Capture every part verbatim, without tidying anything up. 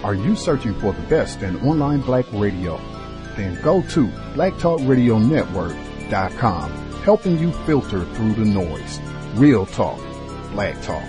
Are you searching for the best in online black radio? Then go to black talk radio network dot com, helping you filter through the noise. Real talk, black talk.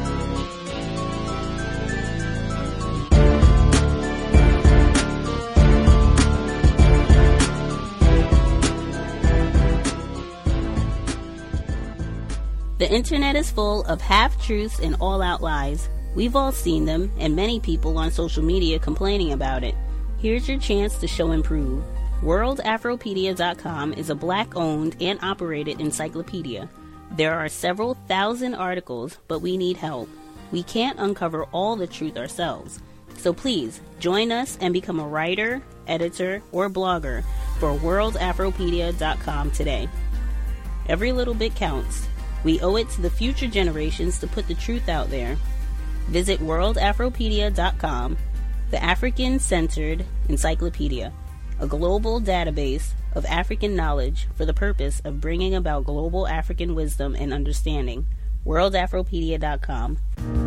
The internet is full of half-truths and all-out lies. We've all seen them, and many people on social media complaining about it. Here's your chance to show and prove. world afropedia dot com is a black-owned and operated encyclopedia. There are several thousand articles, but we need help. We can't uncover all the truth ourselves. So please, join us and become a writer, editor, or blogger for world afropedia dot com today. Every little bit counts. We owe it to the future generations to put the truth out there. Visit world afropedia dot com, the African-centered encyclopedia, a global database of African knowledge for the purpose of bringing about global African wisdom and understanding. world afropedia dot com.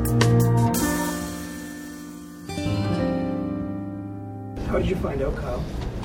How did you find out, Kyle?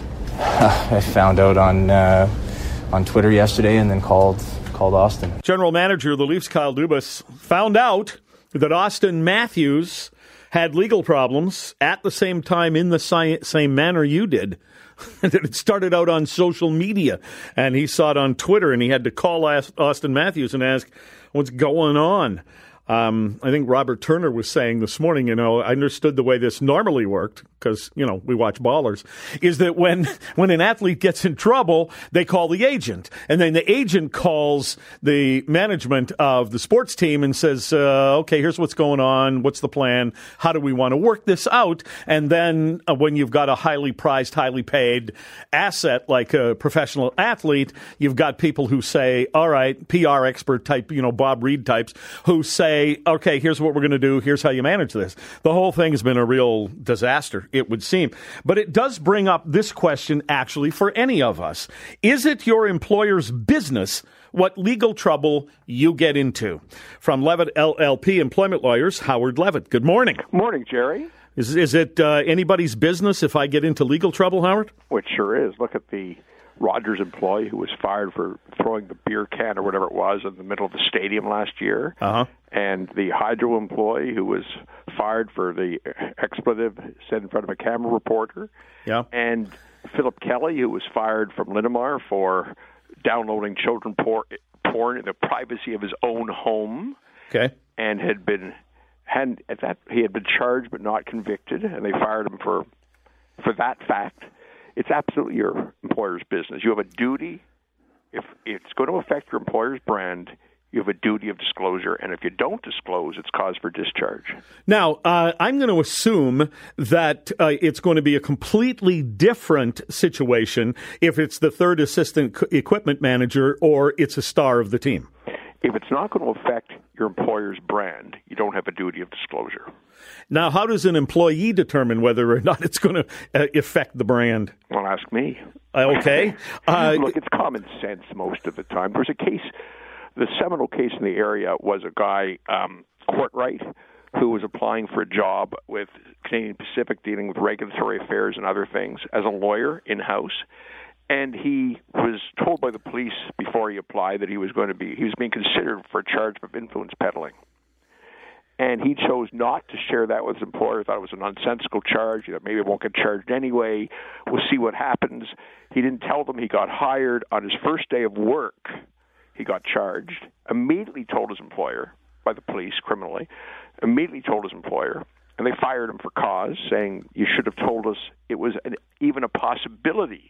I found out on uh, on Twitter yesterday and then called called Austin. General Manager of the Leafs, Kyle Dubas, found out that Austin Matthews had legal problems at the same time in the si- same manner you did. That it started out on social media, and he saw it on Twitter, and he had to call Austin Matthews and ask, what's going on? Um, I think Robert Turner was saying this morning, you know, I understood the way this normally worked, because, you know, we watch Ballers, is that when when an athlete gets in trouble, they call the agent. And then the agent calls the management of the sports team and says, uh, okay, here's what's going on. What's the plan? How do we want to work this out? And then uh, when you've got a highly prized, highly paid asset like a professional athlete, you've got people who say, all right, P R expert type, you know, Bob Reed types, who say, okay, here's what we're going to do. Here's how you manage this. The whole thing has been a real disaster, it would seem. But it does bring up this question, actually, for any of us. Is it your employer's business what legal trouble you get into? From Levitt L L P Employment Lawyers, Howard Levitt. Good morning. Morning, Jerry. Is, is it uh, anybody's business if I get into legal trouble, Howard? Well, it sure is. Look at the Rogers employee who was fired for throwing the beer can or whatever it was in the middle of the stadium last year, uh-huh. and the Hydro employee who was fired for the expletive said in front of a camera reporter, yeah. and Philip Kelly, who was fired from Linamar for downloading children por- porn in the privacy of his own home, okay, and had been had at that he had been charged but not convicted, and they fired him for for that fact. It's absolutely your employer's business. You have a duty. If it's going to affect your employer's brand, you have a duty of disclosure. And if you don't disclose, it's cause for discharge. Now, uh, I'm going to assume that uh, it's going to be a completely different situation if it's the third assistant equipment manager or it's a star of the team. If it's not going to affect your employer's brand, you don't have a duty of disclosure. Now, how does an employee determine whether or not it's going to uh, affect the brand? Well, ask me. Uh, okay. Uh, Look, it's common sense most of the time. There's a case, the seminal case in the area was a guy, um, Courtwright, who was applying for a job with Canadian Pacific dealing with regulatory affairs and other things as a lawyer in-house. And he was told by the police before he applied that he was going to be, he was being considered for a charge of influence peddling. And he chose not to share that with his employer. Thought it was a nonsensical charge. You know, maybe it won't get charged anyway. We'll see what happens. He didn't tell them he got hired. On his first day of work, he got charged. Immediately told his employer, by the police criminally, immediately told his employer, and they fired him for cause, saying, you should have told us it was an, even a possibility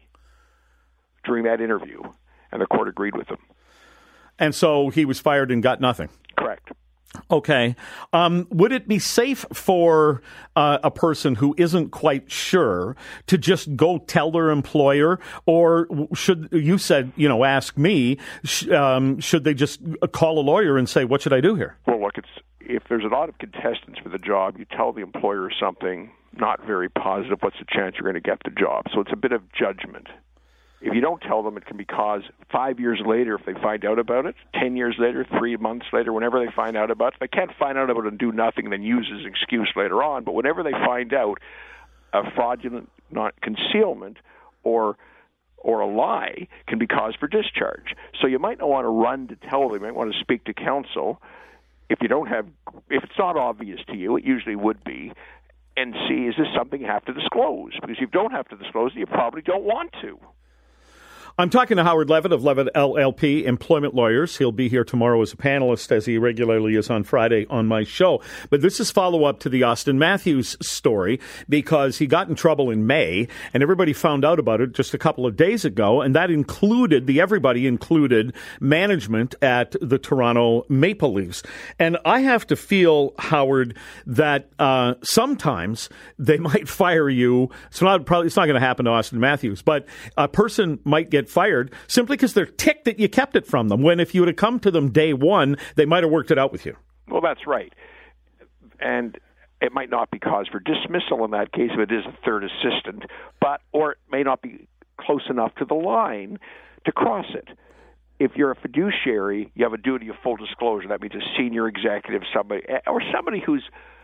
during that interview. And the court agreed with him. And so he was fired and got nothing. Correct. Okay. Um, would it be safe for uh, a person who isn't quite sure to just go tell their employer, or should, you said, you know, ask me, sh- um, should they just call a lawyer and say, what should I do here? Well, look, it's if there's a lot of contestants for the job, you tell the employer something not very positive, what's the chance you're going to get the job? So it's a bit of judgment. If you don't tell them, it can be cause five years later if they find out about it, ten years later, three months later, whenever they find out about it. If they can't find out about it and do nothing, then use as an excuse later on. But whenever they find out a fraudulent not concealment or or a lie can be cause for discharge. So you might not want to run to tell them. You might want to speak to counsel. If you don't have, if it's not obvious to you, it usually would be, and see, is this something you have to disclose? Because if you don't have to disclose it, you probably don't want to. I'm talking to Howard Levitt of Levitt L L P Employment Lawyers. He'll be here tomorrow as a panelist, as he regularly is on Friday on my show. But this is follow-up to the Auston Matthews story, because he got in trouble in May, and everybody found out about it just a couple of days ago, and that included, the everybody included management at the Toronto Maple Leafs. And I have to feel, Howard, that uh, sometimes they might fire you. It's not, probably, it's not going to happen to Auston Matthews, but a person might get fired simply because they're ticked that you kept it from them, when if you would have come to them day one, they might have worked it out with you. Well, that's right. And it might not be cause for dismissal in that case if it is a third assistant, but or it may not be close enough to the line to cross it. If you're a fiduciary, you have a duty of full disclosure. That means a senior executive, somebody, or somebody who's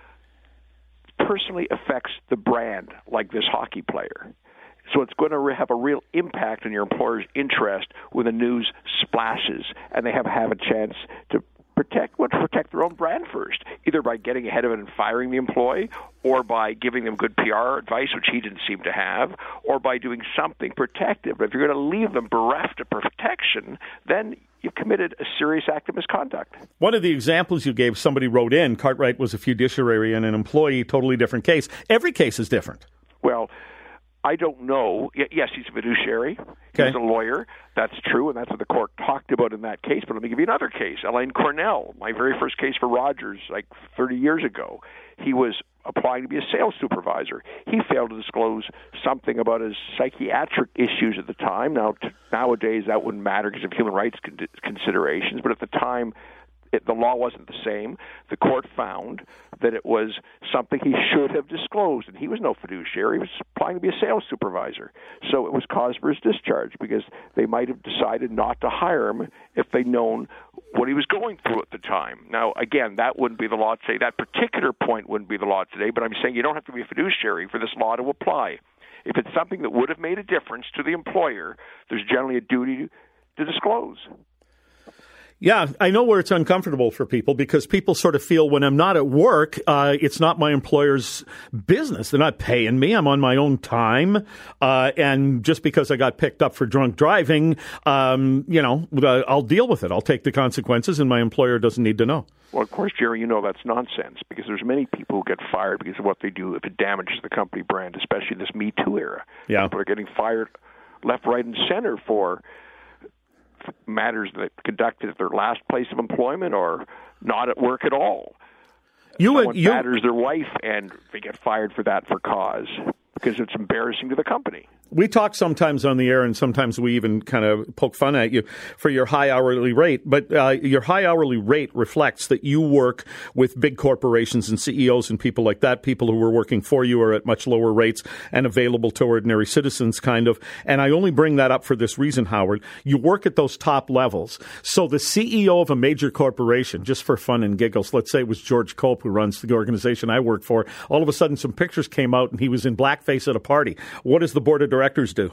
personally affects the brand, like this hockey player. So it's going to have a real impact on your employer's interest when the news splashes, and they have have a chance to protect well, to protect their own brand first, either by getting ahead of it and firing the employee, or by giving them good P R advice, which he didn't seem to have, or by doing something protective. But if you're going to leave them bereft of protection, then you've committed a serious act of misconduct. One of the examples you gave, somebody wrote in, Cartwright was a fiduciary and an employee, totally different case. Every case is different. Well, I don't know. Yes, he's a fiduciary. Okay. He's a lawyer. That's true, and that's what the court talked about in that case. But let me give you another case. Elaine Cornell, my very first case for Rogers, like thirty years ago. He was applying to be a sales supervisor. He failed to disclose something about his psychiatric issues at the time. Now, t- nowadays, that wouldn't matter because of human rights con- considerations. But at the time, It, the law wasn't the same. The court found that it was something he should have disclosed, and he was no fiduciary. He was applying to be a sales supervisor. So it was cause for his discharge, because they might have decided not to hire him if they'd known what he was going through at the time. Now, again, that wouldn't be the law today. That particular point wouldn't be the law today, but I'm saying you don't have to be a fiduciary for this law to apply. If it's something that would have made a difference to the employer, there's generally a duty to disclose. Yeah, I know where it's uncomfortable for people, because people sort of feel when I'm not at work, uh, it's not my employer's business. They're not paying me. I'm on my own time. Uh, and just because I got picked up for drunk driving, um, you know, I'll deal with it. I'll take the consequences, and my employer doesn't need to know. Well, of course, Jerry, you know that's nonsense, because there's many people who get fired because of what they do if it damages the company brand, especially this Me Too era. Yeah. People are getting fired left, right, and center for matters that conducted at their last place of employment or not at work at all. You, Someone you, batters their wife, and they get fired for that for cause, because it's embarrassing to the company. We talk sometimes on the air, and sometimes we even kind of poke fun at you for your high hourly rate. But uh, your high hourly rate reflects that you work with big corporations and C E Os and people like that. People who are working for you are at much lower rates and available to ordinary citizens, kind of. And I only bring that up for this reason, Howard. You work at those top levels. So the C E O of a major corporation, just for fun and giggles, let's say it was George Cope, who runs the organization I work for, all of a sudden some pictures came out and he was in blackface at a party. What does the board of directors do?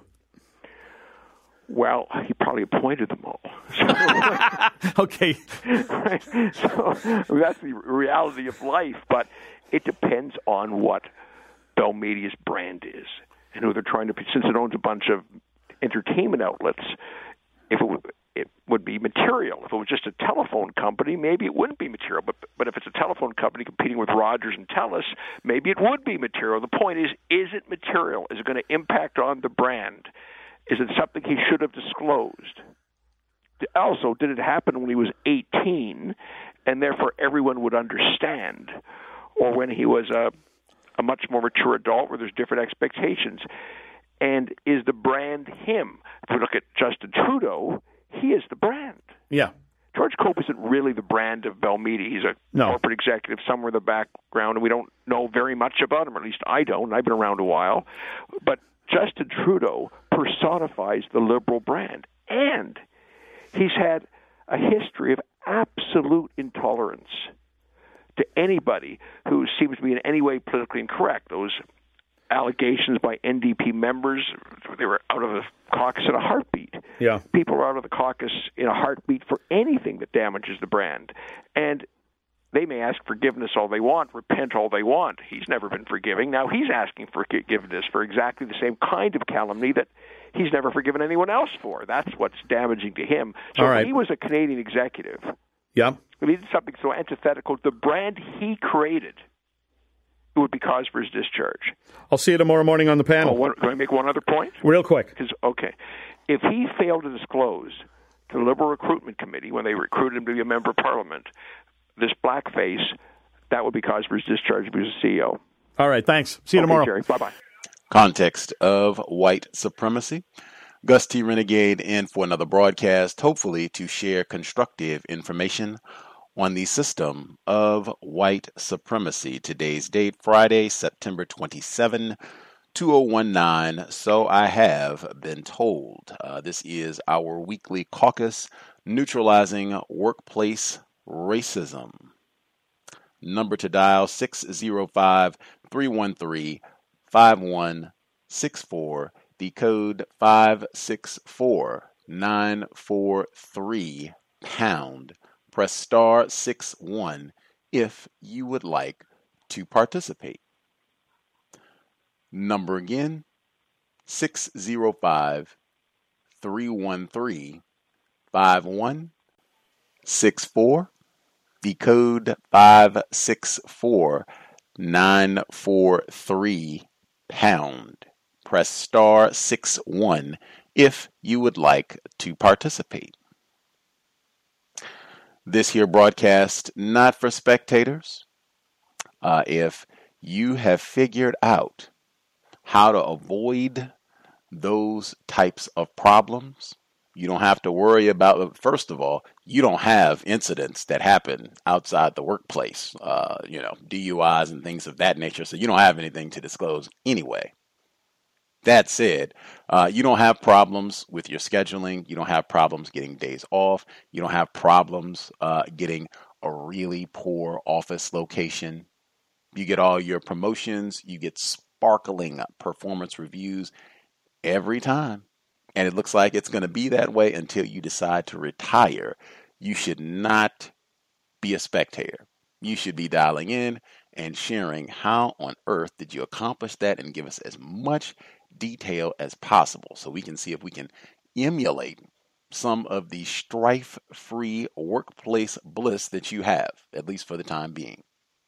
Well, he probably appointed them all. So, okay. Right? So I mean, that's the reality of life, but it depends on what Bell Media's brand is and who they're trying to, since it owns a bunch of entertainment outlets, if it would, it would be material. If it was just a telephone company, maybe it wouldn't be material. But but if it's a telephone company competing with Rogers and TELUS, maybe it would be material. The point is, is it material? Is it going to impact on the brand? Is it something he should have disclosed? Also, did it happen when he was eighteen, and therefore everyone would understand? Or when he was a, a much more mature adult where there's different expectations? And is the brand him? If we look at Justin Trudeau, he is the brand. Yeah. George Cope isn't really the brand of Bell Media. He's a no. corporate executive somewhere in the background, and we don't know very much about him, or at least I don't. I've been around a while. But Justin Trudeau personifies the liberal brand. And he's had a history of absolute intolerance to anybody who seems to be in any way politically incorrect. Those allegations by N D P members, they were out of the caucus in a heartbeat. Yeah. People are out of the caucus in a heartbeat for anything that damages the brand. And they may ask forgiveness all they want, repent all they want. He's never been forgiving. Now he's asking for forgiveness for exactly the same kind of calumny that he's never forgiven anyone else for. That's what's damaging to him. So all right. if he was a Canadian executive, yeah. if he did something so antithetical to the brand he created, it would be cause for his discharge. I'll see you tomorrow morning on the panel. Oh, one, can I make one other point? Real quick. Okay. If he failed to disclose to the Liberal Recruitment Committee when they recruited him to be a member of Parliament this blackface, that would be cause for his discharge because he's C E O. All right. Thanks. See you okay, tomorrow. Jerry. Bye-bye. Context of white supremacy. Gus T. Renegade in for another broadcast, hopefully to share constructive information on the system of white supremacy. Today's date, Friday, September twenty-seventh, two thousand nineteen. So I have been told. Uh, this is our weekly caucus, Neutralizing Workplace Racism. Number to dial, six oh five, three one three, five one six four. The code five six four nine four three pound. Press star six one if you would like to participate. Number again, six oh five, three one three, five one six four. The code five six four nine four three pound. Press star six one if you would like to participate. This here broadcast not for spectators. Uh, if you have figured out how to avoid those types of problems, you don't have to worry about, first of all, you don't have incidents that happen outside the workplace, uh, you know, D U Is and things of that nature. So you don't have anything to disclose anyway. That said, uh, you don't have problems with your scheduling. You don't have problems getting days off. You don't have problems uh, getting a really poor office location. You get all your promotions. You get sparkling performance reviews every time. And it looks like it's going to be that way until you decide to retire. You should not be a spectator. You should be dialing in and sharing how on earth did you accomplish that, and give us as much detail as possible so we can see if we can emulate some of the strife-free workplace bliss that you have, at least for the time being.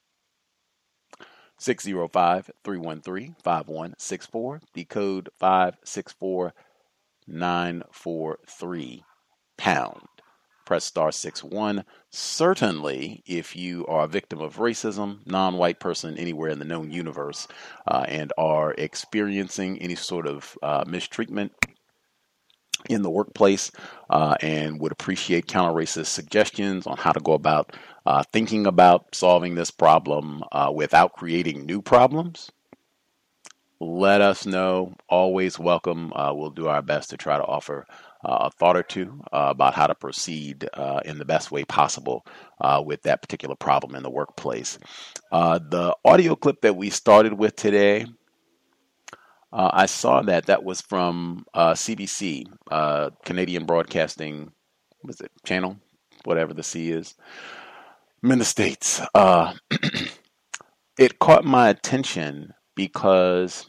six oh five, three one three, five one six four, the code five six four nine four three pound. Press star six one. Certainly, if you are a victim of racism, non-white person anywhere in the known universe, uh, and are experiencing any sort of uh, mistreatment in the workplace, uh, and would appreciate counter-racist suggestions on how to go about uh, thinking about solving this problem uh, without creating new problems, let us know. Always welcome. Uh, we'll do our best to try to offer uh, a thought or two uh, about how to proceed uh, in the best way possible uh, with that particular problem in the workplace. Uh, the audio clip that we started with today, uh, I saw that that was from uh, C B C, uh, Canadian Broadcasting, what is it, channel, whatever the C is, I'm in the States. Uh, it caught my attention because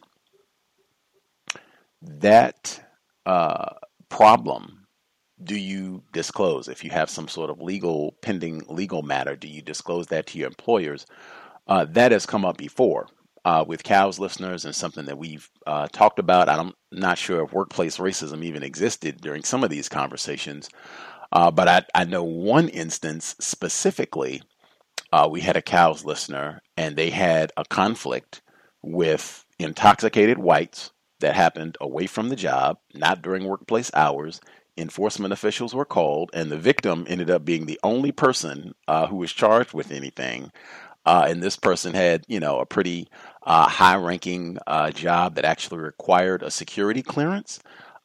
that uh, problem, do you disclose? If you have some sort of legal, pending legal matter, do you disclose that to your employers? Uh, that has come up before uh, with C A L's listeners, and something that we've uh, talked about. I'm not sure if workplace racism even existed during some of these conversations, uh, but I, I know one instance specifically. Uh, we had a C A L's listener, and they had a conflict with intoxicated whites that happened away from the job, not during workplace hours. Enforcement officials were called, and the victim ended up being the only person uh, who was charged with anything. Uh, and this person had, you know, a pretty uh, high-ranking uh, job that actually required a security clearance.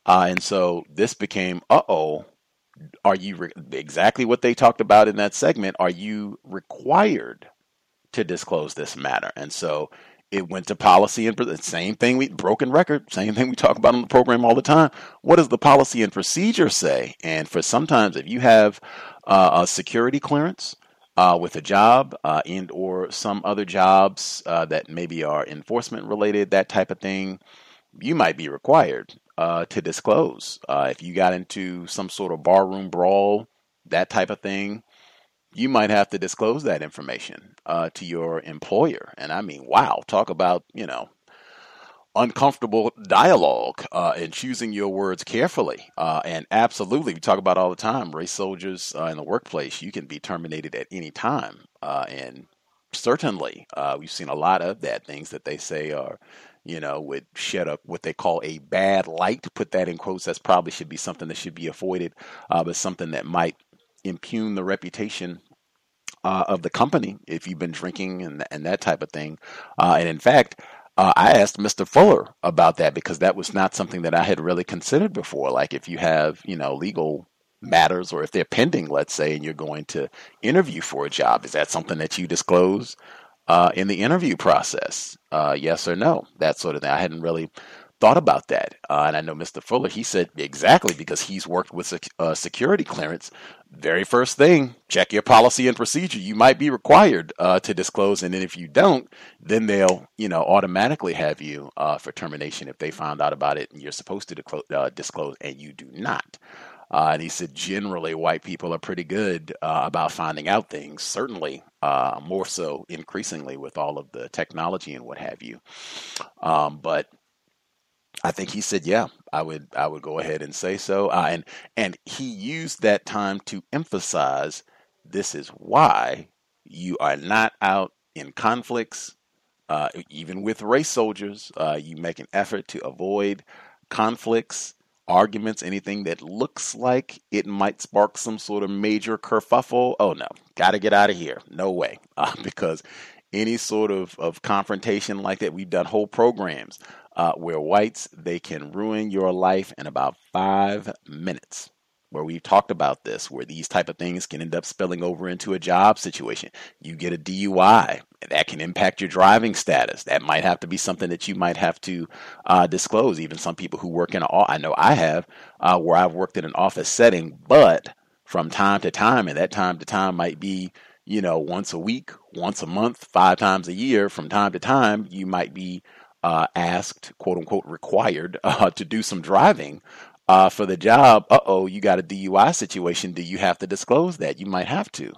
Uh, and so this became, uh-oh, are you re- exactly what they talked about in that segment? Are you required to disclose this matter? And so it went to policy and the same thing, we broken record, same thing we talk about on the program all the time. What does the policy and procedure say? And for sometimes if you have uh, a security clearance uh, with a job uh, and or some other jobs uh, that maybe are enforcement related, that type of thing, you might be required uh, to disclose. Uh, if you got into some sort of barroom brawl, that type of thing, you might have to disclose that information uh, to your employer. And I mean, wow, talk about, you know, uncomfortable dialogue uh, and choosing your words carefully. Uh, and absolutely, we talk about all the time, race soldiers uh, in the workplace, you can be terminated at any time. Uh, and certainly, uh, we've seen a lot of that, things that they say are, you know, would shed up what they call a bad light. Put that in quotes. That's probably should be something that should be avoided, uh, but something that might impugn the reputation uh, of the company if you've been drinking and, and that type of thing. Uh, and in fact, uh, I asked Mister Fuller about that because that was not something that I had really considered before. Like if you have, you know, legal matters or if they're pending, let's say, and you're going to interview for a job, is that something that you disclose uh, in the interview process? Uh, yes or no? That sort of thing. I hadn't really thought about that. Uh, and I know Mister Fuller, he said exactly because he's worked with sec- uh, security clearance. Very first thing, check your policy and procedure. You might be required uh, to disclose. And then if you don't, then they'll, you know, automatically have you uh, for termination if they found out about it and you're supposed to disclose, uh, disclose and you do not. Uh, and he said, generally, white people are pretty good uh, about finding out things, certainly uh, more so increasingly with all of the technology and what have you. Um, but I think he said, yeah, I would I would go ahead and say so. Uh, and and he used that time to emphasize this is why you are not out in conflicts, uh, even with race soldiers. Uh, you make an effort to avoid conflicts, arguments, anything that looks like it might spark some sort of major kerfuffle. Oh, no, got to get out of here. No way. Uh, because any sort of, of confrontation like that, we've done whole programs uh, where whites, they can ruin your life in about five minutes. Where we've talked about this, where these type of things can end up spilling over into a job situation. You get a D U I, and that can impact your driving status. That might have to be something that you might have to uh, disclose. Even some people who work in an office, I know I have, uh, where I've worked in an office setting, but from time to time, and that time to time might be, you know, once a week, once a month, five times a year, from time to time, you might be uh, asked, quote unquote, required uh, to do some driving. Uh, for the job, uh-oh, you got a D U I situation. Do you have to disclose that? You might have to.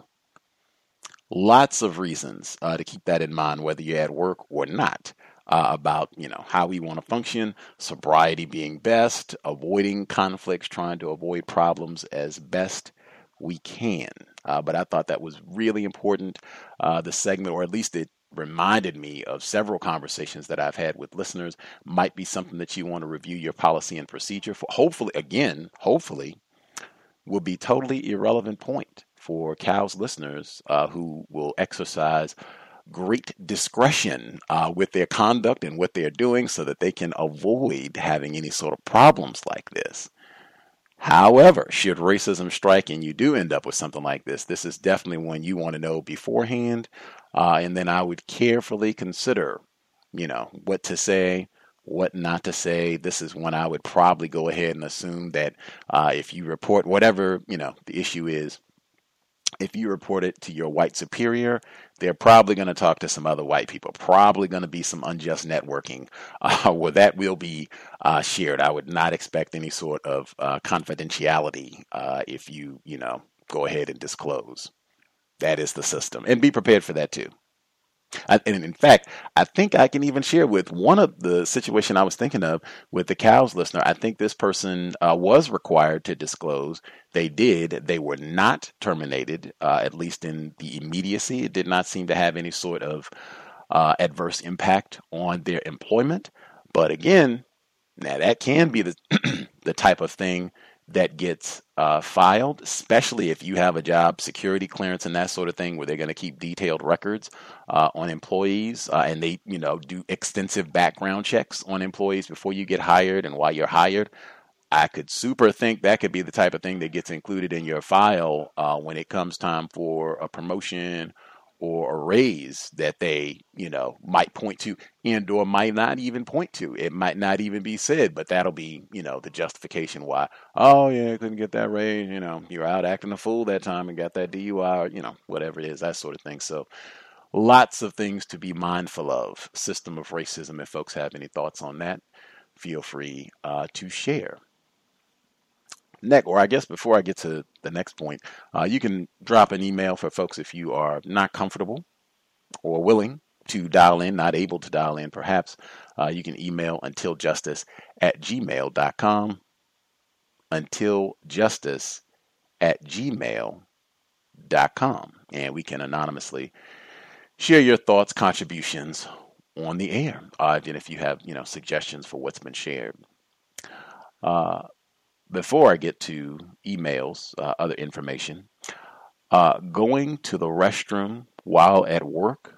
Lots of reasons uh, to keep that in mind, whether you're at work or not, uh, about, you know, how we want to function, sobriety being best, avoiding conflicts, trying to avoid problems as best we can. Uh, but I thought that was really important, uh, the segment, or at least it reminded me of several conversations that I've had with listeners. Might be something that you want to review your policy and procedure for. Hopefully, again, hopefully, will be totally irrelevant point for Cal's listeners uh, who will exercise great discretion uh, with their conduct and what they're doing so that they can avoid having any sort of problems like this. However, should racism strike and you do end up with something like this, this is definitely one you want to know beforehand. Uh, and then I would carefully consider, you know, what to say, what not to say. This is one I would probably go ahead and assume that uh, if you report whatever, you know, the issue is, if you report it to your white superior, they're probably going to talk to some other white people, probably going to be some unjust networking uh, where that will be uh, shared. I would not expect any sort of uh, confidentiality uh, if you, you know, go ahead and disclose. That is the system. And be prepared for that too. I, and in fact, I think I can even share with one of the situation I was thinking of with the Cows listener. I think this person uh, was required to disclose. They did. They were not terminated, uh, at least in the immediacy. It did not seem to have any sort of uh, adverse impact on their employment. But again, now that can be the the type of thing that gets uh, filed, especially if you have a job security clearance and that sort of thing, where they're going to keep detailed records uh, on employees, uh, and they, you know, do extensive background checks on employees before you get hired and while you're hired. I could super think that could be the type of thing that gets included in your file uh, when it comes time for a promotion or a raise that they, you know, might point to and or might not even point to. It might not even be said, but that'll be, you know, the justification why, oh, yeah, I couldn't get that raise. You know, you're out acting a fool that time and got that D U I or, you know, whatever it is, that sort of thing. So lots of things to be mindful of. System of racism. If folks have any thoughts on that, feel free uh, to share. Next, or I guess before I get to the next point, uh, you can drop an email for folks if you are not comfortable or willing to dial in, not able to dial in perhaps. Uh, you can email untiljustice at gmail dot com, untiljustice at gmail dot com, and we can anonymously share your thoughts, contributions on the air, uh, and if you have, you know, suggestions for what's been shared. Uh, Before I get to emails, uh, other information, uh, going to the restroom while at work,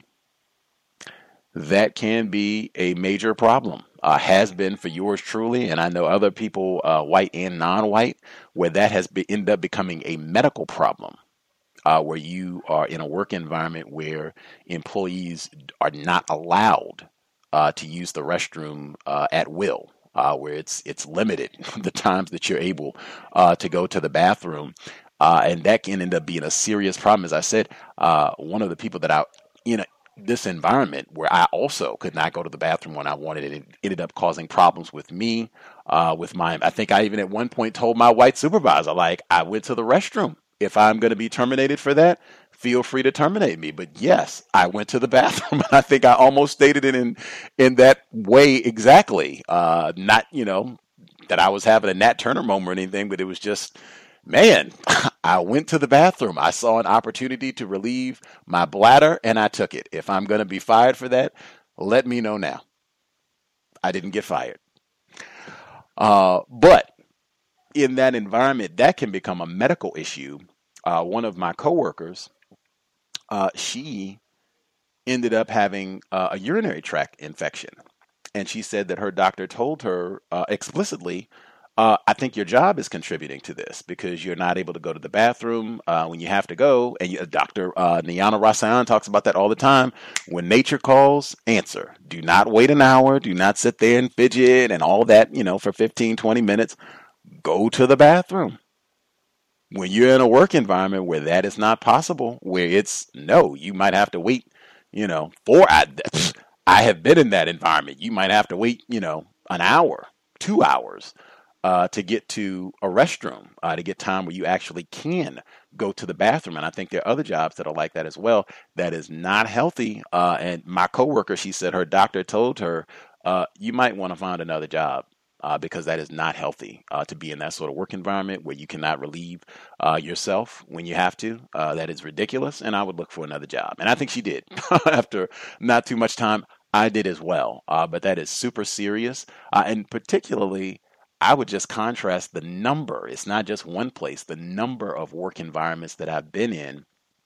that can be a major problem. Uh, has been for yours truly, and I know other people, uh, white and non-white, where that has be, ended up becoming a medical problem, uh, where you are in a work environment where employees are not allowed uh, to use the restroom uh, at will. Uh, where it's it's limited the times that you're able uh, to go to the bathroom, uh, and that can end up being a serious problem. As I said, uh, one of the people that I in a, this environment where I also could not go to the bathroom when I wanted it, it ended up causing problems with me, uh, with my. I think I even at one point told my white supervisor, like, I went to the restroom. If I'm going to be terminated for that, feel free to terminate me. But yes, I went to the bathroom, and I think I almost stated it in in that way exactly. Uh, not, you know, that I was having a Nat Turner moment or anything, but it was just, man, I went to the bathroom. I saw an opportunity to relieve my bladder, and I took it. If I'm going to be fired for that, let me know now. I didn't get fired. Uh, but in that environment, that can become a medical issue. Uh, one of my coworkers, uh, she ended up having uh, a urinary tract infection. And she said that her doctor told her uh, explicitly, uh, I think your job is contributing to this because you're not able to go to the bathroom uh, when you have to go. And you, Doctor Uh, Niana Rasayan talks about that all the time. When nature calls, answer. Do not wait an hour. Do not sit there and fidget and all that, you know, for fifteen, twenty minutes. Go to the bathroom. When you're in a work environment where that is not possible, where it's no, you might have to wait, you know, four. I, I have been in that environment. You might have to wait, you know, an hour, two hours uh, to get to a restroom, uh, to get time where you actually can go to the bathroom. And I think there are other jobs that are like that as well. That is not healthy. Uh, and my coworker, she said her doctor told her, uh, you might want to find another job. Uh, because that is not healthy uh, to be in that sort of work environment where you cannot relieve uh, yourself when you have to. Uh, that is ridiculous, and I would look for another job. And I think she did. After not too much time, I did as well. Uh, but that is super serious. Uh, and particularly, I would just contrast the number. It's not just one place. The number of work environments that I've been in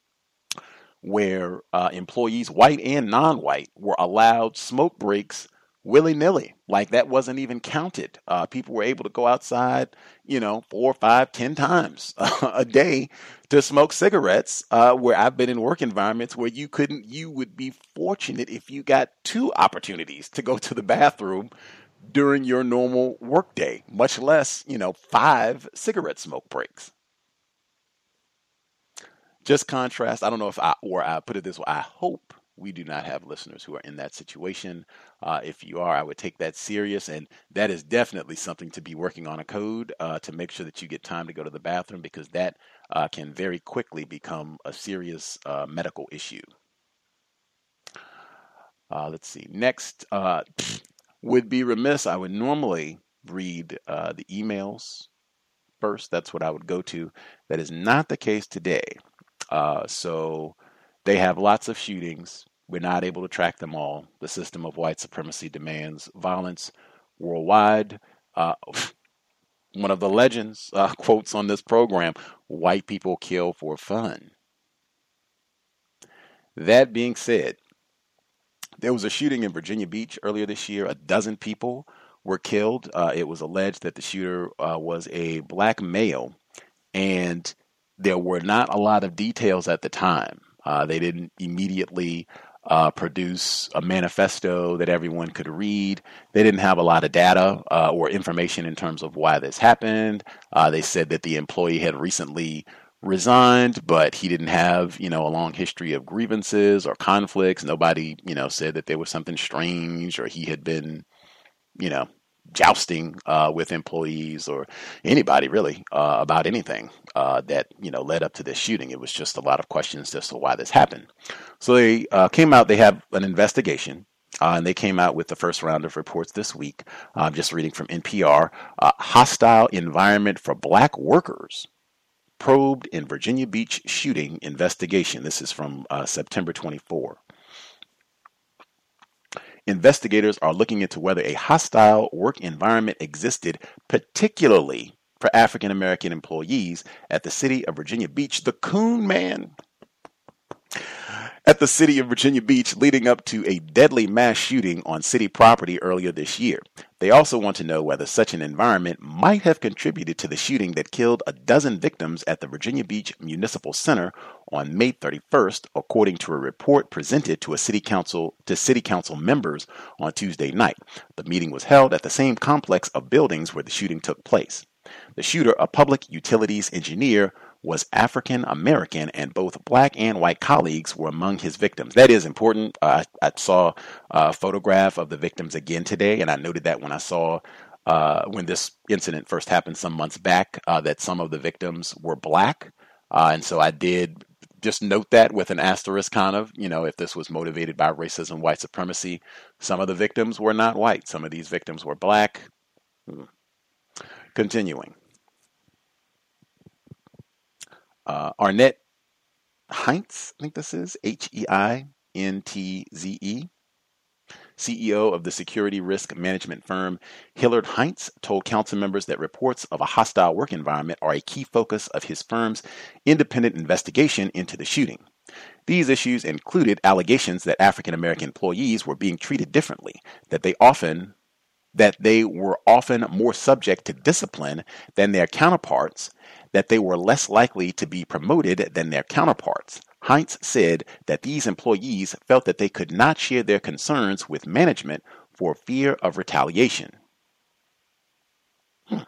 where uh, employees, white and non-white, were allowed smoke breaks willy-nilly, like that wasn't even counted. Uh, people were able to go outside, you know, four, five, ten times a day to smoke cigarettes, uh, where I've been in work environments where you couldn't, you would be fortunate if you got two opportunities to go to the bathroom during your normal work day, much less, you know, five cigarette smoke breaks. Just contrast, I don't know if I, or I put it this way, I hope we do not have listeners who are in that situation. Uh, if you are, I would take that serious. And that is definitely something to be working on a code uh, to make sure that you get time to go to the bathroom, because that uh, can very quickly become a serious uh, medical issue. Uh, let's see. Next, uh, would be remiss. I would normally read uh, the emails first. That's what I would go to. That is not the case today. Uh, so they have lots of shootings. We're not able to track them all. The system of white supremacy demands violence worldwide. Uh, one of the legends uh, quotes on this program, white people kill for fun. That being said, there was a shooting in Virginia Beach earlier this year. A dozen people were killed. Uh, it was alleged that the shooter uh, was a black male, and there were not a lot of details at the time. Uh, they didn't immediately uh, produce a manifesto that everyone could read. They didn't have a lot of data uh, or information in terms of why this happened. Uh, they said that the employee had recently resigned, but he didn't have, you know, a long history of grievances or conflicts. Nobody, you know, said that there was something strange or he had been, you know, jousting uh, with employees or anybody really uh, about anything uh, that, you know, led up to this shooting. It was just a lot of questions as to why this happened. So they uh, came out, they have an investigation. Uh, and they came out with the first round of reports this week. I'm uh, just reading from N P R. Uh, hostile environment for black workers probed in Virginia Beach shooting investigation. This is from uh, September twenty-fourth. Investigators are looking into whether a hostile work environment existed, particularly for African American employees at the city of Virginia Beach, the Coon Man. At the city of Virginia Beach, leading up to a deadly mass shooting on city property earlier this year. They also want to know whether such an environment might have contributed to the shooting that killed a dozen victims at the Virginia Beach Municipal Center on May thirty-first, according to a report presented to a city council to city council members on Tuesday night. The meeting was held at the same complex of buildings where the shooting took place. The shooter, a public utilities engineer, was African American, and both black and white colleagues were among his victims. That is important. Uh, I, I saw a photograph of the victims again today, and I noted that when I saw uh, when this incident first happened some months back, uh, that some of the victims were black. Uh, and so I did just note that with an asterisk, kind of, you know, if this was motivated by racism, white supremacy. Some of the victims were not white. Some of these victims were black. Hmm. Continuing. Uh, Arnett Heinz, I think this is, H E I N T Z E, C E O of the security risk management firm Hillard Heinz, told council members that reports of a hostile work environment are a key focus of his firm's independent investigation into the shooting. These issues included allegations that African American employees were being treated differently, that they often that they were often more subject to discipline than their counterparts, that they were less likely to be promoted than their counterparts. Heinz said that these employees felt that they could not share their concerns with management for fear of retaliation. Hmm.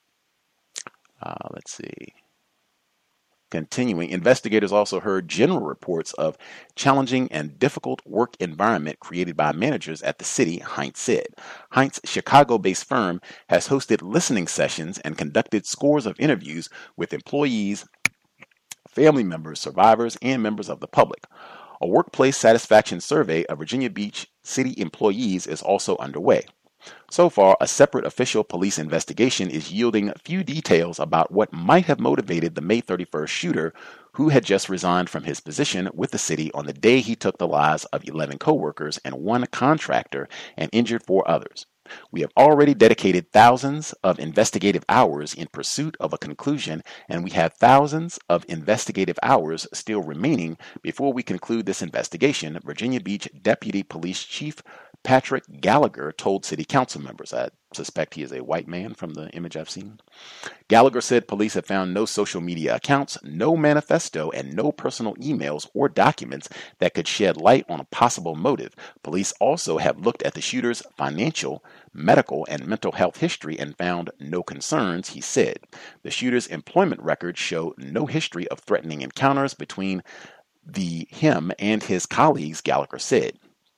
Uh, let's see. Continuing, investigators also heard general reports of challenging and difficult work environment created by managers at the city, Heinz said. Heinz's Chicago-based firm has hosted listening sessions and conducted scores of interviews with employees, family members, survivors, and members of the public. A workplace satisfaction survey of Virginia Beach city employees is also underway. So far, a separate official police investigation is yielding few details about what might have motivated the May thirty-first shooter, who had just resigned from his position with the city on the day he took the lives of eleven coworkers and one contractor and injured four others. We have already dedicated thousands of investigative hours in pursuit of a conclusion, and we have thousands of investigative hours still remaining before we conclude this investigation, Virginia Beach Deputy Police Chief Patrick Gallagher told city council members. I suspect he is a white man from the image I've seen. Gallagher said police have found no social media accounts, no manifesto, and no personal emails or documents that could shed light on a possible motive. Police also have looked at the shooter's financial, medical, and mental health history and found no concerns, he said. The shooter's employment records show no history of threatening encounters between the him and his colleagues, Gallagher said.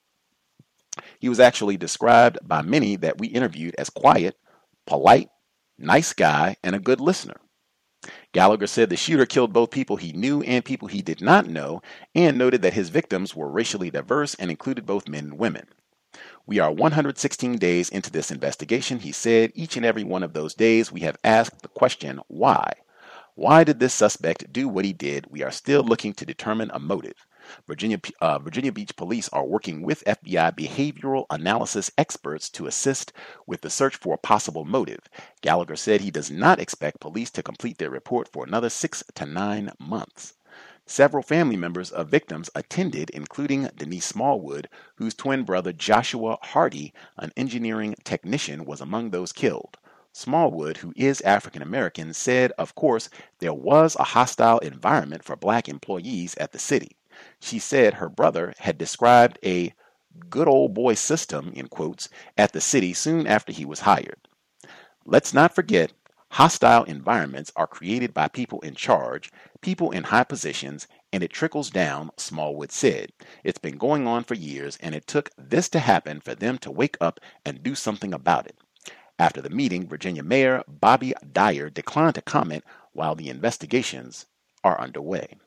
He was actually described by many that we interviewed as quiet, polite, nice guy, and a good listener. Gallagher said the shooter killed both people he knew and people he did not know, and noted that his victims were racially diverse and included both men and women. We are one hundred sixteen days into this investigation, he said. Each and every one of those days we have asked the question, why? Why did this suspect do what he did? We are still looking to determine a motive. Virginia, uh, Virginia Beach police are working with F B I behavioral analysis experts to assist with the search for a possible motive. Gallagher said he does not expect police to complete their report for another six to nine months. Several family members of victims attended, including Denise Smallwood, whose twin brother Joshua Hardy, an engineering technician, was among those killed. Smallwood, who is African American, said, of course, there was a hostile environment for black employees at the city. She said her brother had described a good old boy system, in quotes, at the city soon after he was hired. Let's not forget, hostile environments are created by people in charge, people in high positions, and it trickles down, Smallwood said. It's been going on for years, and it took this to happen for them to wake up and do something about it. After the meeting, Virginia Mayor Bobby Dyer declined to comment while the investigations are underway.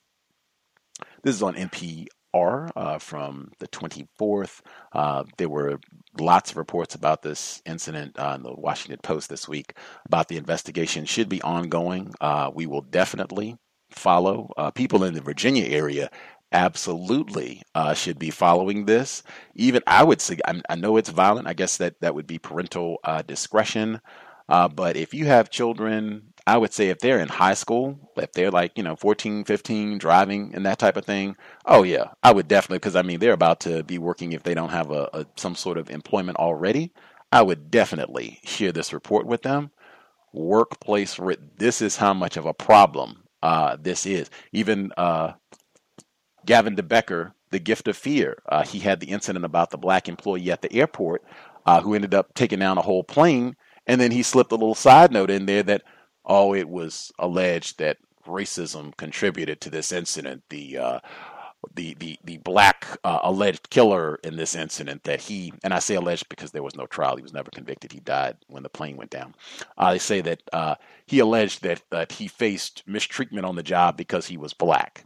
This is on N P R uh, from the twenty-fourth. Uh, there were lots of reports about this incident uh, in the Washington Post this week about the investigation. Should be ongoing. Uh, we will definitely follow. Uh, people in the Virginia area absolutely uh, should be following this. Even I would say, I, I know it's violent. I guess that that would be parental uh, discretion. Uh, but if you have children, I would say if they're in high school, if they're like, you know, fourteen, fifteen, driving and that type of thing, oh yeah, I would definitely, because I mean, they're about to be working if they don't have a, a some sort of employment already. I would definitely share this report with them. Workplace, this is how much of a problem uh, this is. Even uh, Gavin DeBecker, the gift of fear, uh, he had the incident about the black employee at the airport uh, who ended up taking down a whole plane. And then he slipped a little side note in there that, oh, it was alleged that racism contributed to this incident. The uh, the the the black uh, alleged killer in this incident that he, and I say alleged because there was no trial. He was never convicted. He died when the plane went down. Uh, they say that uh, he alleged that that he faced mistreatment on the job because he was black.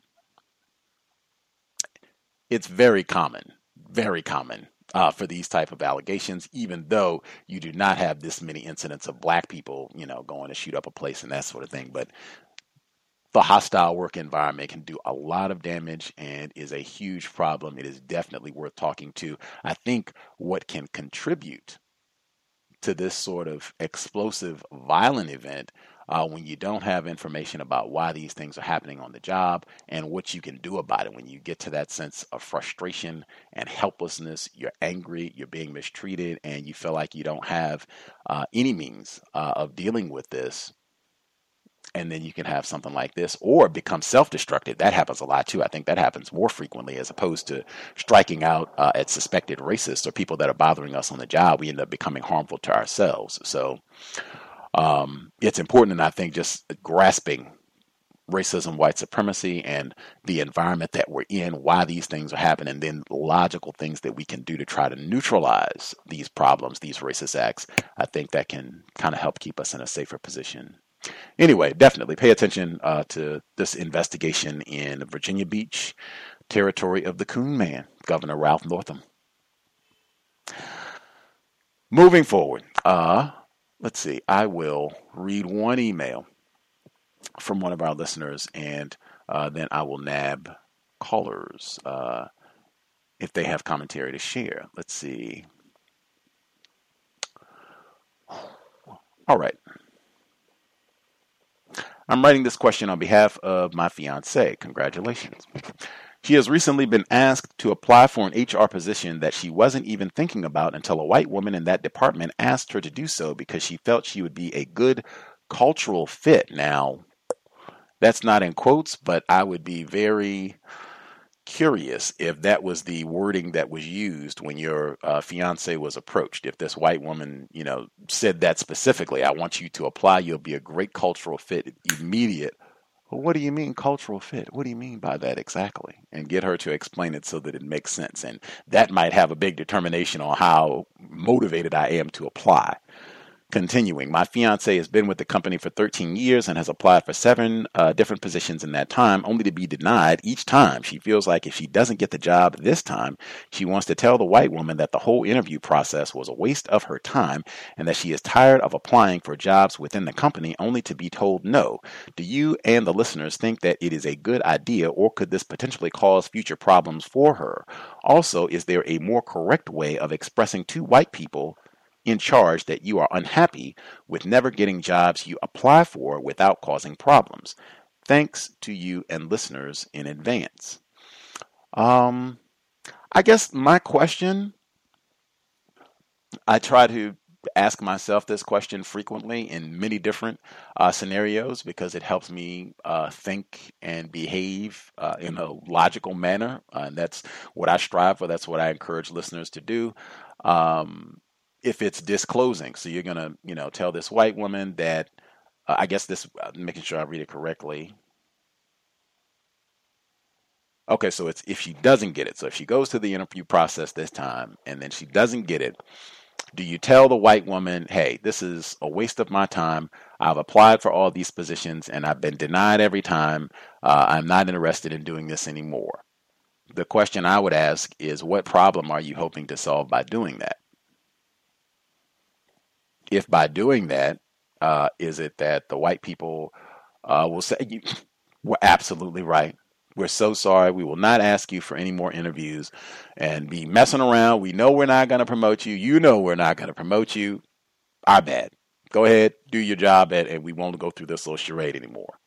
It's very common, very common. Uh, for these type of allegations, even though you do not have this many incidents of black people, you know, going to shoot up a place and that sort of thing. But the hostile work environment can do a lot of damage and is a huge problem. It is definitely worth talking to. I think what can contribute to this sort of explosive, violent event uh, when you don't have information about why these things are happening on the job and what you can do about it. When you get to that sense of frustration and helplessness, you're angry, you're being mistreated, and you feel like you don't have uh, any means uh, of dealing with this. And then you can have something like this or become self-destructive. That happens a lot too. I think that happens more frequently as opposed to striking out uh, at suspected racists or people that are bothering us on the job. We end up becoming harmful to ourselves. So um, it's important, and I think just grasping racism, white supremacy, and the environment that we're in, why these things are happening, and then logical things that we can do to try to neutralize these problems, these racist acts. I think that can kind of help keep us in a safer position. Anyway, definitely pay attention uh, to this investigation in Virginia Beach, territory of the Coon Man, Governor Ralph Northam. Moving forward, uh, let's see, I will read one email from one of our listeners, and uh, then I will nab callers uh, if they have commentary to share. Let's see. All right. I'm writing this question on behalf of my fiancée. Congratulations. She has recently been asked to apply for an H R position that she wasn't even thinking about until a white woman in that department asked her to do so because she felt she would be a good cultural fit. Now, that's not in quotes, but I would be very curious if that was the wording that was used when your uh, fiance was approached. If this white woman, you know, said that specifically, I want you to apply, you'll be a great cultural fit, immediate. Well, what do you mean cultural fit? What do you mean by that exactly? And get her to explain it so that it makes sense. And that might have a big determination on how motivated I am to apply. Continuing, my fiance has been with the company for thirteen years and has applied for seven uh, different positions in that time, only to be denied each time. She feels like if she doesn't get the job this time, she wants to tell the white woman that the whole interview process was a waste of her time and that she is tired of applying for jobs within the company only to be told no. Do you and the listeners think that it is a good idea, or could this potentially cause future problems for her? Also, is there a more correct way of expressing to white people in charge that you are unhappy with never getting jobs you apply for without causing problems? Thanks to you and listeners in advance. Um, I guess my question, I try to ask myself this question frequently in many different uh, scenarios because it helps me uh, think and behave uh, in a logical manner. Uh, and that's what I strive for. That's what I encourage listeners to do. Um, if it's disclosing, so you're going to, you know, tell this white woman that, uh, I guess this, uh, making sure I read it correctly. Okay, so it's if she doesn't get it. So if she goes to the interview process this time and then she doesn't get it, do you tell the white woman, hey, this is a waste of my time. I've applied for all these positions and I've been denied every time. Uh, I'm not interested in doing this anymore. The question I would ask is, what problem are you hoping to solve by doing that? If by doing that, uh, is it that the white people uh, will say, you were absolutely right. We're so sorry. We will not ask you for any more interviews and be messing around. We know we're not going to promote you. You know we're not going to promote you. Our bad. Go ahead, do your job, and, and we won't go through this little charade anymore.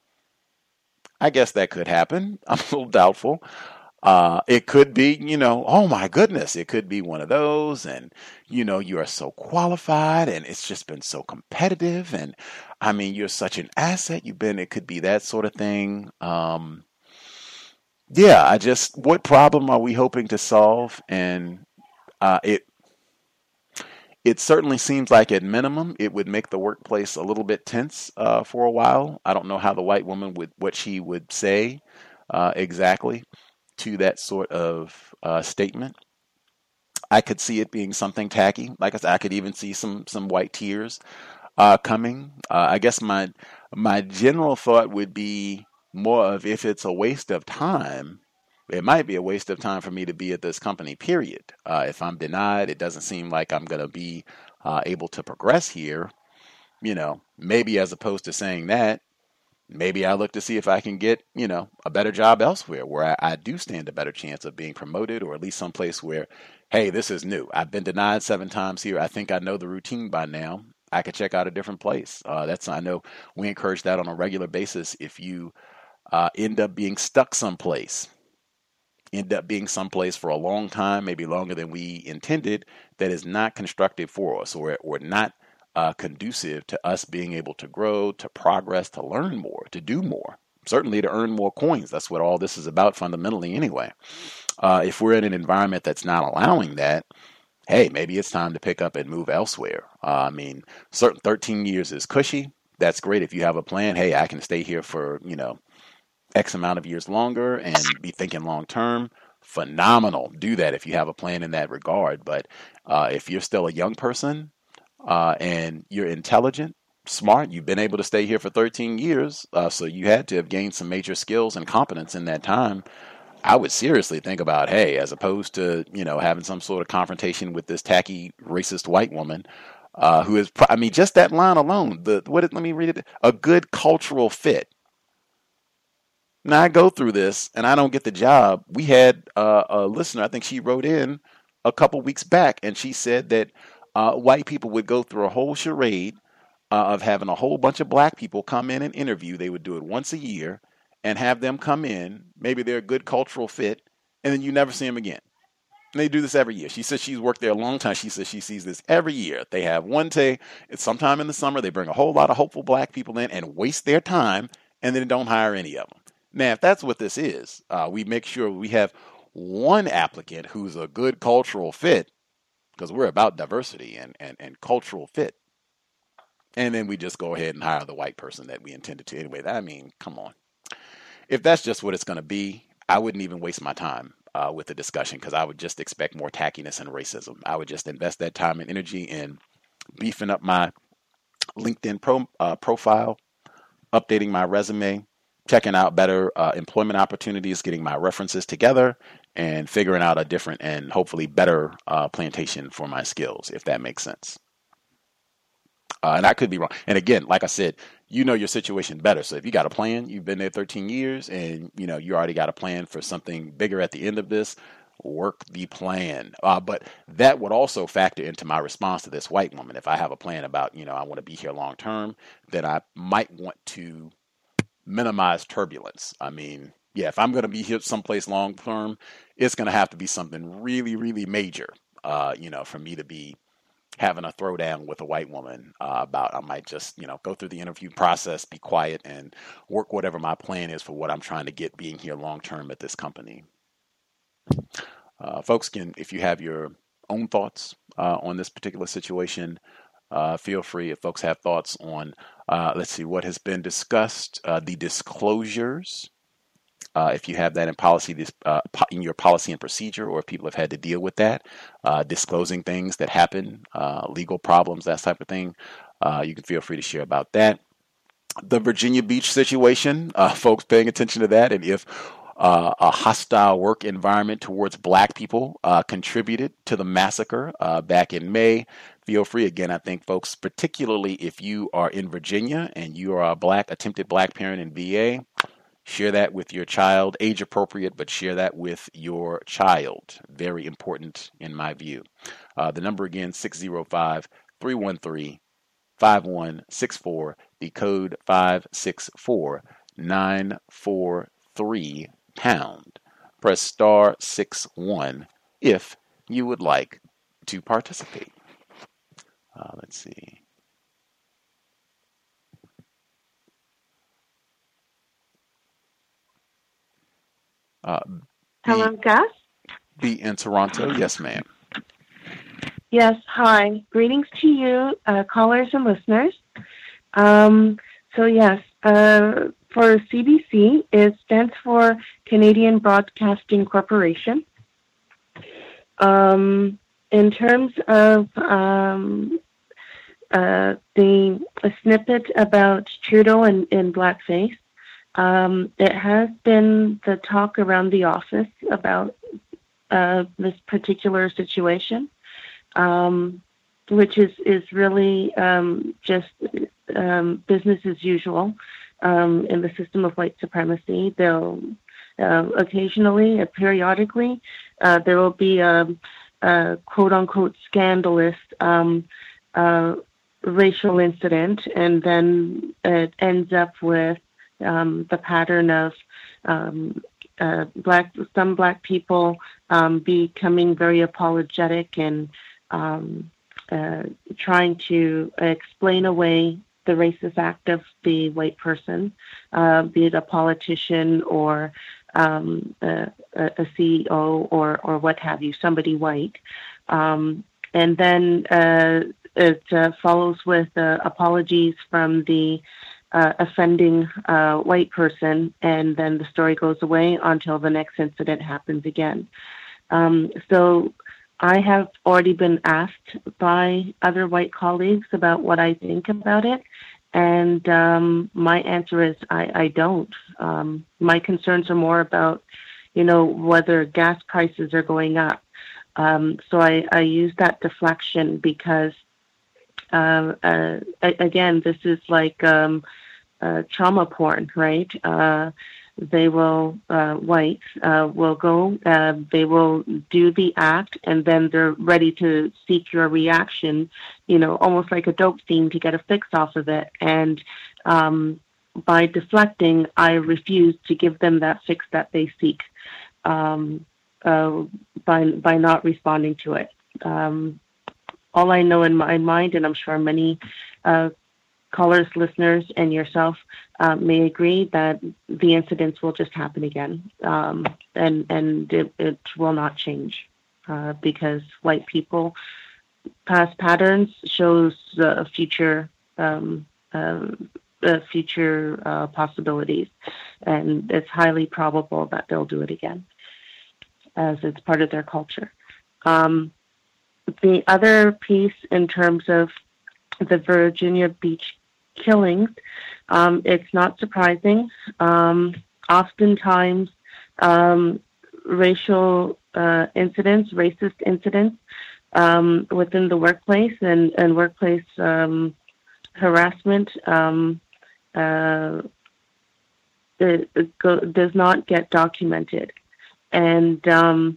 I guess that could happen. I'm a little doubtful. Uh, it could be, you know, oh my goodness, it could be one of those. And, you know, you are so qualified and it's just been so competitive. And I mean, you're such an asset. You've been, it could be that sort of thing. Um, Yeah, I just, what problem are we hoping to solve? And uh, it it certainly seems like at minimum, it would make the workplace a little bit tense uh, for a while. I don't know how the white woman would, what she would say uh, exactly to that sort of uh, statement. I could see it being something tacky. Like I said, I could even see some some white tears uh, coming. Uh, I guess my my general thought would be more of, if it's a waste of time, it might be a waste of time for me to be at this company, period. Uh, if I'm denied, it doesn't seem like I'm going to be uh, able to progress here. You know, maybe as opposed to saying that, maybe I look to see if I can get, you know, a better job elsewhere where I, I do stand a better chance of being promoted, or at least someplace where, hey, this is new. I've been denied seven times here. I think I know the routine by now. I could check out a different place. Uh, that's, I know we encourage that on a regular basis. If you Uh, end up being stuck someplace, end up being someplace for a long time, maybe longer than we intended, that is not constructive for us, or, or not uh, conducive to us being able to grow, to progress, to learn more, to do more, certainly to earn more coins. That's what all this is about fundamentally anyway. Uh, if we're in an environment that's not allowing that, hey, maybe it's time to pick up and move elsewhere. Uh, I mean, certain thirteen years is cushy. That's great. If you have a plan, hey, I can stay here for, you know, X amount of years longer and be thinking long term. Phenomenal. Do that if you have a plan in that regard. But uh, if you're still a young person uh, and you're intelligent, smart, you've been able to stay here for thirteen years, uh, so you had to have gained some major skills and competence in that time. I would seriously think about, hey, as opposed to, you know, having some sort of confrontation with this tacky, racist white woman uh, who is, I mean, just that line alone, the what? Let me read it. A good cultural fit. Now I go through this and I don't get the job. We had uh, a listener, I think she wrote in a couple weeks back, and she said that uh, white people would go through a whole charade uh, of having a whole bunch of black people come in and interview. They would do it once a year and have them come in. Maybe they're a good cultural fit, and then you never see them again. And they do this every year. She says she's worked there a long time. She says she sees this every year. They have one day, it's sometime in the summer, they bring a whole lot of hopeful black people in and waste their time, and then don't hire any of them. Now, if that's what this is, uh, we make sure we have one applicant who's a good cultural fit, because we're about diversity and, and, and cultural fit. And then we just go ahead and hire the white person that we intended to anyway. I mean, come on. If that's just what it's going to be, I wouldn't even waste my time uh, with the discussion, because I would just expect more tackiness and racism. I would just invest that time and energy in beefing up my LinkedIn pro, uh, profile, updating my resume, checking out better uh, employment opportunities, getting my references together, and figuring out a different and hopefully better uh, plantation for my skills, if that makes sense. Uh, and I could be wrong. And again, like I said, you know your situation better. So if you got a plan, you've been there thirteen years, and you know you already got a plan for something bigger at the end of this, work the plan. Uh, but that would also factor into my response to this white woman. If I have a plan about, you know, I want to be here long term, then I might want to minimize turbulence. I mean, yeah, if I'm going to be here someplace long term, it's going to have to be something really, really major, uh, you know, for me to be having a throwdown with a white woman uh, about. I might just, you know, go through the interview process, be quiet, and work whatever my plan is for what I'm trying to get being here long term at this company. Uh, folks, can, if you have your own thoughts uh, on this particular situation, uh, feel free. If folks have thoughts on, uh, let's see, what has been discussed, uh, the disclosures, uh, if you have that in policy, this, uh, in your policy and procedure, or if people have had to deal with that, uh, disclosing things that happen, uh, legal problems, that type of thing, uh, you can feel free to share about that. The Virginia Beach situation, uh, folks paying attention to that, and if Uh, a hostile work environment towards black people uh, contributed to the massacre uh, back in May. Feel free. Again, I think folks, particularly if you are in Virginia and you are a black attempted black parent in V A, share that with your child, age appropriate, but share that with your child. Very important in my view. Uh, the number again, six oh five, three one three, five one six four, the code five six four, nine four three pound. Press star six one if you would like to participate. Uh, let's see. Uh, Hello, Gus? Be in Toronto. Yes, ma'am. Yes, hi. Greetings to you, uh, callers and listeners. Um, so, yes, uh, for C B C, it stands for Canadian Broadcasting Corporation. Um, in terms of um, uh, the a snippet about Trudeau and, and blackface, um, it has been the talk around the office about uh, this particular situation, um, which is, is really um, just um, business as usual. Um, in the system of white supremacy, they'll uh, occasionally, uh, periodically, uh, there will be a, a quote-unquote scandalous um, uh, racial incident, and then it ends up with um, the pattern of um, uh, black some black people um, becoming very apologetic and um, uh, trying to explain away the racist act of the white person, uh, be it a politician or um, a, a C E O or, or what have you, somebody white. Um, and then uh, it uh, follows with uh, apologies from the uh, offending uh, white person, and then the story goes away until the next incident happens again. Um, so I have already been asked by other white colleagues about what I think about it. And um, my answer is I, I don't. Um, my concerns are more about, you know, whether gas prices are going up. Um, so I, I use that deflection because, uh, uh, again, this is like um, uh, trauma porn, right? Uh, They will, uh, whites uh, will go, uh, they will do the act, and then they're ready to seek your reaction, you know, almost like a dope scene to get a fix off of it. And um, by deflecting, I refuse to give them that fix that they seek um, uh, by, by not responding to it. Um, all I know in my mind, and I'm sure many uh, callers, listeners, and yourself uh, may agree that the incidents will just happen again, um, and and it, it will not change uh, because white people past patterns shows uh, future um, uh, uh, future uh, possibilities, and it's highly probable that they'll do it again, as it's part of their culture. Um, the other piece in terms of the Virginia Beach killings, um, it's not surprising. Um, oftentimes, um, racial uh, incidents, racist incidents um, within the workplace and, and workplace um, harassment um, uh, it, it go, does not get documented. And um,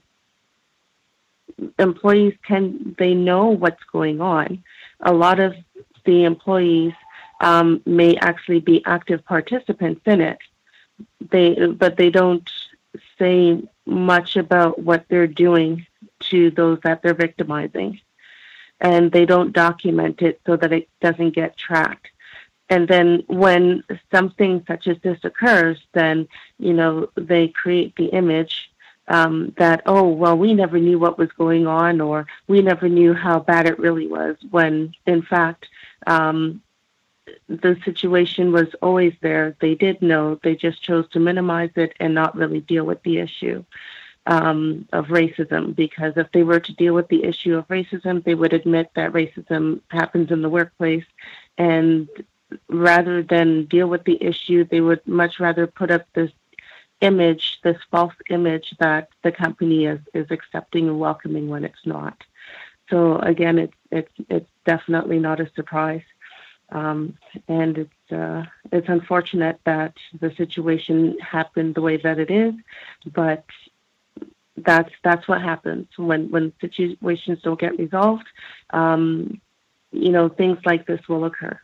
employees can, they know what's going on. A lot of the employees um, may actually be active participants in it. They, but they don't say much about what they're doing to those that they're victimizing. And they don't document it so that it doesn't get tracked. And then when something such as this occurs, then, you know, they create the image um, that, oh, well, we never knew what was going on, or we never knew how bad it really was, when, in fact, um, the situation was always there. They did know. They just chose to minimize it and not really deal with the issue um, of racism, because if they were to deal with the issue of racism, they would admit that racism happens in the workplace, and rather than deal with the issue, they would much rather put up this image, this false image that the company is, is accepting and welcoming when it's not. So again, it's it's it's definitely not a surprise, um, and it's uh, it's unfortunate that the situation happened the way that it is, but that's that's what happens when when situations don't get resolved. Um, you know, things like this will occur,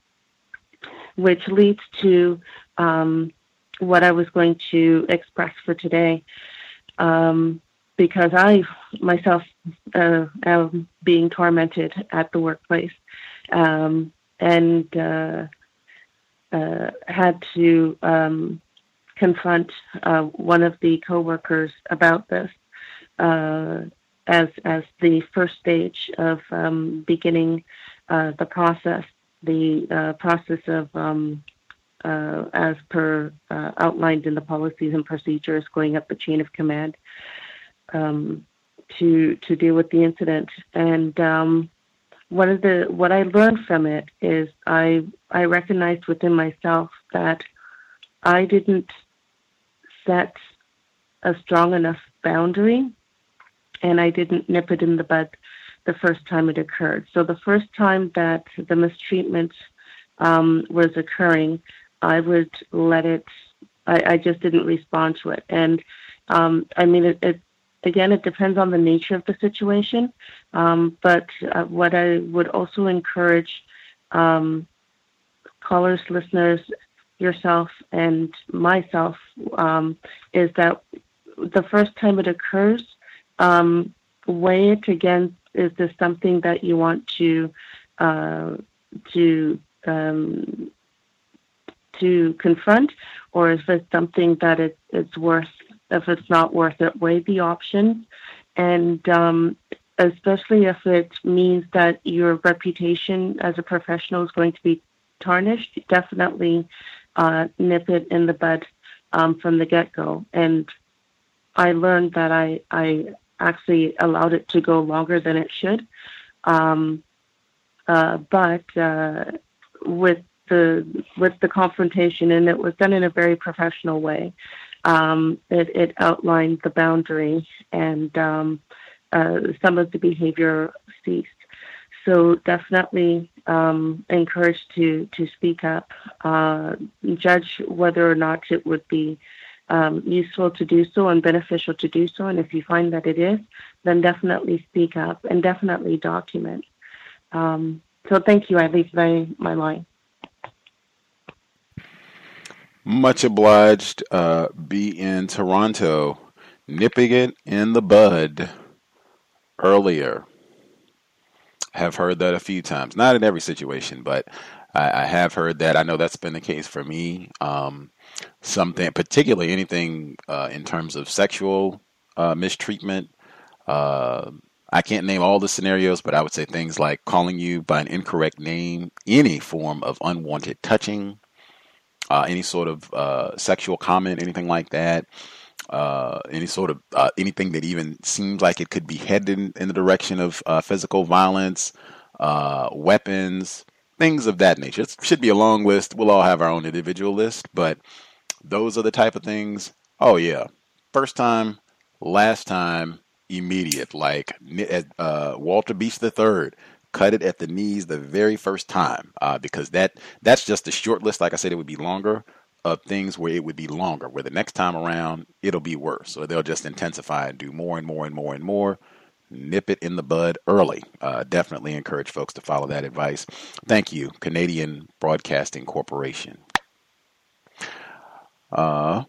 which leads to um, what I was going to express for today, um, because I myself uh, am being tormented at the workplace, um, and uh, uh, had to um, confront uh, one of the coworkers about this uh, as as the first stage of um, beginning uh, the process. The uh, process of, um, uh, as per uh, outlined in the policies and procedures, going up the chain of command um, to to deal with the incident. And um, one of the what I learned from it is I I recognized within myself that I didn't set a strong enough boundary, and I didn't nip it in the bud the first time it occurred. So the first time that the mistreatment um, was occurring, I would let it, I, I just didn't respond to it. And um, I mean, it, it, again, it depends on the nature of the situation. Um, but uh, what I would also encourage um, callers, listeners, yourself, and myself um, is that the first time it occurs, um, weigh it against, is this something that you want to uh, to um, to confront, or is it something that it, it's worth? If it's not worth it, weigh the options, and um, especially if it means that your reputation as a professional is going to be tarnished, definitely uh, nip it in the bud um, from the get-go. And I learned that I I. actually allowed it to go longer than it should. Um, uh, but uh, with the with the confrontation, and it was done in a very professional way, um, it, it outlined the boundary, and um, uh, some of the behavior ceased. So definitely um, encouraged to, to speak up, uh, judge whether or not it would be Um, useful to do so and beneficial to do so. And if you find that it is, then definitely speak up and definitely document. Um, so thank you. I leave my, my line. Much obliged. Uh, be in Toronto, nipping it in the bud earlier. Have heard that a few times. Not in every situation, but I, I have heard that. I know that's been the case for me. Um, Something, particularly anything uh, in terms of sexual uh, mistreatment. Uh, I can't name all the scenarios, but I would say things like calling you by an incorrect name, any form of unwanted touching, uh, any sort of uh, sexual comment, anything like that, uh, any sort of uh, anything that even seems like it could be headed in, in the direction of uh, physical violence, uh, weapons, things of that nature. It should be a long list. We'll all have our own individual list, but those are the type of things. Oh yeah, first time, last time, immediate. Like uh, Walter Beach the Third, cut it at the knees the very first time, uh, because that that's just a short list. Like I said, it would be longer of things where it would be longer. Where the next time around, it'll be worse. So they'll just intensify and do more and more and more and more nip it in the bud early. Uh, definitely encourage folks to follow that advice. Thank you, Canadian Broadcasting Corporation. Uh,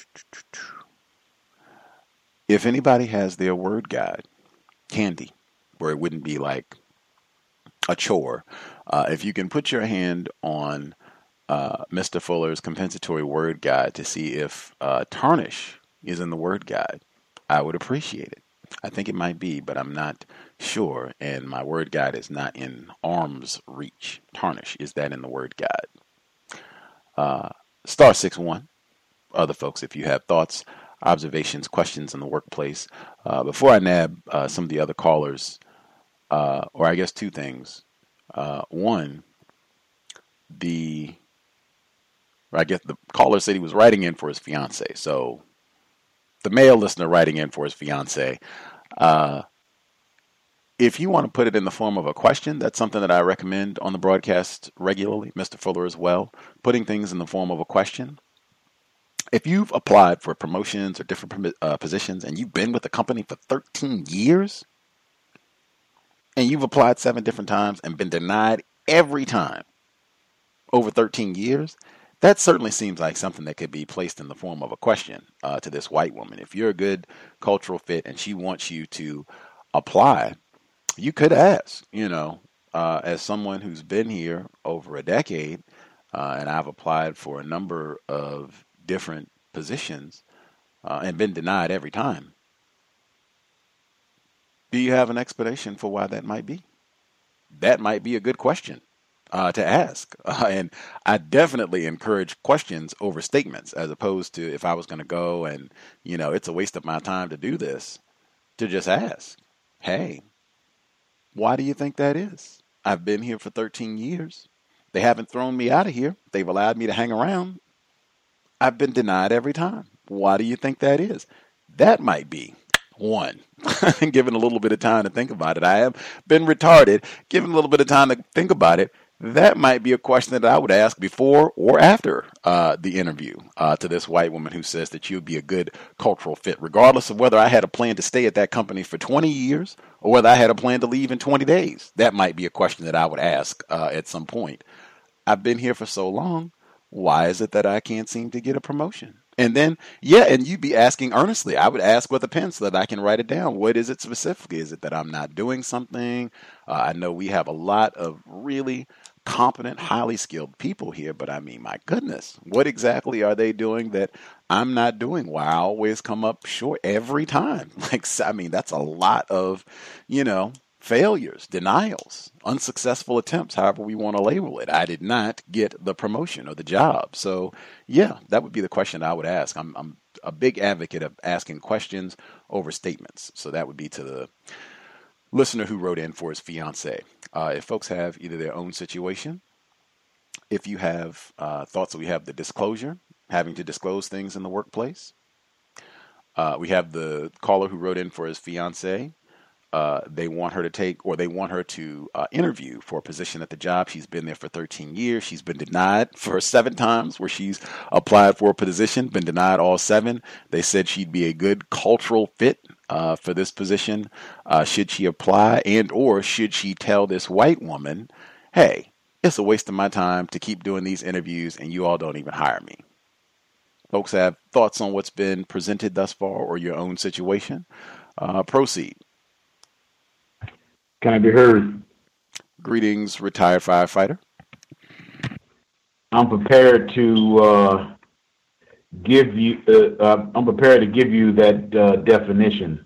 if anybody has their word guide, handy, where it wouldn't be like a chore, uh, if you can put your hand on uh, Mister Fuller's compensatory word guide to see if uh, tarnish is in the word guide, I would appreciate it. I think it might be, but I'm not sure, and my word guide is not in arm's reach. Tarnish, is that in the word guide? Uh, star six one. Other folks, if you have thoughts, observations, questions in the workplace. Uh, before I nab uh, some of the other callers, uh, or I guess two things. Uh, one, the, or I guess the caller said he was writing in for his fiance. So the male listener writing in for his fiance. Uh, if you want to put it in the form of a question, that's something that I recommend on the broadcast regularly, Mister Fuller as well, putting things in the form of a question. If you've applied for promotions or different uh, positions and you've been with the company for thirteen years and you've applied seven different times and been denied every time over thirteen years, that certainly seems like something that could be placed in the form of a question uh, to this white woman. If you're a good cultural fit and she wants you to apply, you could ask, you know, uh, as someone who's been here over a decade uh, and I've applied for a number of different positions uh, and been denied every time. Do you have an explanation for why that might be? That might be a good question uh, to ask. Uh, and I definitely encourage questions over statements, as opposed to if I was going to go and, you know, it's a waste of my time to do this, to just ask, hey, why do you think that is? I've been here for thirteen years. They haven't thrown me out of here. They've allowed me to hang around. I've been denied every time. Why do you think that is? That might be one. Given a little bit of time to think about it. I have been retarded. Given a little bit of time to think about it. That might be a question that I would ask before or after uh, the interview uh, to this white woman who says that you would be a good cultural fit, regardless of whether I had a plan to stay at that company for twenty years or whether I had a plan to leave in twenty days. That might be a question that I would ask uh, at some point. I've been here for so long. Why is it that I can't seem to get a promotion? And then, yeah, and you'd be asking earnestly. I would ask with a pen so that I can write it down. What is it specifically? Is it that I'm not doing something? Uh, I know we have a lot of really competent, highly skilled people here, but I mean, my goodness, what exactly are they doing that I'm not doing? Why I always come up short every time? Like, I mean, that's a lot of, you know, failures, denials, unsuccessful attempts, however we want to label it. I did not get the promotion or the job. So, yeah, that would be the question I would ask. I'm, I'm a big advocate of asking questions over statements. So that would be to the listener who wrote in for his fiance. Uh, if folks have either their own situation, if you have uh, thoughts that we have the disclosure, having to disclose things in the workplace. Uh, we have the caller who wrote in for his fiance. Uh, they want her to take, or they want her to uh, interview for a position at the job. She's been there for thirteen years. She's been denied for seven times where she's applied for a position, been denied all seven. They said she'd be a good cultural fit uh, for this position. Uh, should she apply, and or should she tell this white woman, hey, it's a waste of my time to keep doing these interviews and you all don't even hire me? Folks have thoughts on what's been presented thus far or your own situation? Uh, proceed. Can I be heard? Greetings, retired firefighter. I'm prepared to uh, give you. Uh, uh, I'm prepared to give you that uh, definition.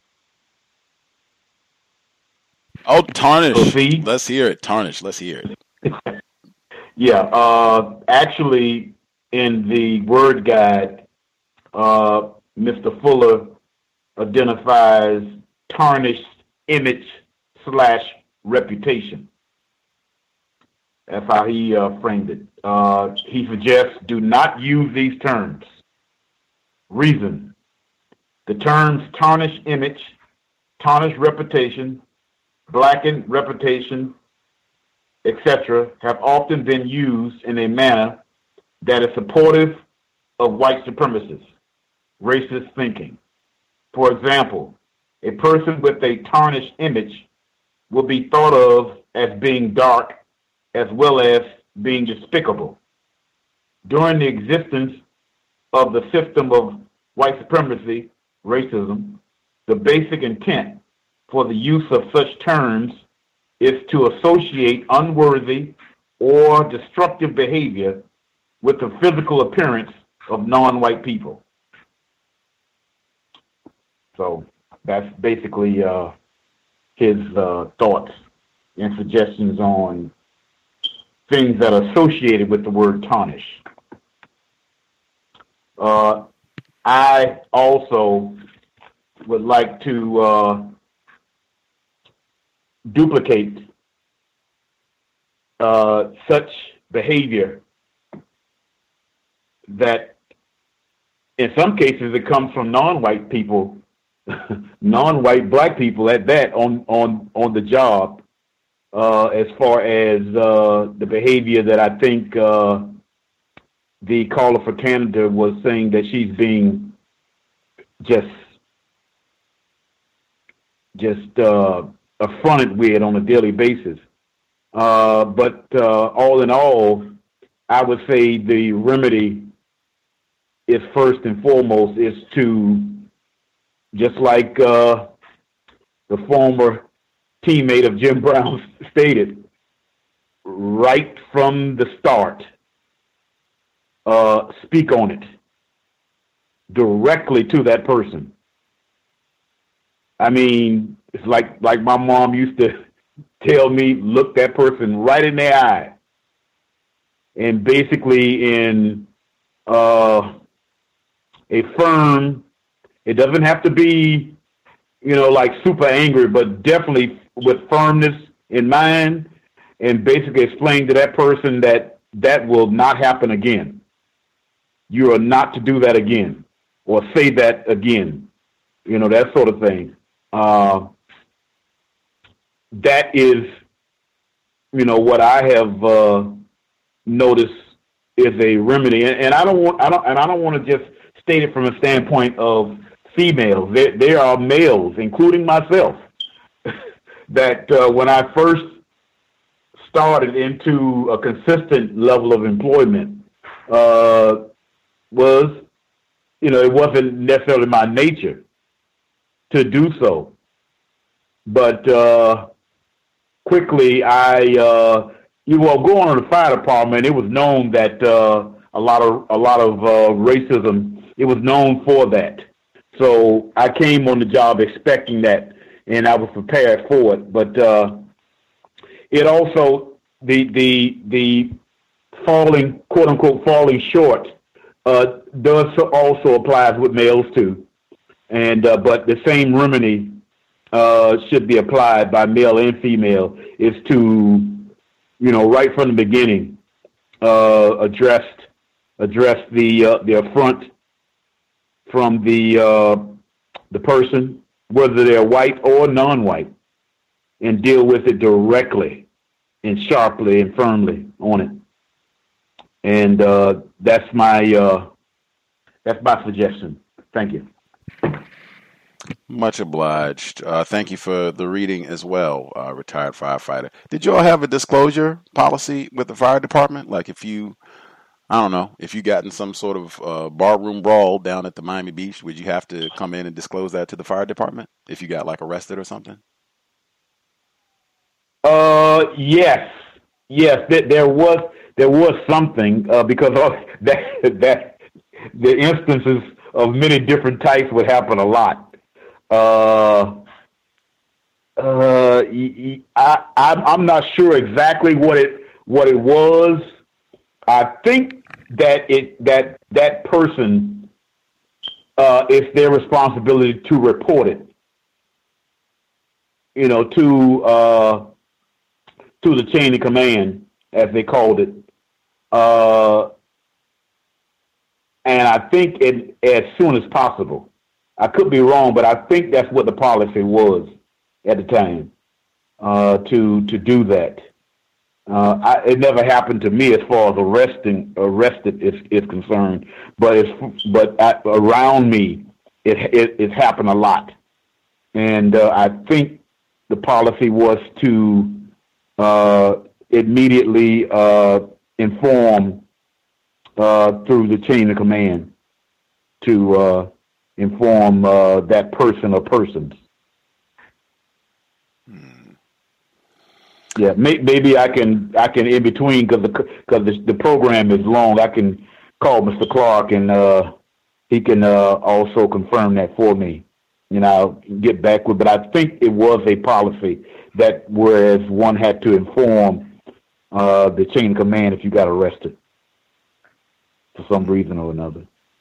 Oh, tarnish! Proceed. Let's hear it. Tarnish. Let's hear it. yeah. Uh, actually, in the word guide, uh, Mister Fuller identifies tarnished image slash reputation. That's how he uh, framed it. Uh, he suggests do not use these terms. Reason: the terms tarnished image, tarnished reputation, blackened reputation, et cetera have often been used in a manner that is supportive of white supremacists, racist thinking. For example, A person with a tarnished image will be thought of as being dark as well as being despicable. During the existence of the system of white supremacy, racism, the basic intent for the use of such terms is to associate unworthy or destructive behavior with the physical appearance of non-white people. So that's basically uh, his uh, thoughts and suggestions on things that are associated with the word tarnish. Uh, I also would like to uh, duplicate uh, such behavior that in some cases it comes from non-white people, non-white black people at that on, on, on the job, uh, as far as uh, the behavior that I think uh, the caller for Canada was saying that she's being just just uh, affronted with on a daily basis. Uh, but uh, all in all, I would say the remedy is first and foremost is to, just like uh, the former teammate of Jim Brown stated, right from the start, uh, speak on it directly to that person. I mean, it's like, like my mom used to tell me, look that person right in the eye. And basically in uh, a firm, it doesn't have to be, you know, like super angry, but definitely with firmness in mind, and basically explain to that person that that will not happen again. You are not to do that again, or say that again, you know, that sort of thing. Uh, that is, you know, what I have uh, noticed is a remedy, and, and I don't want, I don't, and I don't want to just state it from a standpoint of females. There, there are males, including myself, that uh, when I first started into a consistent level of employment, uh, was, you know, it wasn't necessarily my nature to do so. But uh, quickly, I, uh, you were going to the fire department. It was known that uh, a lot of a lot of uh, racism. It was known for that. So I came on the job expecting that, and I was prepared for it. But uh, it also the the the falling, quote unquote, falling short uh, does also applies with males too. And uh, but the same remedy uh, should be applied by male and female, is to, you know, right from the beginning, uh, address address the uh, the affront from the uh, the person, whether they're white or non-white, and deal with it directly and sharply and firmly on it. And uh, that's my uh, that's my suggestion. Thank you. Much obliged. Uh, thank you for the reading as well, uh, retired firefighter. Did you all have a disclosure policy with the fire department? Like if you, I don't know, if you got in some sort of uh, barroom brawl down at the Miami Beach, would you have to come in and disclose that to the fire department if you got like arrested or something? Uh, yes, yes. There, there was there was something uh, because of that that the instances of many different types would happen a lot. Uh, uh, I, I'm not sure exactly what it what it was. I think that it that that person, uh, it's their responsibility to report it. You know, to uh, to the chain of command, as they called it. Uh, and I think it as soon as possible. I could be wrong, but I think that's what the policy was at the time, uh, to to do that. Uh, I, it never happened to me as far as arresting arrested is, is concerned, but it's but at, around me, it, it it's happened a lot, and uh, I think the policy was to uh, immediately uh, inform uh, through the chain of command to uh, inform uh, that person or persons. Hmm. Yeah, may, maybe I can I can in between because the because the, the program is long. I can call Mister Clark and uh, he can uh, also confirm that for me, and I'll get back with. But I think it was a policy that whereas one had to inform uh, the chain of command if you got arrested for some reason or another.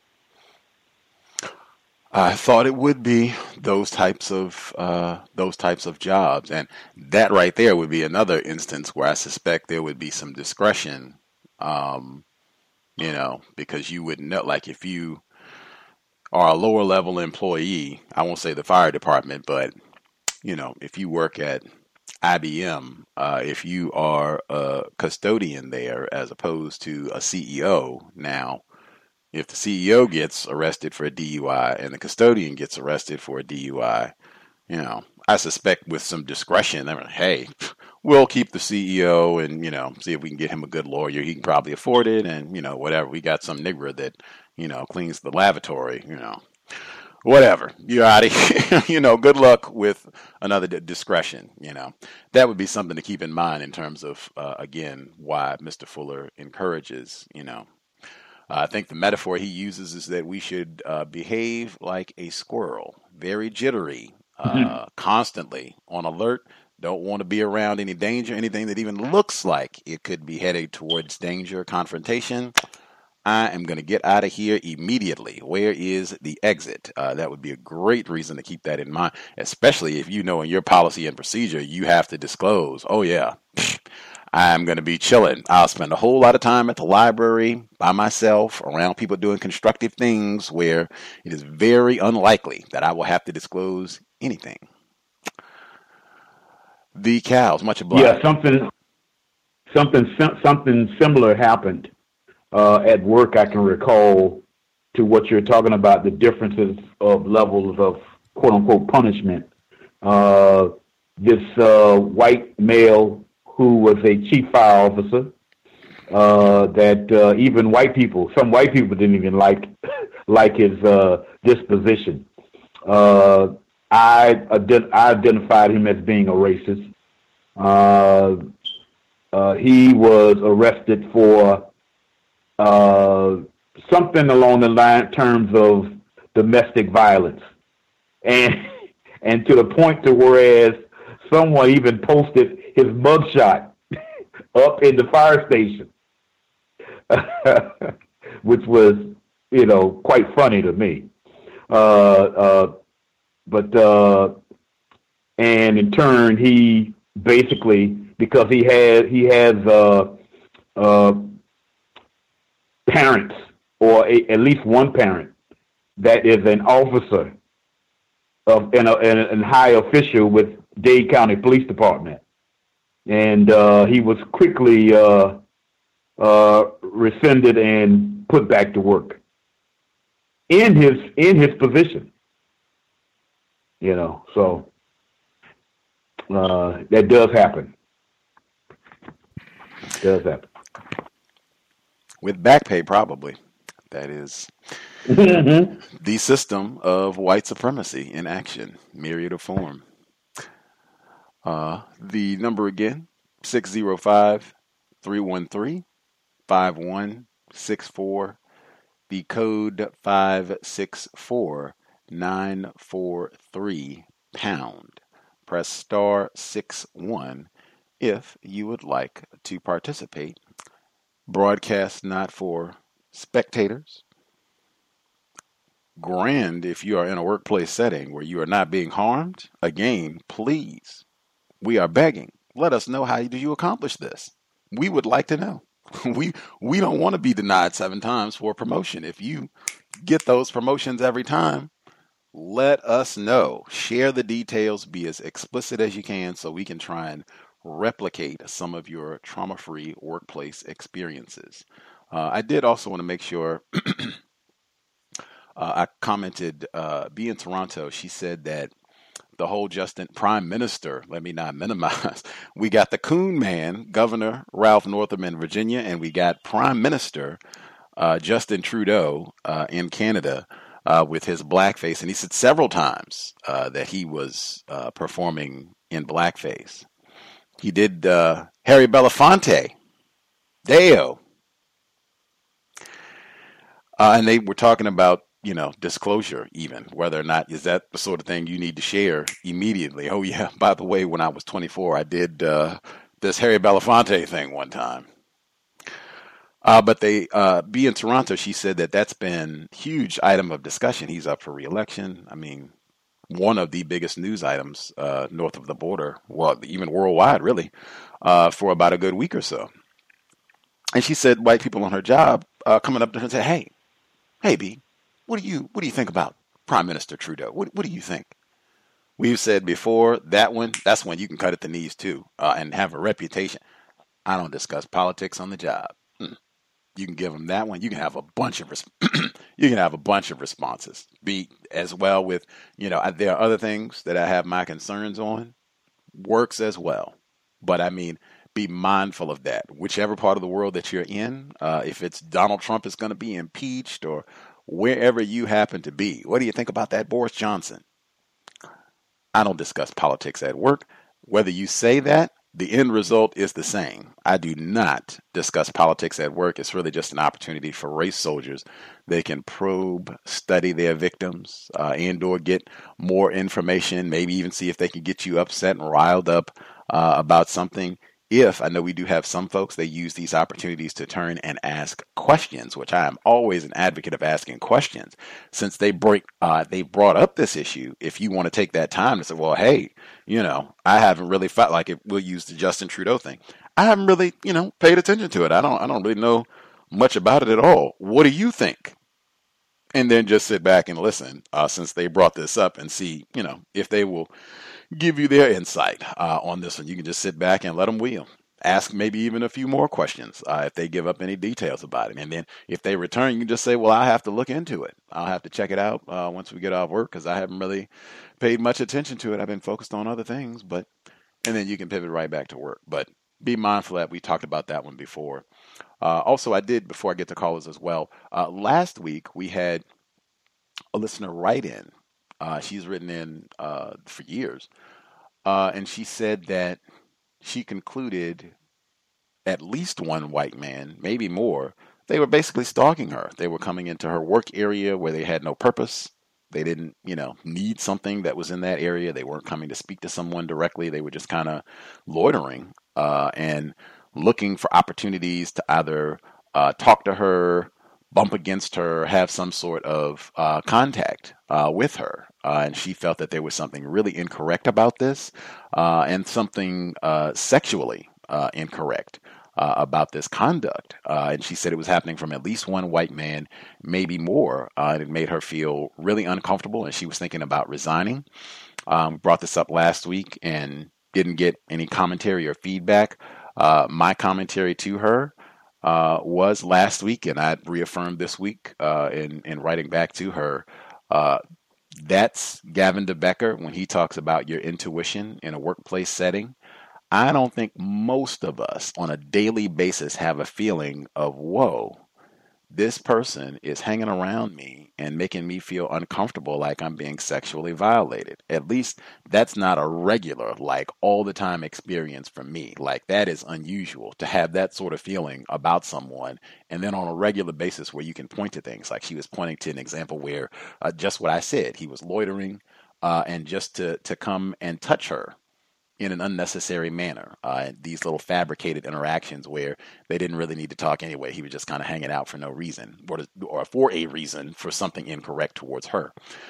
I thought it would be those types of uh, those types of jobs, and that right there would be another instance where I suspect there would be some discretion, um, you know, because you wouldn't know. Like if you are a lower level employee, I won't say the fire department, but you know, if you work at I B M, uh, if you are a custodian there as opposed to a C E O now. If the C E O gets arrested for a D U I and the custodian gets arrested for a D U I, you know, I suspect with some discretion, I mean, hey, we'll keep the C E O and, you know, see if we can get him a good lawyer. He can probably afford it. And, you know, whatever. We got some nigger that, you know, cleans the lavatory, you know, whatever. You're out of here. You know, good luck with another d- discretion. You know, that would be something to keep in mind in terms of, uh, again, why Mister Fuller encourages, you know, Uh, I think the metaphor he uses is that we should uh, behave like a squirrel, very jittery, uh, mm-hmm. constantly on alert, don't want to be around any danger, anything that even looks like it could be headed towards danger, confrontation. I am going to get out of here immediately. Where is the exit? Uh, that would be a great reason to keep that in mind, especially if you know in your policy and procedure you have to disclose, oh yeah, I'm going to be chilling. I'll spend a whole lot of time at the library by myself around people doing constructive things where it is very unlikely that I will have to disclose anything. The cows, much obliged. Yeah, something, something, something similar happened uh, at work. I can recall to what you're talking about, the differences of levels of quote unquote punishment. Uh, this uh, white male who was a chief fire officer, uh, that uh, even white people, some white people didn't even like like his uh, disposition. Uh, I, ident- I identified him as being a racist. Uh, uh, he was arrested for uh, something along the line terms of domestic violence, and and to the point to whereas someone even posted his mugshot up in the fire station, which was, you know, quite funny to me. Uh, uh, but, uh, and in turn, he basically, because he had, he has, uh, uh, parents or a, at least one parent that is an officer of, and a, and a high official with Dade County Police Department. And uh, he was quickly uh, uh, rescinded and put back to work in his in his position. You know, so uh, that does happen. It does happen with back pay, probably. That is mm-hmm. the system of white supremacy in action, myriad of form. Uh, the number again, six zero five, three one three, five one six four. The code five six four nine four three pound. Press star six one if you would like to participate. Broadcast not for spectators. Grand if you are in a workplace setting where you are not being harmed. Again, please. We are begging. Let us know how do you accomplish this. We would like to know. We we don't want to be denied seven times for a promotion. If you get those promotions every time, let us know. Share the details. Be as explicit as you can so we can try and replicate some of your trauma-free workplace experiences. Uh, I did also want to make sure uh, I commented, uh, B in Toronto, she said that the whole Justin Prime Minister, let me not minimize. We got the Coon Man, Governor Ralph Northam in Virginia, and we got Prime Minister uh, Justin Trudeau uh, in Canada uh, with his blackface. And he said several times uh, that he was uh, performing in blackface. He did uh, Harry Belafonte, Deo. Uh, and they were talking about, you know, disclosure even, whether or not is that the sort of thing you need to share immediately. Oh, yeah, by the way, when I was twenty-four, I did uh, this Harry Belafonte thing one time. Uh, but they, uh, be in Toronto, she said that that's been a huge item of discussion. He's up for re-election. I mean, one of the biggest news items uh, north of the border, well, even worldwide, really, uh, for about a good week or so. And she said white people on her job uh, coming up to her and said, hey, hey, B, what do you what do you think about Prime Minister Trudeau? What what do you think? We've said before, that one, that's when you can cut at the knees too uh, and have a reputation. I don't discuss politics on the job. Hmm. You can give them that one. You can have a bunch of res- you can have a bunch of responses. Be as well with, you know, there are other things that I have my concerns on. Works as well, but I mean, be mindful of that. Whichever part of the world that you're in, uh, if it's Donald Trump is going to be impeached or wherever you happen to be, what do you think about that, Boris Johnson? I don't discuss politics at work. Whether you say that, the end result is the same. I do not discuss politics at work. It's really just an opportunity for race soldiers. They can probe, study their victims, uh, and or get more information, maybe even see if they can get you upset and riled up uh, about something. If, I know we do have some folks, they use these opportunities to turn and ask questions, which I am always an advocate of asking questions. Since they break, uh, they brought up this issue, if you want to take that time to say, well, hey, you know, I haven't really felt like it. We'll use the Justin Trudeau thing. I haven't really, you know, paid attention to it. I don't, I don't really know much about it at all. What do you think? And then just sit back and listen, uh, since they brought this up, and see, you know, if they will give you their insight uh, on this one. You can just sit back and let them wheel. Ask maybe even a few more questions uh, if they give up any details about it. And then if they return, you can just say, well, I have to look into it. I'll have to check it out uh, once we get off work, because I haven't really paid much attention to it. I've been focused on other things. But and then you can pivot right back to work. But be mindful that we talked about that one before. Uh, also, I did, before I get to callers as well, uh, last week we had a listener write in. Uh, she's written in uh, for years, uh, and she said that she concluded at least one white man, maybe more, they were basically stalking her. They were coming into her work area where they had no purpose. They didn't, you know, need something that was in that area. They weren't coming to speak to someone directly. They were just kind of loitering uh, and looking for opportunities to either uh, talk to her, bump against her, have some sort of uh, contact uh, with her. Uh, and she felt that there was something really incorrect about this uh, and something uh, sexually uh, incorrect uh, about this conduct. Uh, and she said it was happening from at least one white man, maybe more. Uh, and it made her feel really uncomfortable, and she was thinking about resigning. Um, brought this up last week and didn't get any commentary or feedback. Uh, my commentary to her Uh, was last week, and I reaffirmed this week uh, in, in writing back to her. Uh, that's Gavin DeBecker when he talks about your intuition in a workplace setting. I don't think most of us on a daily basis have a feeling of, whoa, this person is hanging around me and making me feel uncomfortable, like I'm being sexually violated. At least that's not a regular, like all the time experience for me. Like that is unusual to have that sort of feeling about someone. And then on a regular basis where you can point to things, like she was pointing to an example where uh, just what I said, he was loitering uh, and just to, to come and touch her in an unnecessary manner. Uh, these little fabricated interactions where they didn't really need to talk anyway. He was just kind of hanging out for no reason, or, to, or for a reason, for something incorrect towards her.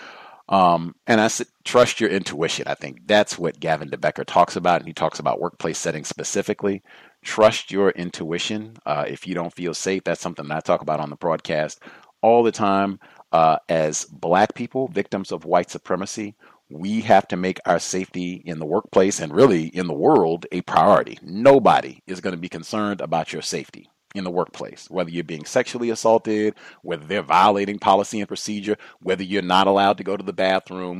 Um, and I said, trust your intuition. I think that's what Gavin DeBecker talks about. And he talks about workplace settings specifically. Trust your intuition. Uh, if you don't feel safe, that's something that I talk about on the broadcast all the time. Uh, as Black people, victims of white supremacy, we have to make our safety in the workplace and really in the world a priority. Nobody is going to be concerned about your safety in the workplace, whether you're being sexually assaulted, whether they're violating policy and procedure, whether you're not allowed to go to the bathroom,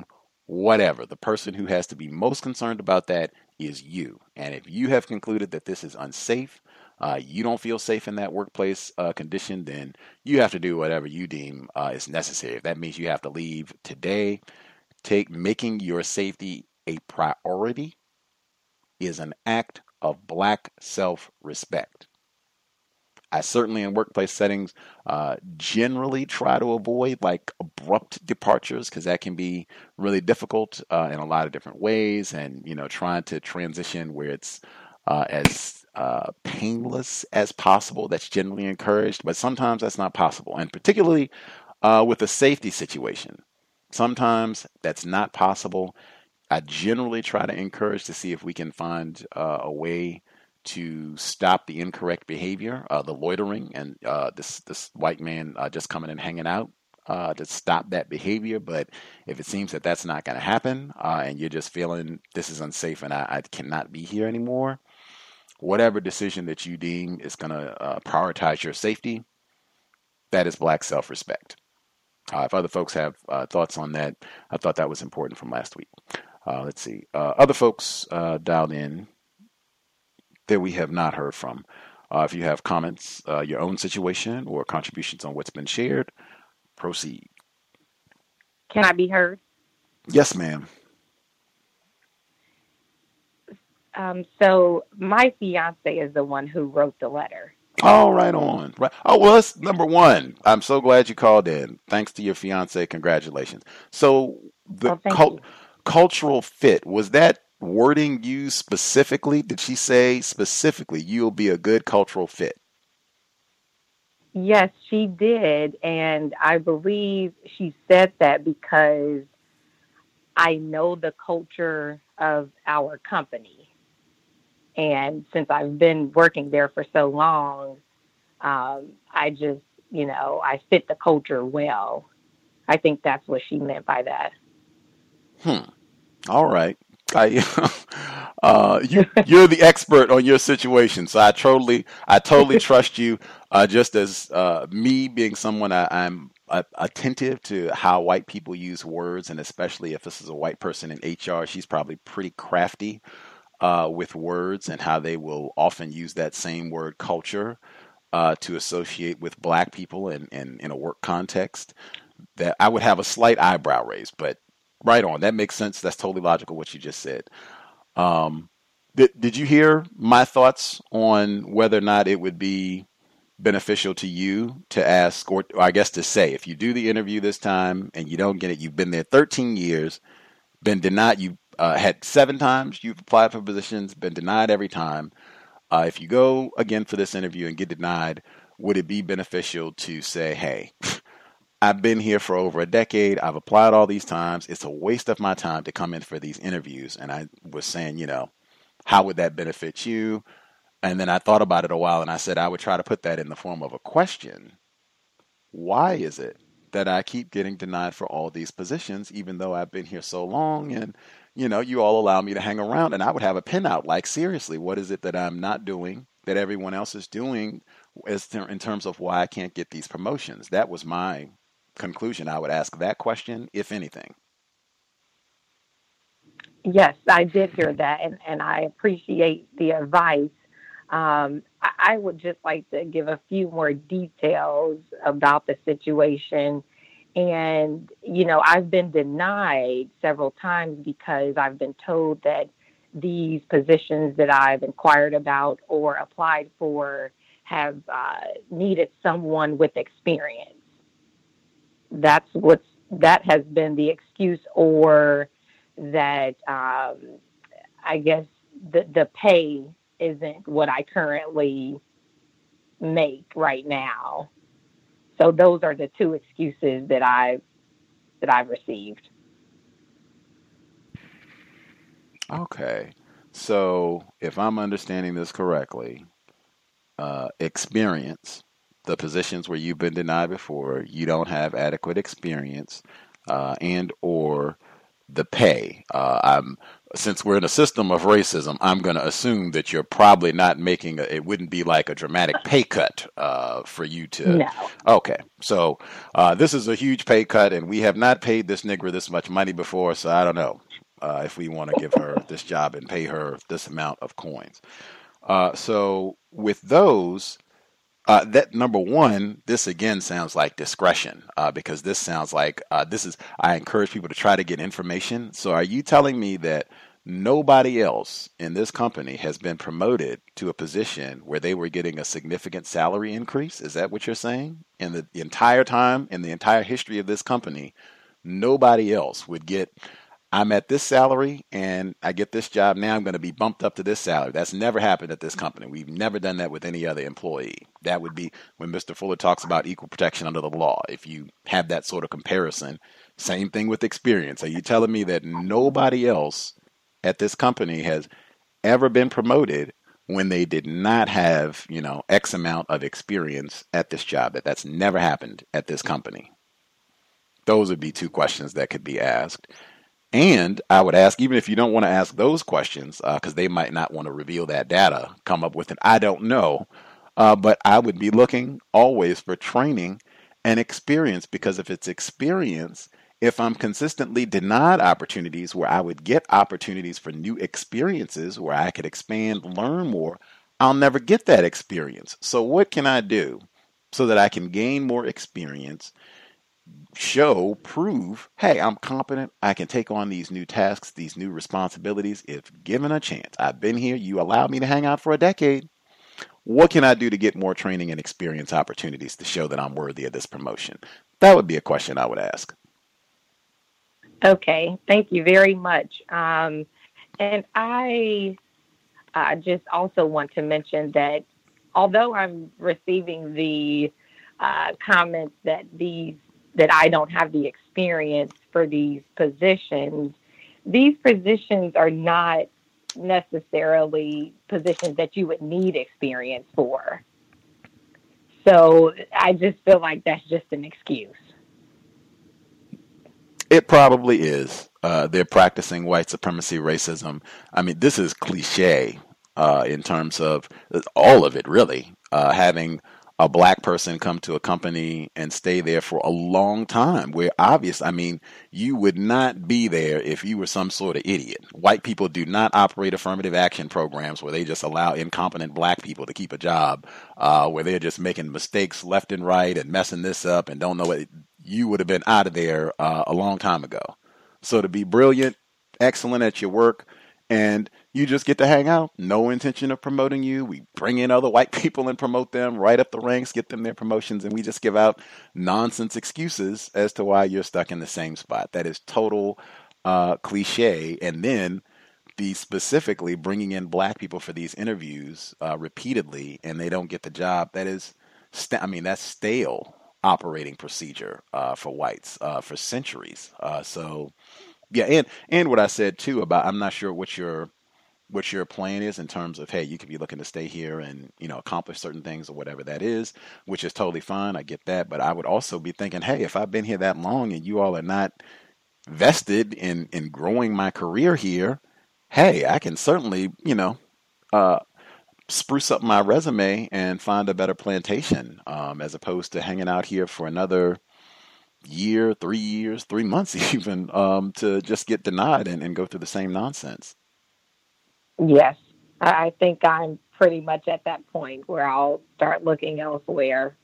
whatever. The person who has to be most concerned about that is you. And if you have concluded that this is unsafe, uh, you don't feel safe in that workplace uh, condition, then you have to do whatever you deem uh, is necessary. If that means you have to leave today, take making your safety a priority is an act of Black self-respect. I certainly in workplace settings uh, generally try to avoid like abrupt departures because that can be really difficult uh, in a lot of different ways, and you know trying to transition where it's uh, as uh, painless as possible. That's generally encouraged, but sometimes that's not possible, and particularly uh, with a safety situation, sometimes that's not possible. I generally try to encourage to see if we can find uh, a way to stop the incorrect behavior, uh, the loitering, and uh, this this white man uh, just coming and hanging out uh, to stop that behavior. But if it seems that that's not going to happen, uh, and you're just feeling this is unsafe and I, I cannot be here anymore, whatever decision that you deem is going to uh, prioritize your safety, that is Black self-respect. Uh, if other folks have uh, thoughts on that, I thought that was important from last week. Uh, let's see. Uh, other folks uh, dialed in that we have not heard from. Uh, if you have comments, uh, your own situation, or contributions on what's been shared, proceed. Can I be heard? Yes, ma'am. Um, so my fiance is the one who wrote the letter. Oh, right on. Right. Oh, well, that's number one. I'm so glad you called in. Thanks to your fiance. Congratulations. So the oh, cult- cultural fit, was that wording used specifically? Did she say specifically you'll be a good cultural fit? Yes, she did. And I believe she said that because I know the culture of our company. And since I've been working there for so long, um, I just, you know, I fit the culture well. I think that's what she meant by that. Hmm. All right. I, uh, you, you're the expert on your situation, so I totally, I totally trust you. Uh, just as uh, me being someone, I, I'm uh, attentive to how white people use words, and especially if this is a white person in H R, she's probably pretty crafty uh, with words and how they will often use that same word culture uh, to associate with Black people in, in, in a work context. That I would have a slight eyebrow raise, but. Right on. That makes sense. That's totally logical what you just said. Um, did, did you hear my thoughts on whether or not it would be beneficial to you to ask, or, or I guess to say, if you do the interview this time and you don't get it, you've been there thirteen years, been denied, you uh, had seven times you've applied for positions, been denied every time. Uh, if you go again for this interview and get denied, would it be beneficial to say, hey, I've been here for over a decade. I've applied all these times. It's a waste of my time to come in for these interviews. And I was saying, you know, how would that benefit you? And then I thought about it a while and I said, I would try to put that in the form of a question. Why is it that I keep getting denied for all these positions, even though I've been here so long and, you know, you all allow me to hang around? And I would have a pin out like, seriously, what is it that I'm not doing that everyone else is doing as ter- in terms of why I can't get these promotions? That was my conclusion. I would ask that question, if anything. Yes, I did hear that, and, and I appreciate the advice. Um, I, I would just like to give a few more details about the situation. And, you know, I've been denied several times because I've been told that these positions that I've inquired about or applied for have uh, needed someone with experience. That's what's that has been the excuse, or that um, I guess the the pay isn't what I currently make right now. So those are the two excuses that I've that I've received. Okay, so if I'm understanding this correctly, uh, experience. The positions where you've been denied before, you don't have adequate experience, uh, and or the pay. Uh, I'm since we're in a system of racism, I'm going to assume that you're probably not making a, it wouldn't be like a dramatic pay cut uh, for you to. No. Okay. So uh, this is a huge pay cut, and we have not paid this nigger this much money before, so I don't know uh, if we want to give her this job and pay her this amount of coins. Uh, so with those, uh, that number one, this again sounds like discretion uh, because this sounds like uh, this is, I encourage people to try to get information. So are you telling me that nobody else in this company has been promoted to a position where they were getting a significant salary increase? Is that what you're saying? In the, the entire time, in the entire history of this company, nobody else would get, I'm at this salary and I get this job, now I'm going to be bumped up to this salary. That's never happened at this company. We've never done that with any other employee. That would be when Mister Fuller talks about equal protection under the law. If you have that sort of comparison, same thing with experience. Are you telling me that nobody else at this company has ever been promoted when they did not have, you know, X amount of experience at this job? That that's never happened at this company? Those would be two questions that could be asked. And I would ask, even if you don't want to ask those questions, because uh, they might not want to reveal that data, come up with an I don't know, uh, but I would be looking always for training and experience, because if it's experience, if I'm consistently denied opportunities where I would get opportunities for new experiences where I could expand, learn more, I'll never get that experience. So what can I do so that I can gain more experience, show, prove, hey, I'm competent, I can take on these new tasks, these new responsibilities if given a chance. I've been here, you allowed me to hang out for a decade. What can I do to get more training and experience opportunities to show that I'm worthy of this promotion? That would be a question I would ask. Okay, thank you very much. Um, and I uh, just also want to mention that although I'm receiving the uh, comments that these that I don't have the experience for these positions, these positions are not necessarily positions that you would need experience for. So I just feel like that's just an excuse. It probably is. Uh, they're practicing white supremacy racism. I mean, this is cliche uh, in terms of all of it, really. Uh, having a black person come to a company and stay there for a long time, where obvious, I mean, you would not be there if you were some sort of idiot. White people do not operate affirmative action programs where they just allow incompetent black people to keep a job, uh, where they're just making mistakes left and right and messing this up and don't know what. You would have been out of there uh, a long time ago. So to be brilliant, excellent at your work, and you just get to hang out, no intention of promoting you. We bring in other white people and promote them right up the ranks, get them their promotions, and we just give out nonsense excuses as to why you're stuck in the same spot. That is total uh, cliche. And then the specifically bringing in black people for these interviews uh, repeatedly, and they don't get the job. That is, st- I mean, that's stale operating procedure uh, for whites uh, for centuries. Uh, so, yeah, and and what I said too about I'm not sure what your what your plan is in terms of, hey, you could be looking to stay here and, you know, accomplish certain things or whatever that is, which is totally fine. I get that, but I would also be thinking, hey, if I've been here that long and you all are not vested in in growing my career here, hey, I can certainly, you know, uh, spruce up my resume and find a better plantation um, as opposed to hanging out here for another year, three years, three months even um, to just get denied and, and go through the same nonsense. Yes, I think I'm pretty much at that point where I'll start looking elsewhere.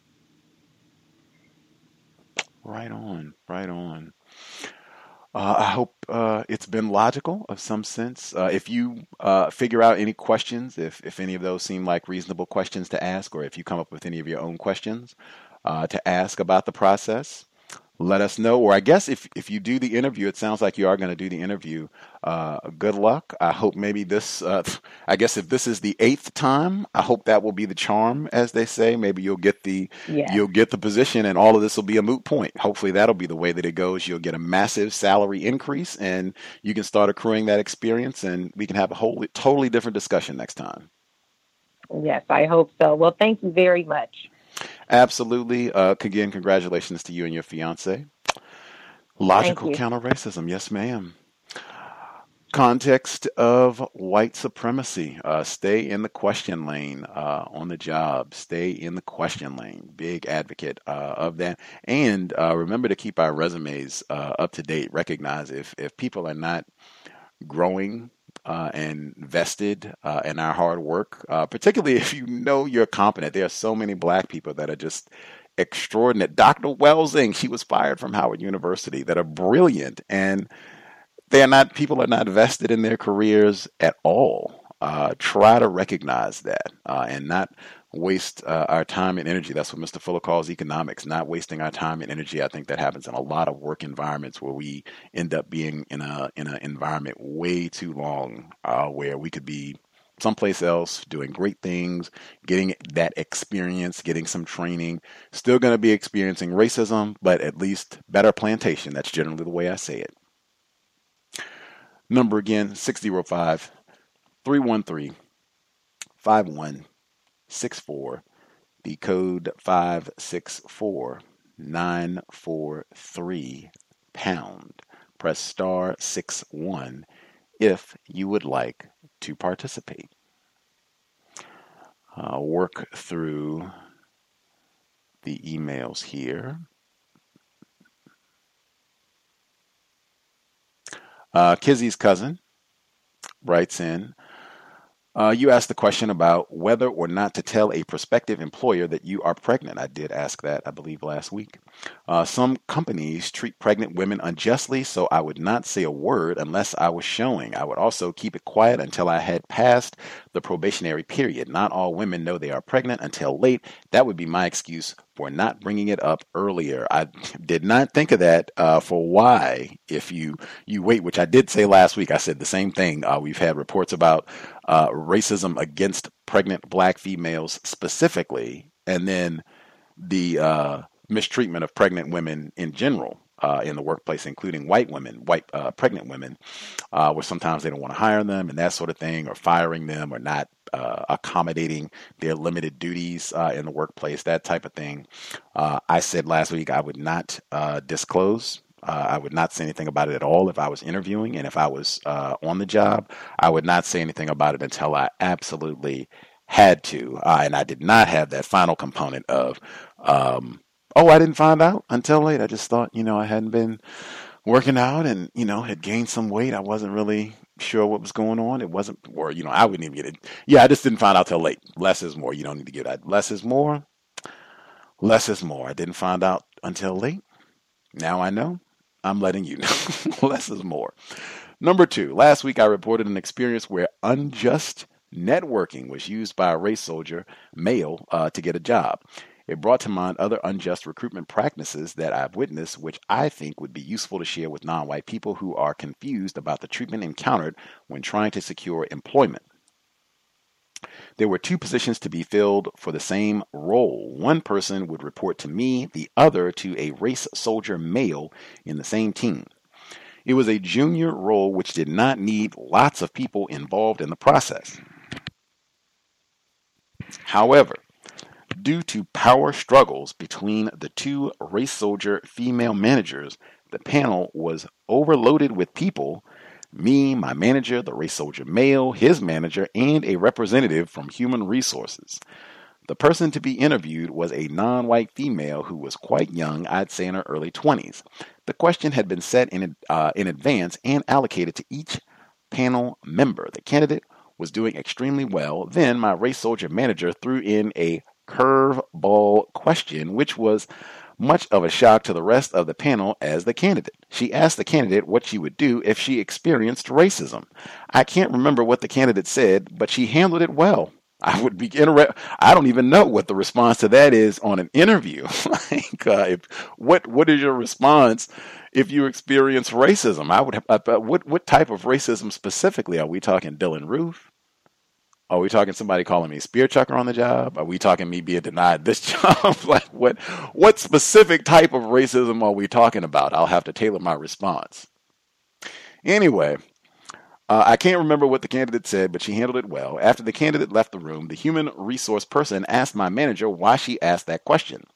Right on, right on. Uh, I hope uh, it's been logical of some sense. Uh, if you uh, figure out any questions, if, if any of those seem like reasonable questions to ask, or if you come up with any of your own questions uh, to ask about the process, let us know. Or I guess if, if you do the interview, it sounds like you are going to do the interview. Uh, good luck. I hope maybe this, uh, I guess if this is the eighth time, I hope that will be the charm, as they say. Maybe you'll get the, yeah. you'll get the position and all of this will be a moot point. Hopefully that'll be the way that it goes. You'll get a massive salary increase and you can start accruing that experience and we can have a whole totally different discussion next time. Yes, I hope so. Well, thank you very much. Absolutely. Uh, again, congratulations to you and your fiance. Logical counter-racism. Yes, ma'am. context of white supremacy. Uh, stay in the question lane uh, on the job. Stay in the question lane. Big advocate uh, of that. And uh, remember to keep our resumes uh, up to date. Recognize if, if people are not growing uh, and vested uh, in our hard work, uh, particularly if you know you're competent. There are so many black people that are just extraordinary. Doctor Welsing, she was fired from Howard University, that are brilliant, and they are not, people are not vested in their careers at all. Uh, try to recognize that uh, and not waste uh, our time and energy. That's what Mister Fuller calls economics, not wasting our time and energy. I think that happens in a lot of work environments where we end up being in a in an environment way too long, uh, where we could be someplace else doing great things, getting that experience, getting some training, still going to be experiencing racism, but at least better plantation. That's generally the way I say it. Number again, six oh five, three one three, five one six four. The code five six four nine four three pound. Press star six one if you would like to participate. Uh, work through the emails here. Uh, Kizzy's cousin writes in, uh, you asked the question about whether or not to tell a prospective employer that you are pregnant. I did ask that, I believe, last week. Uh, some companies treat pregnant women unjustly, so I would not say a word unless I was showing. I would also keep it quiet until I had passed the probationary period. Not all women know they are pregnant until late. That would be my excuse for not bringing it up earlier. I did not think of that uh, for why, if you, you wait, which I did say last week. I said the same thing. Uh, we've had reports about uh, racism against pregnant black females specifically, and then the uh, mistreatment of pregnant women in general uh, in the workplace, including white women, white uh, pregnant women, uh, where sometimes they don't want to hire them and that sort of thing, or firing them, or not Uh, accommodating their limited duties uh, in the workplace, that type of thing. Uh, I said last week I would not uh, disclose. Uh, I would not say anything about it at all if I was interviewing, and if I was uh, on the job, I would not say anything about it until I absolutely had to. Uh, and I did not have that final component of, um, oh, I didn't find out until late. I just thought, you know, I hadn't been working out and, you know, had gained some weight. I wasn't really sure what was going on. It wasn't, or, you know, I wouldn't even get it. Yeah, I just didn't find out till late. Less is more. You don't need to get that. Less is more. Less is more. I didn't find out until late. Now I know. I'm letting you know. Less is more. Number two, last week I reported an experience where unjust networking was used by a race soldier, male, uh, to get a job. It brought to mind other unjust recruitment practices that I've witnessed, which I think would be useful to share with non-white people who are confused about the treatment encountered when trying to secure employment. There were two positions to be filled for the same role. One person would report to me, the other to a race soldier male in the same team. It was a junior role which did not need lots of people involved in the process. However, due to power struggles between the two race soldier female managers, the panel was overloaded with people, me, my manager, the race soldier male, his manager, and a representative from human resources. The person to be interviewed was a non-white female who was quite young, I'd say in her early twenties. The question had been set in, uh, in advance and allocated to each panel member. The candidate was doing extremely well. Then my race soldier manager threw in a curveball question, which was much of a shock to the rest of the panel as the candidate. She asked the candidate what she would do if she experienced racism. I can't remember what the candidate said, but she handled it well. I would be interested. I don't even know what the response to that is on an interview. like, uh, if, what what is your response if you experience racism? I would. Have, uh, what what type of racism specifically are we talking? Dylan Roof? Are we talking somebody calling me a spear chucker on the job? Are we talking me being denied this job? like what what specific type of racism are we talking about? I'll have to tailor my response. Anyway. Uh, I can't remember what the candidate said, but she handled it well. After the candidate left the room, the human resource person asked my manager why she asked that question.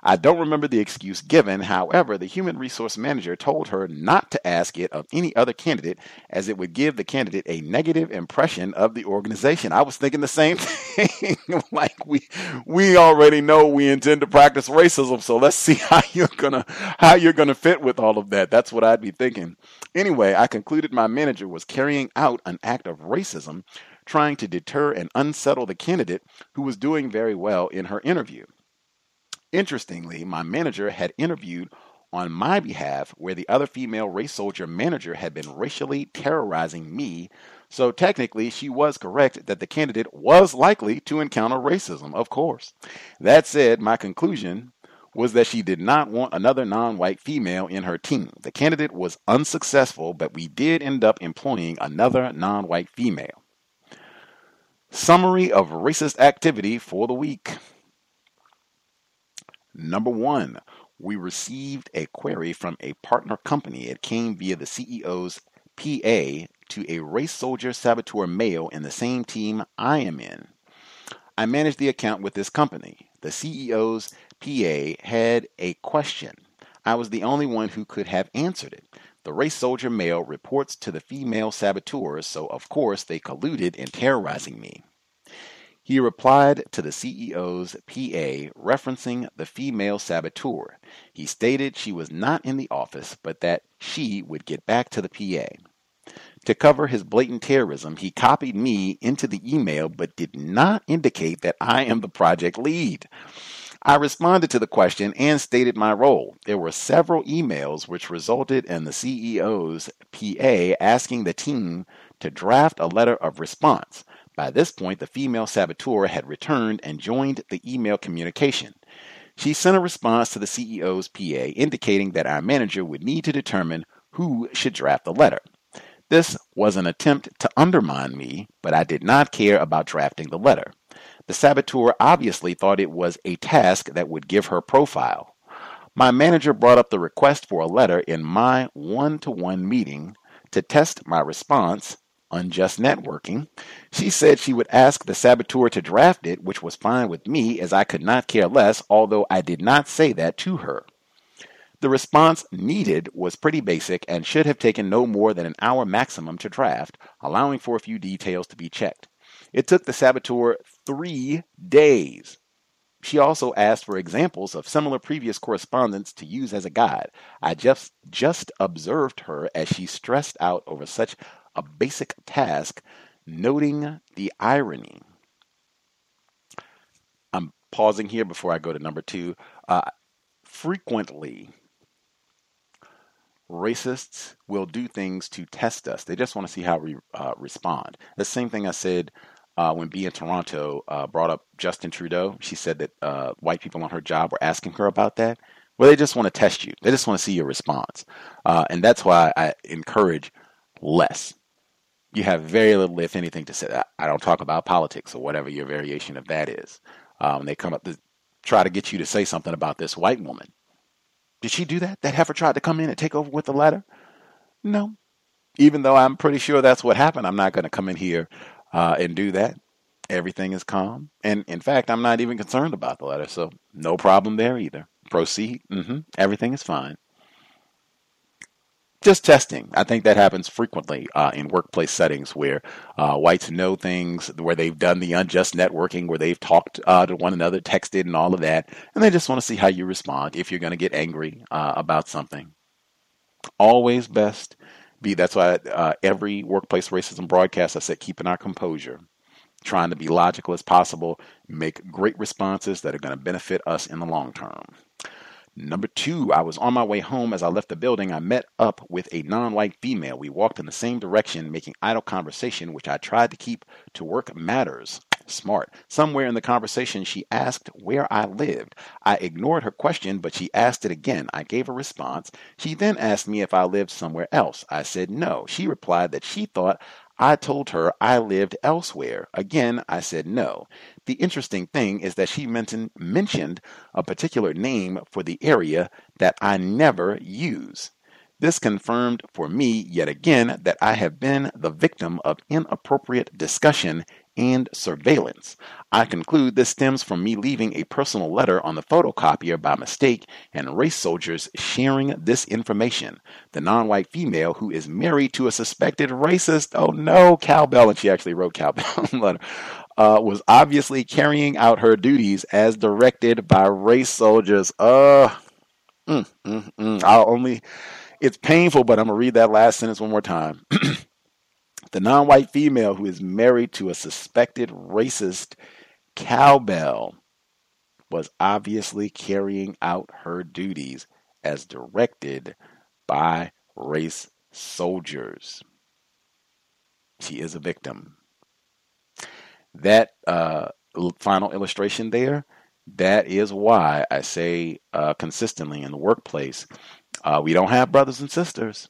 I don't remember the excuse given. However, the human resource manager told her not to ask it of any other candidate as it would give the candidate a negative impression of the organization. I was thinking the same thing. Like we we already know we intend to practice racism, so let's see how you're gonna how you're gonna fit with all of that. That's what I'd be thinking. Anyway, I concluded my manager was carrying out an act of racism, trying to deter and unsettle the candidate who was doing very well in her interview. Interestingly, my manager had interviewed on my behalf where the other female race soldier manager had been racially terrorizing me, so technically she was correct that the candidate was likely to encounter racism, of course. That said, my conclusion was that she did not want another non-white female in her team. The candidate was unsuccessful, but we did end up employing another non-white female. Summary of racist activity for the week. Number one, we received a query from a partner company. It came via the C E O's P A to a race soldier saboteur male in the same team I am in. I manage the account with this company. The C E O's P A had a question. I was the only one who could have answered it. The race soldier male reports to the female saboteurs, so of course they colluded in terrorizing me. He replied to the C E O's P A referencing the female saboteur. He stated she was not in the office, but that she would get back to the P A. To cover his blatant terrorism, he copied me into the email, but did not indicate that I am the project lead. I responded to the question and stated my role. There were several emails which resulted in the C E O's P A asking the team to draft a letter of response. By this point, the female saboteur had returned and joined the email communication. She sent a response to the C E O's P A indicating that our manager would need to determine who should draft the letter. This was an attempt to undermine me, but I did not care about drafting the letter. The saboteur obviously thought it was a task that would give her profile. My manager brought up the request for a letter in my one-to-one meeting to test my response, unjust networking. She said she would ask the saboteur to draft it, which was fine with me as I could not care less, although I did not say that to her. The response needed was pretty basic and should have taken no more than an hour maximum to draft, allowing for a few details to be checked. It took the saboteur three days. She also asked for examples of similar previous correspondence to use as a guide. I just, just observed her as she stressed out over such a basic task, noting the irony. I'm pausing here before I go to number two. Uh, frequently, racists will do things to test us. They just want to see how we uh, respond. The same thing I said uh, when Bea in Toronto uh, brought up Justin Trudeau. She said that uh, white people on her job were asking her about that. Well, they just want to test you. They just want to see your response. Uh, and that's why I encourage less. You have very little, if anything, to say. I don't talk about politics or whatever your variation of that is. Um, they come up to try to get you to say something about this white woman. Did she do that? That heifer tried to come in and take over with the letter? No. Even though I'm pretty sure that's what happened, I'm not going to come in here uh, and do that. Everything is calm. And in fact, I'm not even concerned about the letter, so no problem there either. Proceed. Mm-hmm. Everything is fine. Just testing. I think that happens frequently uh, in workplace settings where uh, whites know things, where they've done the unjust networking, where they've talked uh, to one another, texted and all of that, and they just want to see how you respond if you're going to get angry uh, about something. Always best be, that's why uh, every workplace racism broadcast I said keeping our composure, trying to be logical as possible, make great responses that are going to benefit us in the long term. Number two, I was on my way home. As I left the building, I met up with a non-white female. We walked in the same direction, making idle conversation, which I tried to keep to work matters. Smart. Somewhere in the conversation, she asked where I lived. I ignored her question, but she asked it again. I gave a response. She then asked me if I lived somewhere else. I said no. She replied that she thought I told her I lived elsewhere. Again, I said no. The interesting thing is that she mentioned, mentioned a particular name for the area that I never use. This confirmed for me yet again that I have been the victim of inappropriate discussion and surveillance. I conclude this stems from me leaving a personal letter on the photocopier by mistake and race soldiers sharing this information. The non-white female who is married to a suspected racist, oh no, cowbell, and she actually wrote cowbell letter, uh, was obviously carrying out her duties as directed by race soldiers. Uh, mm, mm, mm. I'll only, it's painful, but I'm going to read that last sentence one more time. The non-white female who is married to a suspected racist cowbell was obviously carrying out her duties as directed by race soldiers. She is a victim. That uh, final illustration there, that is why I say uh, consistently in the workplace, uh, we don't have brothers and sisters.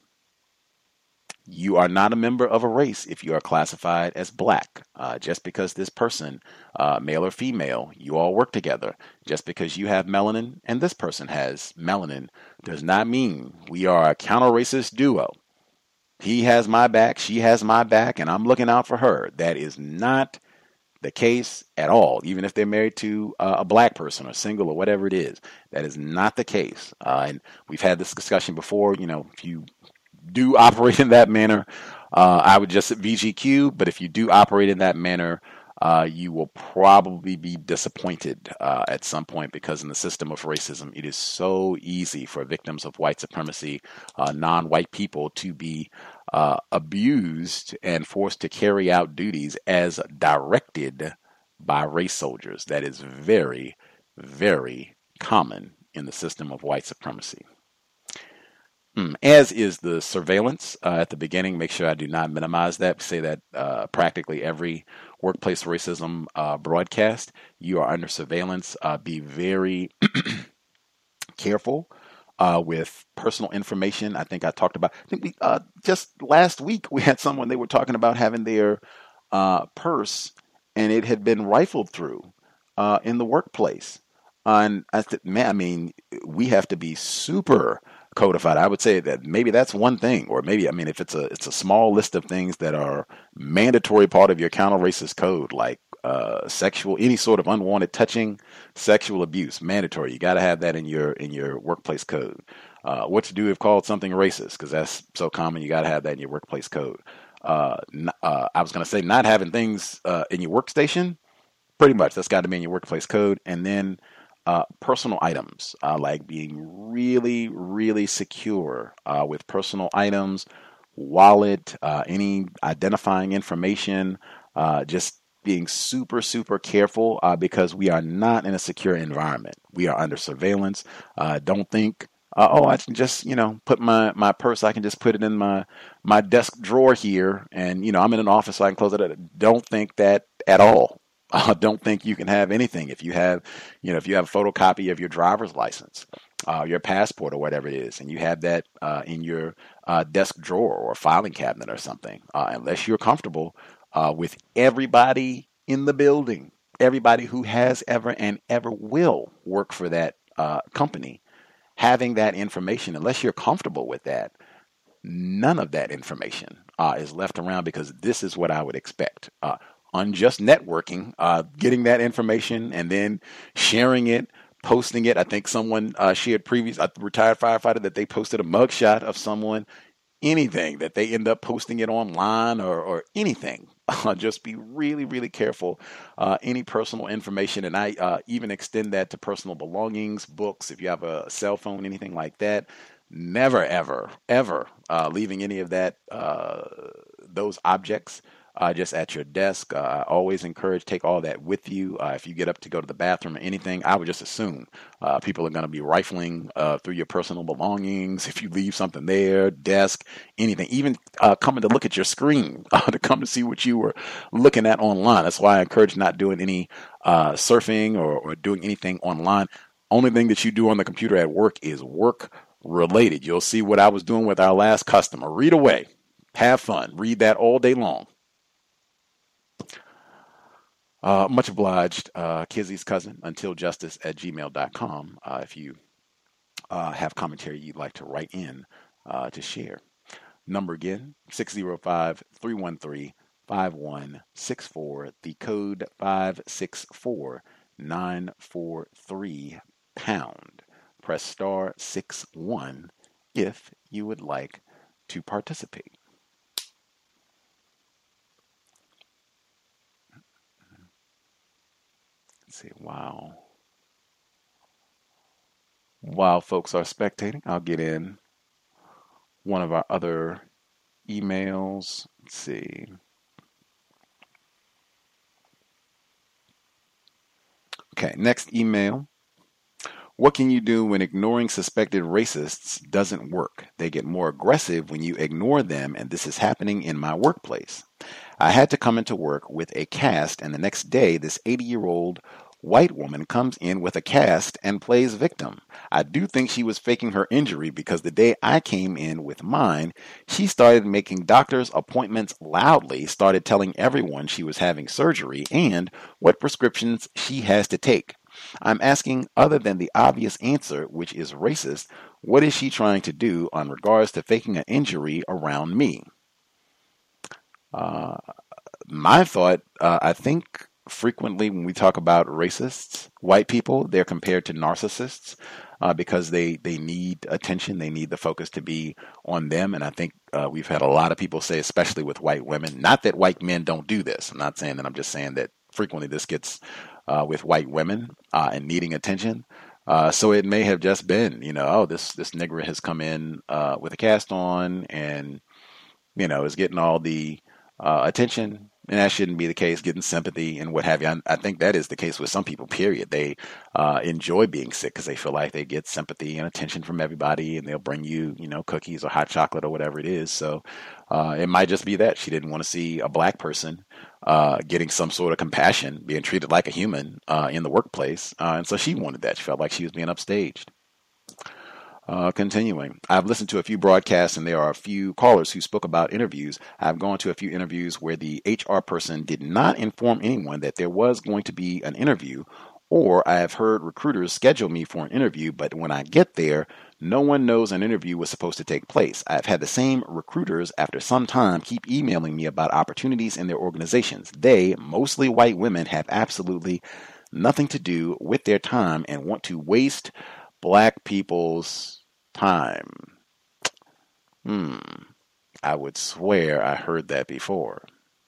You are not a member of a race if you are classified as black. Uh, just because this person, uh, male or female, you all work together. Just because you have melanin and this person has melanin does not mean we are a counter-racist duo. He has my back, she has my back, and I'm looking out for her. That is not the case at all. Even if they're married to uh, a black person or single or whatever it is, that is not the case. Uh, and we've had this discussion before. You know, if you do operate in that manner, uh, I would just V G Q. But if you do operate in that manner, uh, you will probably be disappointed uh, at some point, because in the system of racism, it is so easy for victims of white supremacy, uh, non-white people, to be uh, abused and forced to carry out duties as directed by race soldiers. That is very, very common in the system of white supremacy. Mm, as is the surveillance uh, at the beginning. Make sure I do not minimize that. Say that uh, practically every workplace racism uh, broadcast, you are under surveillance. Uh, be very careful uh, with personal information. I think I talked about, I think we, uh, just last week we had someone, they were talking about having their uh, purse and it had been rifled through uh, in the workplace. Uh, and I said, man, I mean, we have to be super codified. I would say that maybe that's one thing, or maybe, I mean, if it's a it's a small list of things that are mandatory part of your counter-racist code, like uh, sexual, any sort of unwanted touching, sexual abuse, mandatory. You got to have that in your in your workplace code. Uh, what to do if called something racist, because that's so common. You got to have that in your workplace code. Uh, uh, I was going to say not having things uh, in your workstation. Pretty much, that's got to be in your workplace code, and then. Uh, personal items, uh, like being really, really secure uh, with personal items, wallet, uh, any identifying information, uh, just being super, super careful uh, because we are not in a secure environment. We are under surveillance. Uh, don't think, uh, oh, I can just, you know, put my, my purse, I can just put it in my, my desk drawer here, and, you know, I'm in an office so I can close it up. Don't think that at all. I uh, don't think you can have anything if you have, you know, if you have a photocopy of your driver's license, uh, your passport or whatever it is, and you have that uh, in your uh, desk drawer or filing cabinet or something, uh, unless you're comfortable uh, with everybody in the building, everybody who has ever and ever will work for that uh, company, having that information, unless you're comfortable with that, none of that information uh, is left around, because this is what I would expect. Uh, Unjust networking, uh, getting that information and then sharing it, posting it. I think someone uh, shared previous, a retired firefighter, that they posted a mugshot of someone, anything that they end up posting it online or, or anything. Uh, just be really, really careful. Uh, any personal information, and I uh, even extend that to personal belongings, books, if you have a cell phone, anything like that. Never, ever, ever uh, leaving any of that, uh, those objects Uh, just at your desk. Uh, I always encourage, take all that with you. Uh, if you get up to go to the bathroom or anything, I would just assume uh, people are going to be rifling uh, through your personal belongings. If you leave something there, desk, anything, even uh, coming to look at your screen, uh, to come to see what you were looking at online. That's why I encourage not doing any uh, surfing or, or doing anything online. Only thing that you do on the computer at work is work related. You'll see what I was doing with our last customer. Read away. Have fun. Read that all day long. Uh, much obliged, uh, Kizzy's cousin, until justice at gmail dot com. Uh, if you uh, have commentary you'd like to write in uh, to share. Number again, six oh five, three one three, five one six four, the code five six four nine four three pound. Press star six one if you would like to participate. Let's see, wow. While folks are spectating, I'll get in one of our other emails. Let's see. Okay, next email. What can you do when ignoring suspected racists doesn't work? They get more aggressive when you ignore them, and this is happening in my workplace. I had to come into work with a cast, and the next day, this eighty-year-old white woman comes in with a cast and plays victim. I do think she was faking her injury because the day I came in with mine, she started making doctor's appointments loudly, started telling everyone she was having surgery and what prescriptions she has to take. I'm asking, other than the obvious answer, which is racist, what is she trying to do on regards to faking an injury around me? Uh, my thought, uh, I think frequently when we talk about racists, white people, they're compared to narcissists uh, because they, they need attention. They need the focus to be on them. And I think uh, we've had a lot of people say, especially with white women, not that white men don't do this. I'm not saying that. I'm just saying that frequently this gets uh, with white women uh, and needing attention. Uh, so it may have just been, you know, oh, this, this nigger has come in uh, with a cast on and, you know, is getting all the uh, attention. And that shouldn't be the case, getting sympathy and what have you. I, I think that is the case with some people, period. They uh, enjoy being sick because they feel like they get sympathy and attention from everybody, and they'll bring you, you know, cookies or hot chocolate or whatever it is. So uh, it might just be that she didn't want to see a black person uh, getting some sort of compassion, being treated like a human uh, in the workplace. Uh, and so she wanted that. She felt like she was being upstaged. Uh, continuing, I've listened to a few broadcasts and there are a few callers who spoke about interviews. I've gone to a few interviews where the H R person did not inform anyone that there was going to be an interview, or I have heard recruiters schedule me for an interview, but when I get there, no one knows an interview was supposed to take place. I've had the same recruiters after some time keep emailing me about opportunities in their organizations. They, mostly white women, have absolutely nothing to do with their time and want to waste black people's time. Hmm. I would swear I heard that before.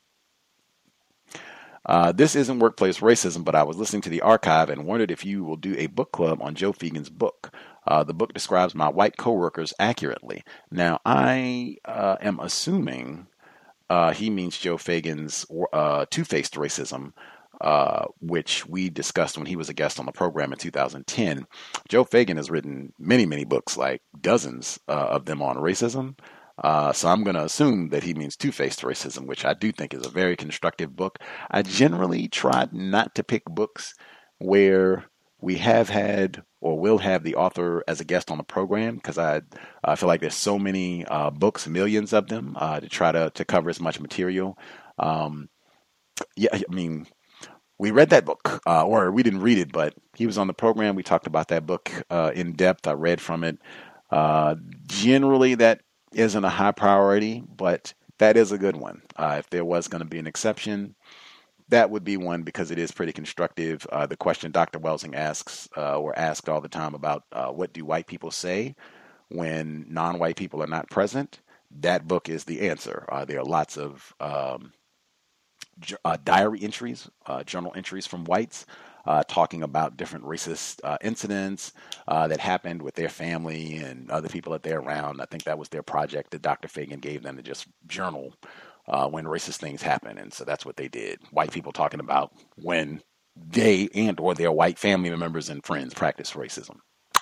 Uh, this isn't workplace racism, but I was listening to the archive and wondered if you will do a book club on Joe Fegan's book. Uh, the book describes my white coworkers accurately. Now, I uh, am assuming uh, he means Joe Fegan's uh, two-faced racism, Uh, which we discussed when he was a guest on the program in two thousand ten. Joe Fegan has written many, many books, like dozens uh, of them on racism. Uh, so I'm going to assume that he means two-faced racism, which I do think is a very constructive book. I generally try not to pick books where we have had or will have the author as a guest on the program, because I, I feel like there's so many uh, books, millions of them, uh, to try to, to cover as much material. Um, yeah, I mean... We read that book, uh, or we didn't read it, but he was on the program. We talked about that book uh, in depth. I read from it. Uh, generally, that isn't a high priority, but that is a good one. Uh, if there was going to be an exception, that would be one because it is pretty constructive. Uh, the question Doctor Welsing asks, uh, or asked all the time about uh, what do white people say when non-white people are not present, that book is the answer. Uh, there are lots of... Um, Uh, diary entries, uh, journal entries from whites, uh, talking about different racist uh, incidents uh, that happened with their family and other people that they're around. I think that was their project that Doctor Fegan gave them, to just journal uh, when racist things happen. And so that's what they did. White people talking about when they and or their white family members and friends practice racism.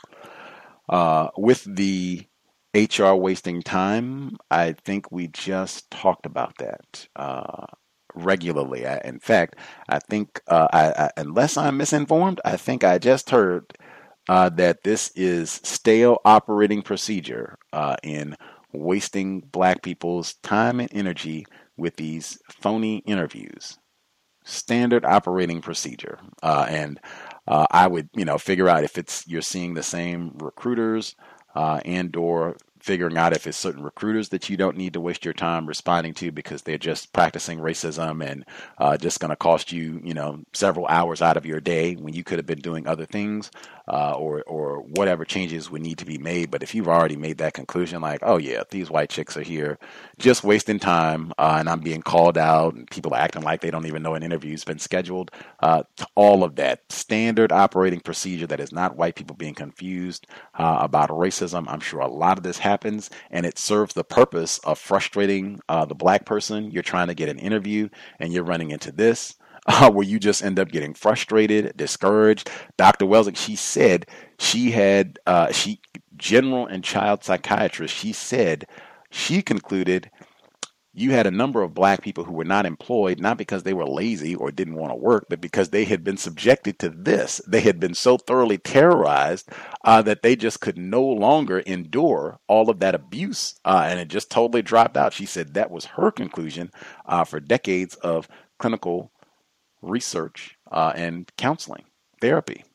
Uh, with the H R wasting time, I think we just talked about that. Uh, regularly. I, in fact, I think, uh, I, I, unless I'm misinformed, I think I just heard uh, that this is stale operating procedure uh, in wasting black people's time and energy with these phony interviews. Standard operating procedure. Uh, and uh, I would, you know, figure out if it's you're seeing the same recruiters uh, and or figuring out if it's certain recruiters that you don't need to waste your time responding to because they're just practicing racism and uh, just going to cost you, you know, several hours out of your day when you could have been doing other things, uh, or or whatever changes would need to be made. But if you've already made that conclusion, like, oh yeah, these white chicks are here just wasting time, uh, and I'm being called out, and people are acting like they don't even know an interview's been scheduled. Uh, all of that standard operating procedure that is not white people being confused uh, about racism. I'm sure a lot of this happens, and it serves the purpose of frustrating uh, the black person. You're trying to get an interview, and you're running into this. Uh, where you just end up getting frustrated, discouraged. Doctor Welsing, she said she had, uh, she general and child psychiatrist, she said she concluded you had a number of black people who were not employed, not because they were lazy or didn't want to work, but because they had been subjected to this. They had been so thoroughly terrorized uh, that they just could no longer endure all of that abuse, uh, and it just totally dropped out. She said that was her conclusion uh, for decades of clinical research uh, and counseling, therapy.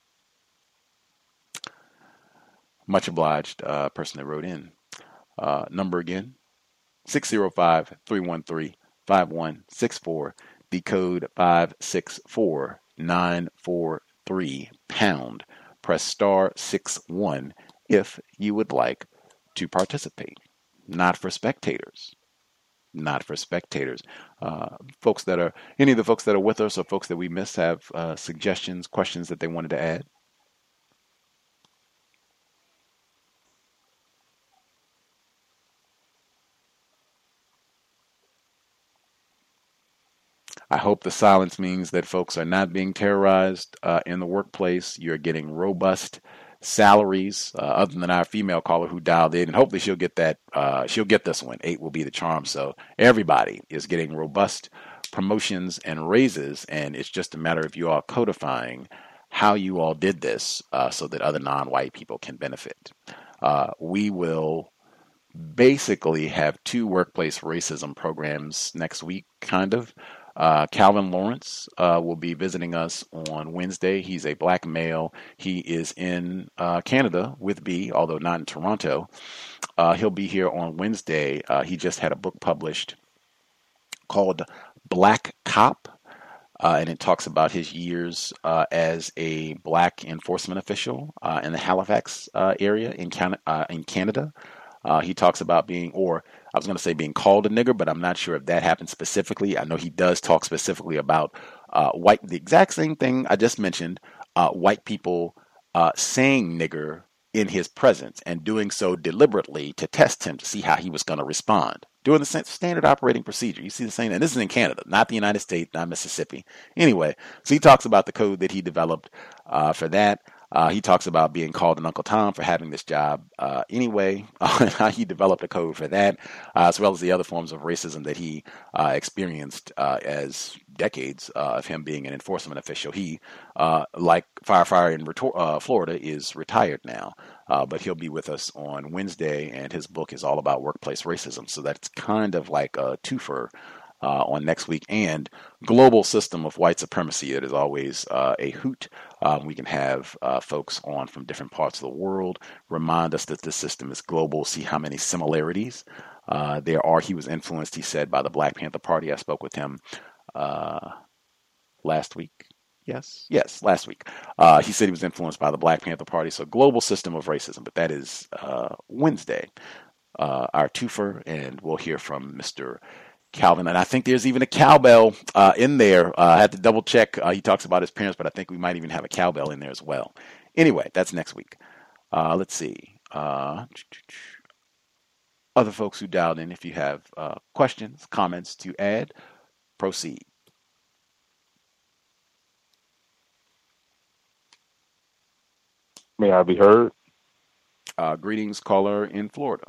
Much obliged, uh, person that wrote in. Uh, number again, six zero five, three one three, five one six four, the code five six four nine four three pound. Press star six one if you would like to participate. Not for spectators. Not for spectators. Uh, folks that are, any of the folks that are with us or folks that we missed have uh, suggestions, questions that they wanted to add? I hope the silence means that folks are not being terrorized uh, in the workplace. You're getting robust salaries, uh, other than our female caller who dialed in, and hopefully she'll get that. Uh, she'll get this one. Eight will be the charm. So everybody is getting robust promotions and raises, and it's just a matter of you all codifying how you all did this uh, so that other non-white people can benefit. Uh, we will basically have two workplace racism programs next week, kind of. Uh, Calvin Lawrence uh, will be visiting us on Wednesday. He's a black male. He is in uh, Canada with B, although not in Toronto. Uh, he'll be here on Wednesday. Uh, he just had a book published called Black Cop, uh, and it talks about his years uh, as a black enforcement official uh, in the Halifax uh, area in, Can- uh, in Canada. Uh, he talks about being, or I was going to say being called a nigger, but I'm not sure if that happened specifically. I know he does talk specifically about uh, white, the exact same thing I just mentioned, uh, white people uh, saying nigger in his presence and doing so deliberately to test him to see how he was going to respond. Doing the same standard operating procedure. You see the same, and this is in Canada, not the United States, not Mississippi. Anyway, so he talks about the code that he developed uh, for that. Uh, he talks about being called an Uncle Tom for having this job uh, anyway, uh, and how he developed a code for that, uh, as well as the other forms of racism that he uh, experienced uh, as decades uh, of him being an enforcement official. He, uh, like firefighter in Retor- uh, Florida, is retired now, uh, but he'll be with us on Wednesday, and his book is all about workplace racism. So that's kind of like a twofer Uh, on next week, and global system of white supremacy. It is always uh, a hoot. Um, we can have uh, folks on from different parts of the world remind us that this system is global, see how many similarities uh, there are. He was influenced, he said, by the Black Panther Party. I spoke with him uh, last week. Yes, yes, last week. Uh, he said he was influenced by the Black Panther Party. So global system of racism, but that is uh, Wednesday, uh, our twofer, and we'll hear from Mister Calvin, and I think there's even a cowbell uh, in there. Uh, I had to double check. Uh, he talks about his parents, but I think we might even have a cowbell in there as well. Anyway, that's next week. Uh, let's see. Uh, other folks who dialed in, if you have uh, questions, comments to add, proceed. May I be heard? Uh, greetings, caller in Florida.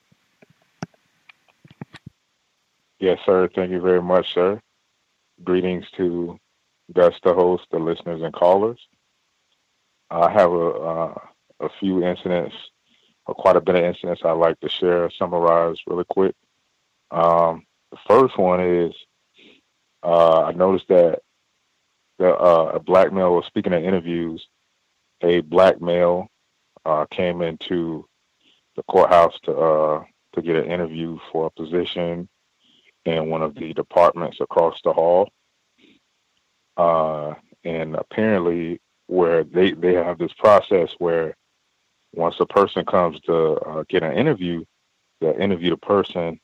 Yes, sir. Thank you very much, sir. Greetings to Gus, the host, the listeners, and callers. I have a uh, a few incidents, or quite a bit of incidents I'd like to share, summarize really quick. Um, the first one is uh, I noticed that the, uh, a black male was speaking in interviews. A black male uh, came into the courthouse to uh, to get an interview for a position in one of the departments across the hall. Uh, and apparently, where they, they have this process where once a person comes to uh, get an interview, they'll interview the person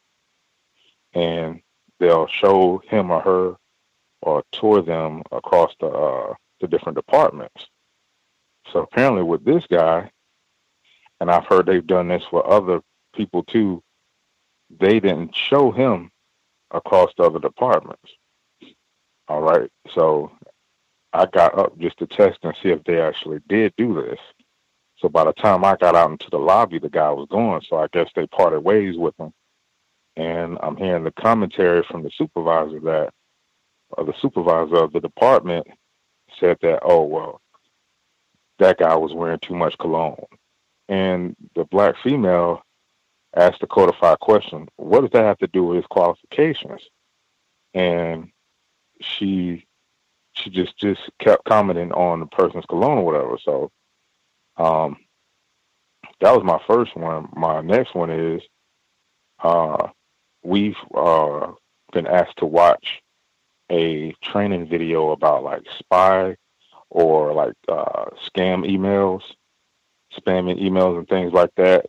and they'll show him or her or tour them across the uh, the different departments. So apparently with this guy, and I've heard they've done this for other people too, they didn't show him across the other departments. All right. So I got up just to test and see if they actually did do this. So by the time I got out into the lobby, the guy was gone. So I guess they parted ways with him. And I'm hearing the commentary from the supervisor that, or the supervisor of the department said that, oh, well, that guy was wearing too much cologne. And the black female asked the codified question, what does that have to do with his qualifications? And she she just, just kept commenting on the person's cologne or whatever. So um, that was my first one. My next one is uh, we've uh, been asked to watch a training video about like spy or like uh, scam emails, spamming emails and things like that.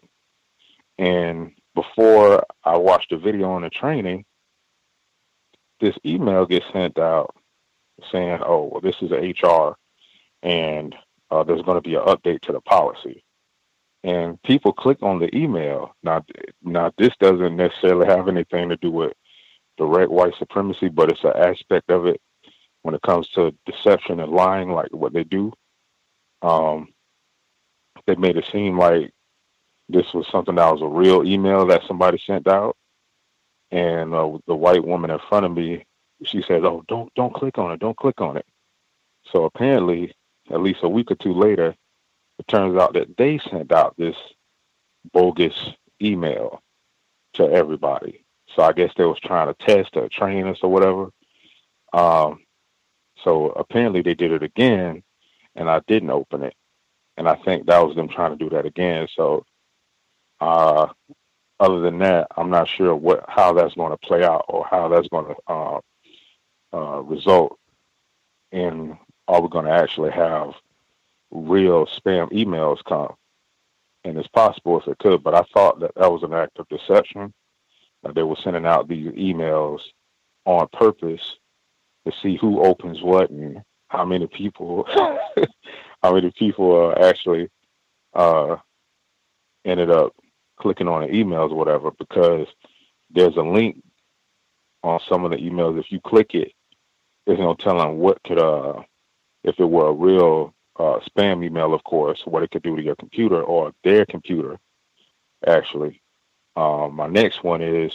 And before I watched the video on the training, this email gets sent out saying, oh, well, this is H R and uh, there's going to be an update to the policy. And people click on the email. Now, now, this doesn't necessarily have anything to do with direct white supremacy, but it's an aspect of it when it comes to deception and lying, like what they do. Um, they made it seem like this was something that was a real email that somebody sent out. And uh, the white woman in front of me, she said, oh, don't don't click on it. Don't click on it. So apparently, at least a week or two later, it turns out that they sent out this bogus email to everybody. So I guess they was trying to test or train us or whatever. Um, so apparently they did it again, and I didn't open it. And I think that was them trying to do that again. So uh, other than that, I'm not sure what how that's going to play out or how that's going to uh, uh, result in, are we going to actually have real spam emails come? And it's possible if it could, but I thought that that was an act of deception. That they were sending out these emails on purpose to see who opens what and how many people, how many people uh, actually uh, ended up clicking on the emails or whatever, because there's a link on some of the emails. If you click it, it's going to tell them what could, uh, if it were a real uh, spam email, of course, what it could do to your computer or their computer, actually. Um, my next one is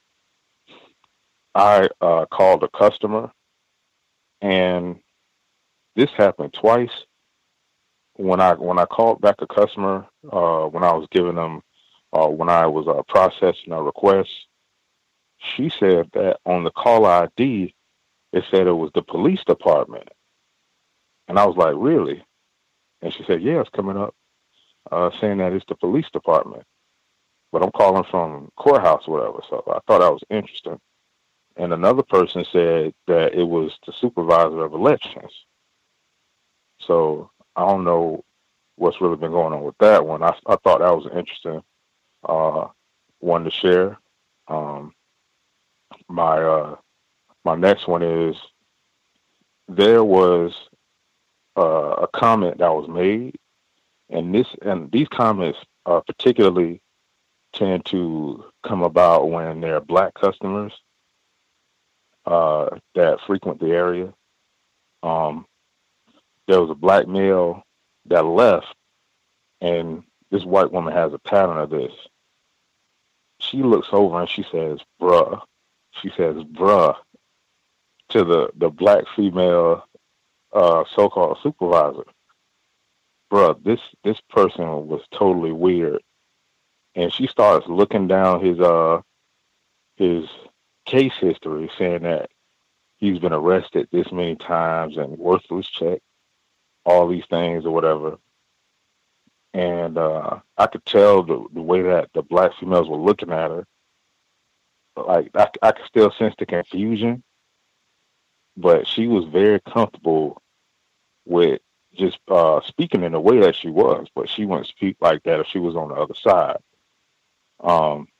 I uh, called a customer, and this happened twice. When I when I called back a customer, uh, when I was giving them, uh, when I was uh, processing a request, she said that on the call I D, it said it was the police department. And I was like, really? And she said, yeah, it's coming up, uh, saying that it's the police department. But I'm calling from courthouse or whatever. So I thought that was interesting. And another person said that it was the supervisor of elections. So I don't know what's really been going on with that one. I, I thought that was an interesting uh, one to share. Um, my uh, my next one is there was uh, a comment that was made, and this and these comments uh, particularly tend to come about when there are black customers uh, that frequent the area. Um, there was a black male that left, and this white woman has a pattern of this. She looks over and she says, bruh. She says, bruh, to the, the black female uh, so-called supervisor. Bruh, this, this person was totally weird. And she starts looking down his uh his case history, saying that he's been arrested this many times and worthless check, all these things or whatever. And uh, I could tell the, the way that the black females were looking at her. Like, I, I could still sense the confusion, but she was very comfortable with just uh, speaking in the way that she was, but she wouldn't speak like that if she was on the other side. Um,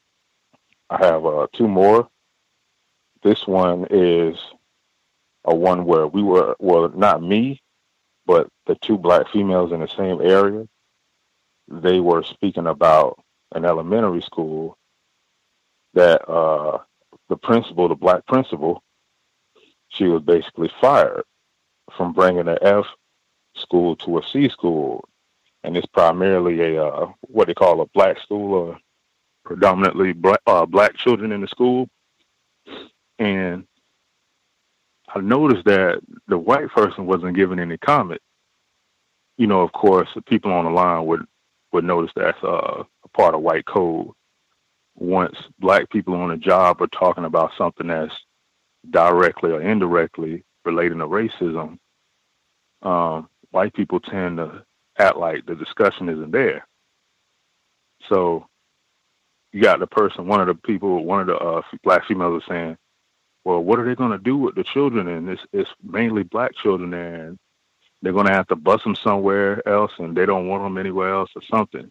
I have uh, two more. This one is a one where we were, well, not me, but the two black females in the same area. They were speaking about an elementary school that uh, the principal, the black principal, she was basically fired from bringing an F school to a C school. And it's primarily a, uh, what they call a black school, or predominantly black, uh, black children in the school. And I noticed that the white person wasn't giving any comment. You know, of course, the people on the line would, would notice that's uh, a part of white code. Once black people on a job are talking about something that's directly or indirectly relating to racism, um, white people tend to act like the discussion isn't there. So you got the person, one of the people, one of the uh, black females was saying, well, what are they going to do with the children? And it's, it's mainly black children, and they're going to have to bus them somewhere else, and they don't want them anywhere else or something.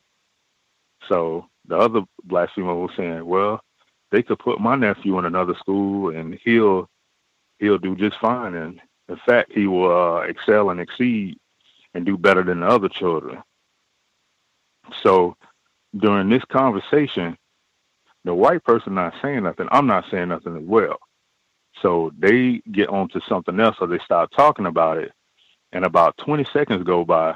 So the other black female was saying, well, they could put my nephew in another school and he'll he'll do just fine. And in fact, he will uh, excel and exceed and do better than the other children. So during this conversation, the white person not saying nothing, I'm not saying nothing as well. So they get on to something else, or they start talking about it. And about twenty seconds go by,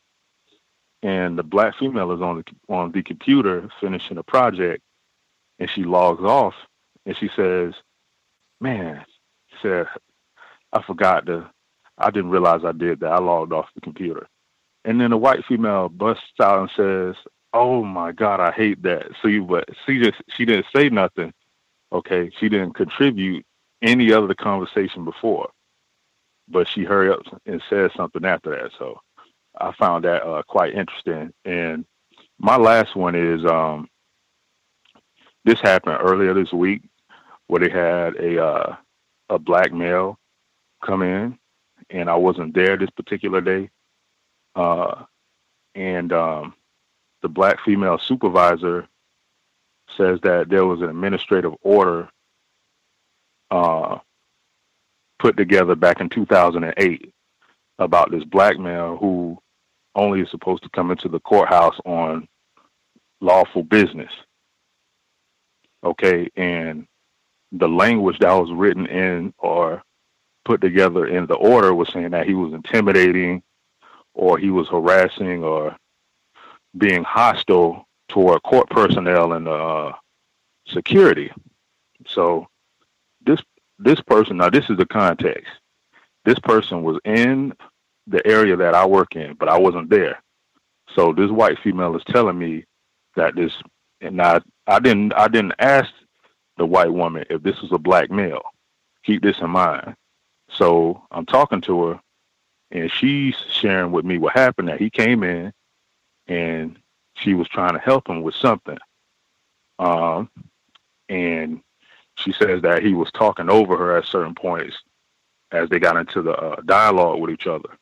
and the black female is on the, on the computer finishing a project, and she logs off, and she says, man, she said, I forgot to, I didn't realize I did that. I logged off the computer. And then the white female busts out and says, oh my God, I hate that. See, but she just, she didn't say nothing. Okay. She didn't contribute any other conversation before, but she hurried up and said something after that. So I found that uh, quite interesting. And my last one is, um, this happened earlier this week, where they had a, uh, a black male come in, and I wasn't there this particular day. Uh, and, um, the black female supervisor says that there was an administrative order, uh, put together back in two thousand eight about this black male who only is supposed to come into the courthouse on lawful business. Okay. And the language that was written in or put together in the order was saying that he was intimidating, or he was harassing or being hostile toward court personnel and uh, security. So this this person, now this is the context. This person was in the area that I work in, but I wasn't there. So this white female is telling me that this, and I I didn't I didn't ask the white woman if this was a black male. Keep this in mind. So I'm talking to her, and she's sharing with me what happened, that he came in and she was trying to help him with something. Um, and she says that he was talking over her at certain points as they got into the uh, dialogue with each other.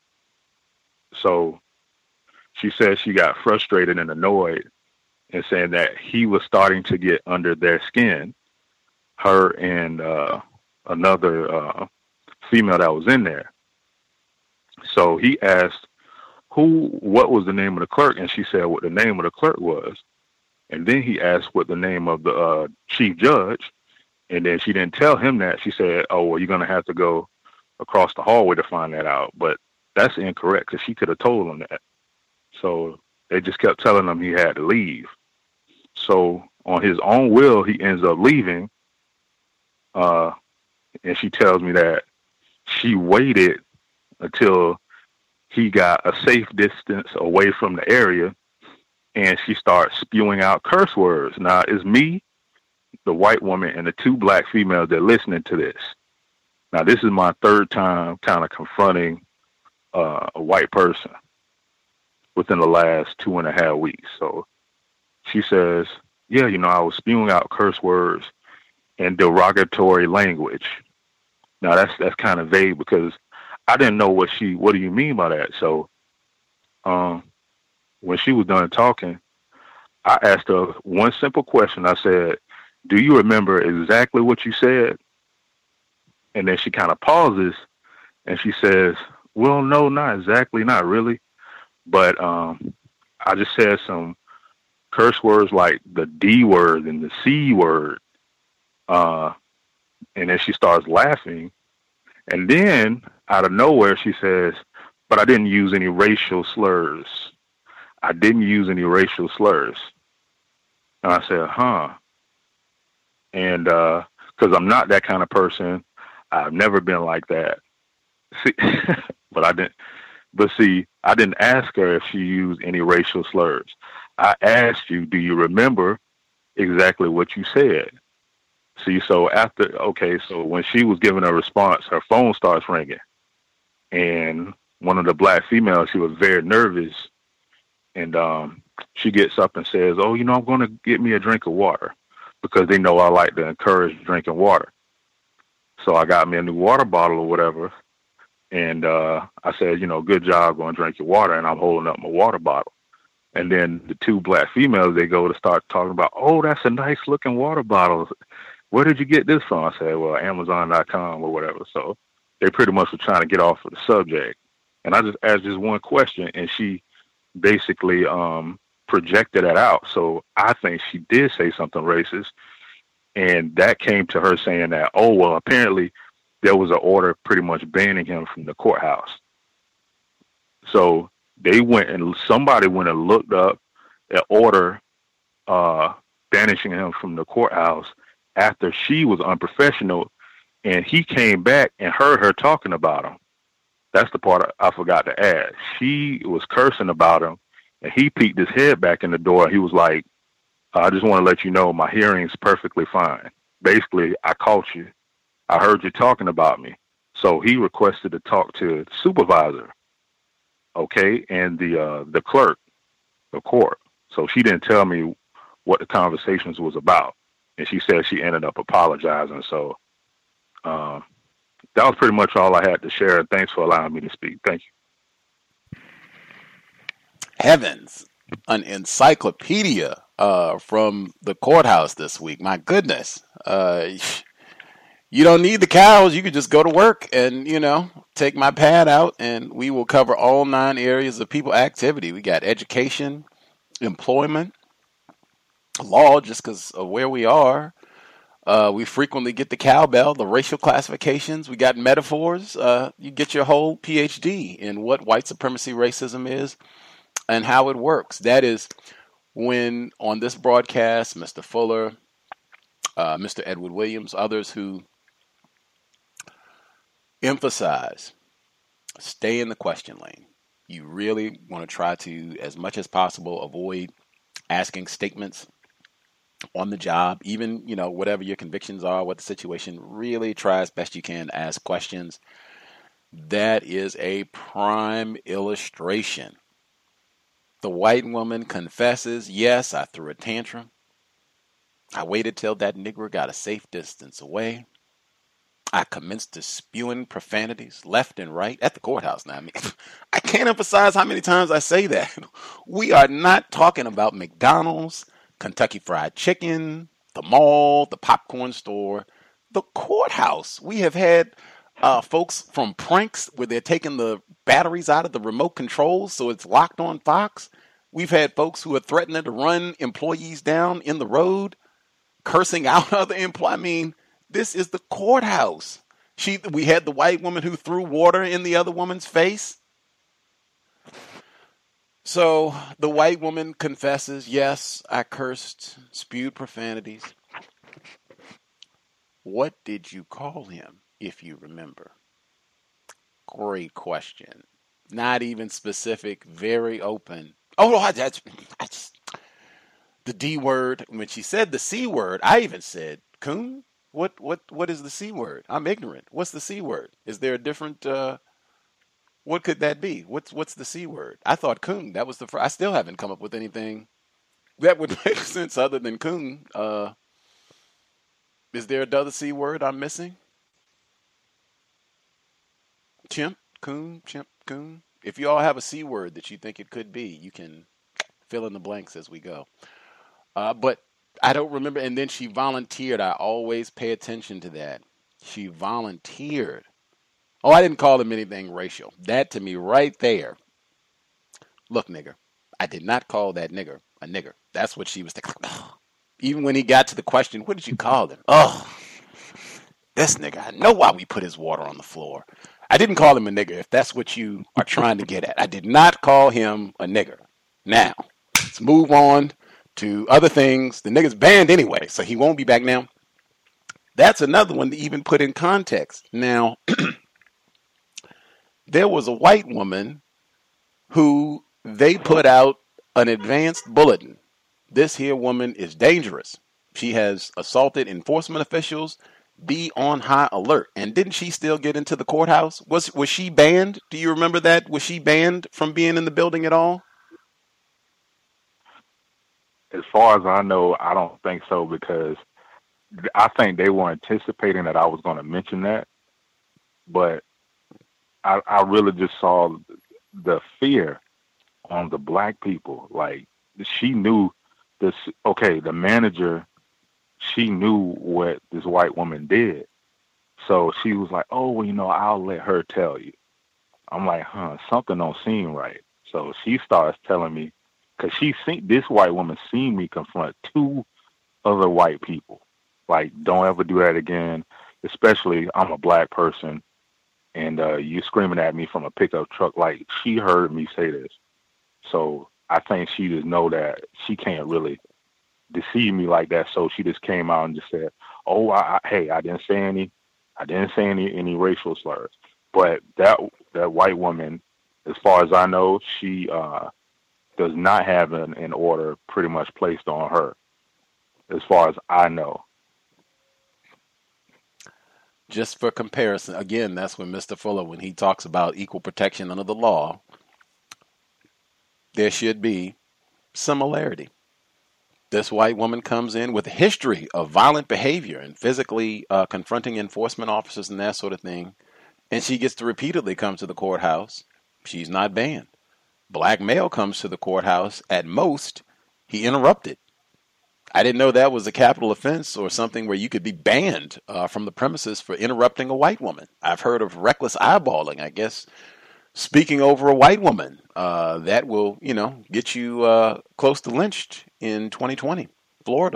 So she says she got frustrated and annoyed, and saying that he was starting to get under their skin, her and uh, another uh, female that was in there. So he asked, who, what was the name of the clerk? And she said what the name of the clerk was. And then he asked what the name of the uh, chief judge. And then she didn't tell him that. She said, oh, well, you're going to have to go across the hallway to find that out. But that's incorrect, because she could have told him that. So they just kept telling him he had to leave. So on his own will, he ends up leaving. Uh, and she tells me that she waited until he got a safe distance away from the area, and she starts spewing out curse words. Now, it's me, the white woman, and the two black females that are listening to this. Now, this is my third time kind of confronting uh, a white person. within the last two and a half weeks. So she says, yeah, you know, I was spewing out curse words and derogatory language. Now that's that's kind of vague because I didn't know what she, what do you mean by that? So um, when she was done talking, I asked her one simple question. I said, do you remember exactly what you said? And then she kind of pauses and she says, well, no, not exactly, not really. But um, I just said some curse words like the D word and the C word. Uh, and then she starts laughing. And then out of nowhere, she says, but I didn't use any racial slurs. I didn't use any racial slurs. And I said, huh. And uh, because I'm not that kind of person. I've never been like that. See, but I didn't. But see, I didn't ask her if she used any racial slurs. I asked you, do you remember exactly what you said? See, so after, okay, so when she was giving a response, her phone starts ringing. And one of the black females, she was very nervous. And um, she gets up and says, oh, you know, I'm going to get me a drink of water because they know I like to encourage drinking water. So I got me a new water bottle or whatever. And uh, I said, you know, good job, going to drink your water. And I'm holding up my water bottle. And then the two black females, they go to start talking about, oh, that's a nice looking water bottle. Where did you get this from? I said, well, Amazon dot com or whatever. So they pretty much were trying to get off of the subject. And I just asked this one question, and she basically um, projected that out. So I think she did say something racist. And that came to her saying that, oh, well, apparently there was an order pretty much banning him from the courthouse. So they went and somebody went and looked up an order uh, banishing him from the courthouse after she was unprofessional. And he came back and heard her talking about him. That's the part I forgot to add. She was cursing about him, and he peeked his head back in the door. He was like, I just want to let you know my hearing's perfectly fine. Basically, I caught you. I heard you talking about me. So he requested to talk to the supervisor, okay, and the uh, the clerk, the court. So she didn't tell me what the conversations was about. And she said she ended up apologizing. So um, that was pretty much all I had to share. Thanks for allowing me to speak. Thank you. Heavens, an encyclopedia uh, from the courthouse this week. My goodness. Uh, you don't need the cows. You could just go to work and, you know, take my pad out and we will cover all nine areas of people activity. We got education, employment, law, just because of where we are. Uh, we frequently get the cowbell, the racial classifications. We got metaphors. Uh, you get your whole P H D in what white supremacy racism is and how it works. That is when on this broadcast, Mister Fuller, uh, Mister Edward Williams, others who emphasize stay in the question lane. You really want to try to, as much as possible, avoid asking statements on the job, even, you know, whatever your convictions are, what the situation, really try as best you can to ask questions. That is a prime illustration. The white woman confesses, yes, I threw a tantrum. I waited till that Negro got a safe distance away. I commenced to spewing profanities left and right at the courthouse. Now, I mean, I can't emphasize how many times I say that. We are not talking about McDonald's, Kentucky Fried Chicken, the mall, the popcorn store, the courthouse. We have had uh, folks from pranks where they're taking the batteries out of the remote controls so it's locked on Fox. We've had folks who are threatening to run employees down in the road, cursing out other employees. I mean, this is the courthouse. She, we had the white woman who threw water in the other woman's face. So the white woman confesses, yes, I cursed, spewed profanities. What did you call him, if you remember? Great question. Not even specific, very open. Oh, I, I, I just, the D word, when she said the C word, I even said, coon? What, what, what is the C word? I'm ignorant. What's the C word? Is there a different, uh, What could that be? What's what's the C word? I thought coon. That was the first. I still haven't come up with anything that would make sense other than coon. Uh, is there another C word I'm missing? Chimp, coon, chimp, coon. If you all have a C word that you think it could be, you can fill in the blanks as we go. Uh, but I don't remember. And then she volunteered. I always pay attention to that. She volunteered. Oh, I didn't call him anything racial. That to me right there. Look, nigger, I did not call that nigger a nigger. That's what she was thinking. Oh. Even when he got to the question, what did you call him? Oh, this nigga, I know why we put his water on the floor. I didn't call him a nigger, if that's what you are trying to get at. I did not call him a nigger. Now, let's move on to other things. The nigger's banned anyway, so he won't be back now. That's another one to even put in context. Now, there was a white woman who they put out an advanced bulletin. This here woman is dangerous. She has assaulted enforcement officials. Be on high alert. And didn't she still get into the courthouse? Was was she banned? Do you remember that? Was she banned from being in the building at all? As far as I know, I don't think so, because I think they were anticipating that I was going to mention that. But I, I really just saw the fear on the black people. Like, she knew this. Okay, the manager, she knew what this white woman did. So she was like, oh, well, you know, I'll let her tell you. I'm like, huh, something don't seem right. So she starts telling me, because she seen this white woman seen me confront two other white people. Like, don't ever do that again. Especially, I'm a black person, and uh, you screaming at me from a pickup truck. Like, she heard me say this. So I think she just know that she can't really deceive me like that. So she just came out and just said, oh, I, I, hey, I didn't say any, I didn't say any, any racial slurs. But that that white woman, as far as I know, she uh, does not have an, an order pretty much placed on her, as far as I know. Just for comparison, again, that's when Mister Fuller, when he talks about equal protection under the law, there should be similarity. This white woman comes in with a history of violent behavior and physically uh, confronting enforcement officers and that sort of thing, and she gets to repeatedly come to the courthouse. She's not banned. Black male comes to the courthouse. At most, he interrupted. I didn't know that was a capital offense or something where you could be banned uh, from the premises for interrupting a white woman. I've heard of reckless eyeballing, I guess, speaking over a white woman. Uh, that will, you know, get you uh, close to lynched in twenty twenty, Florida.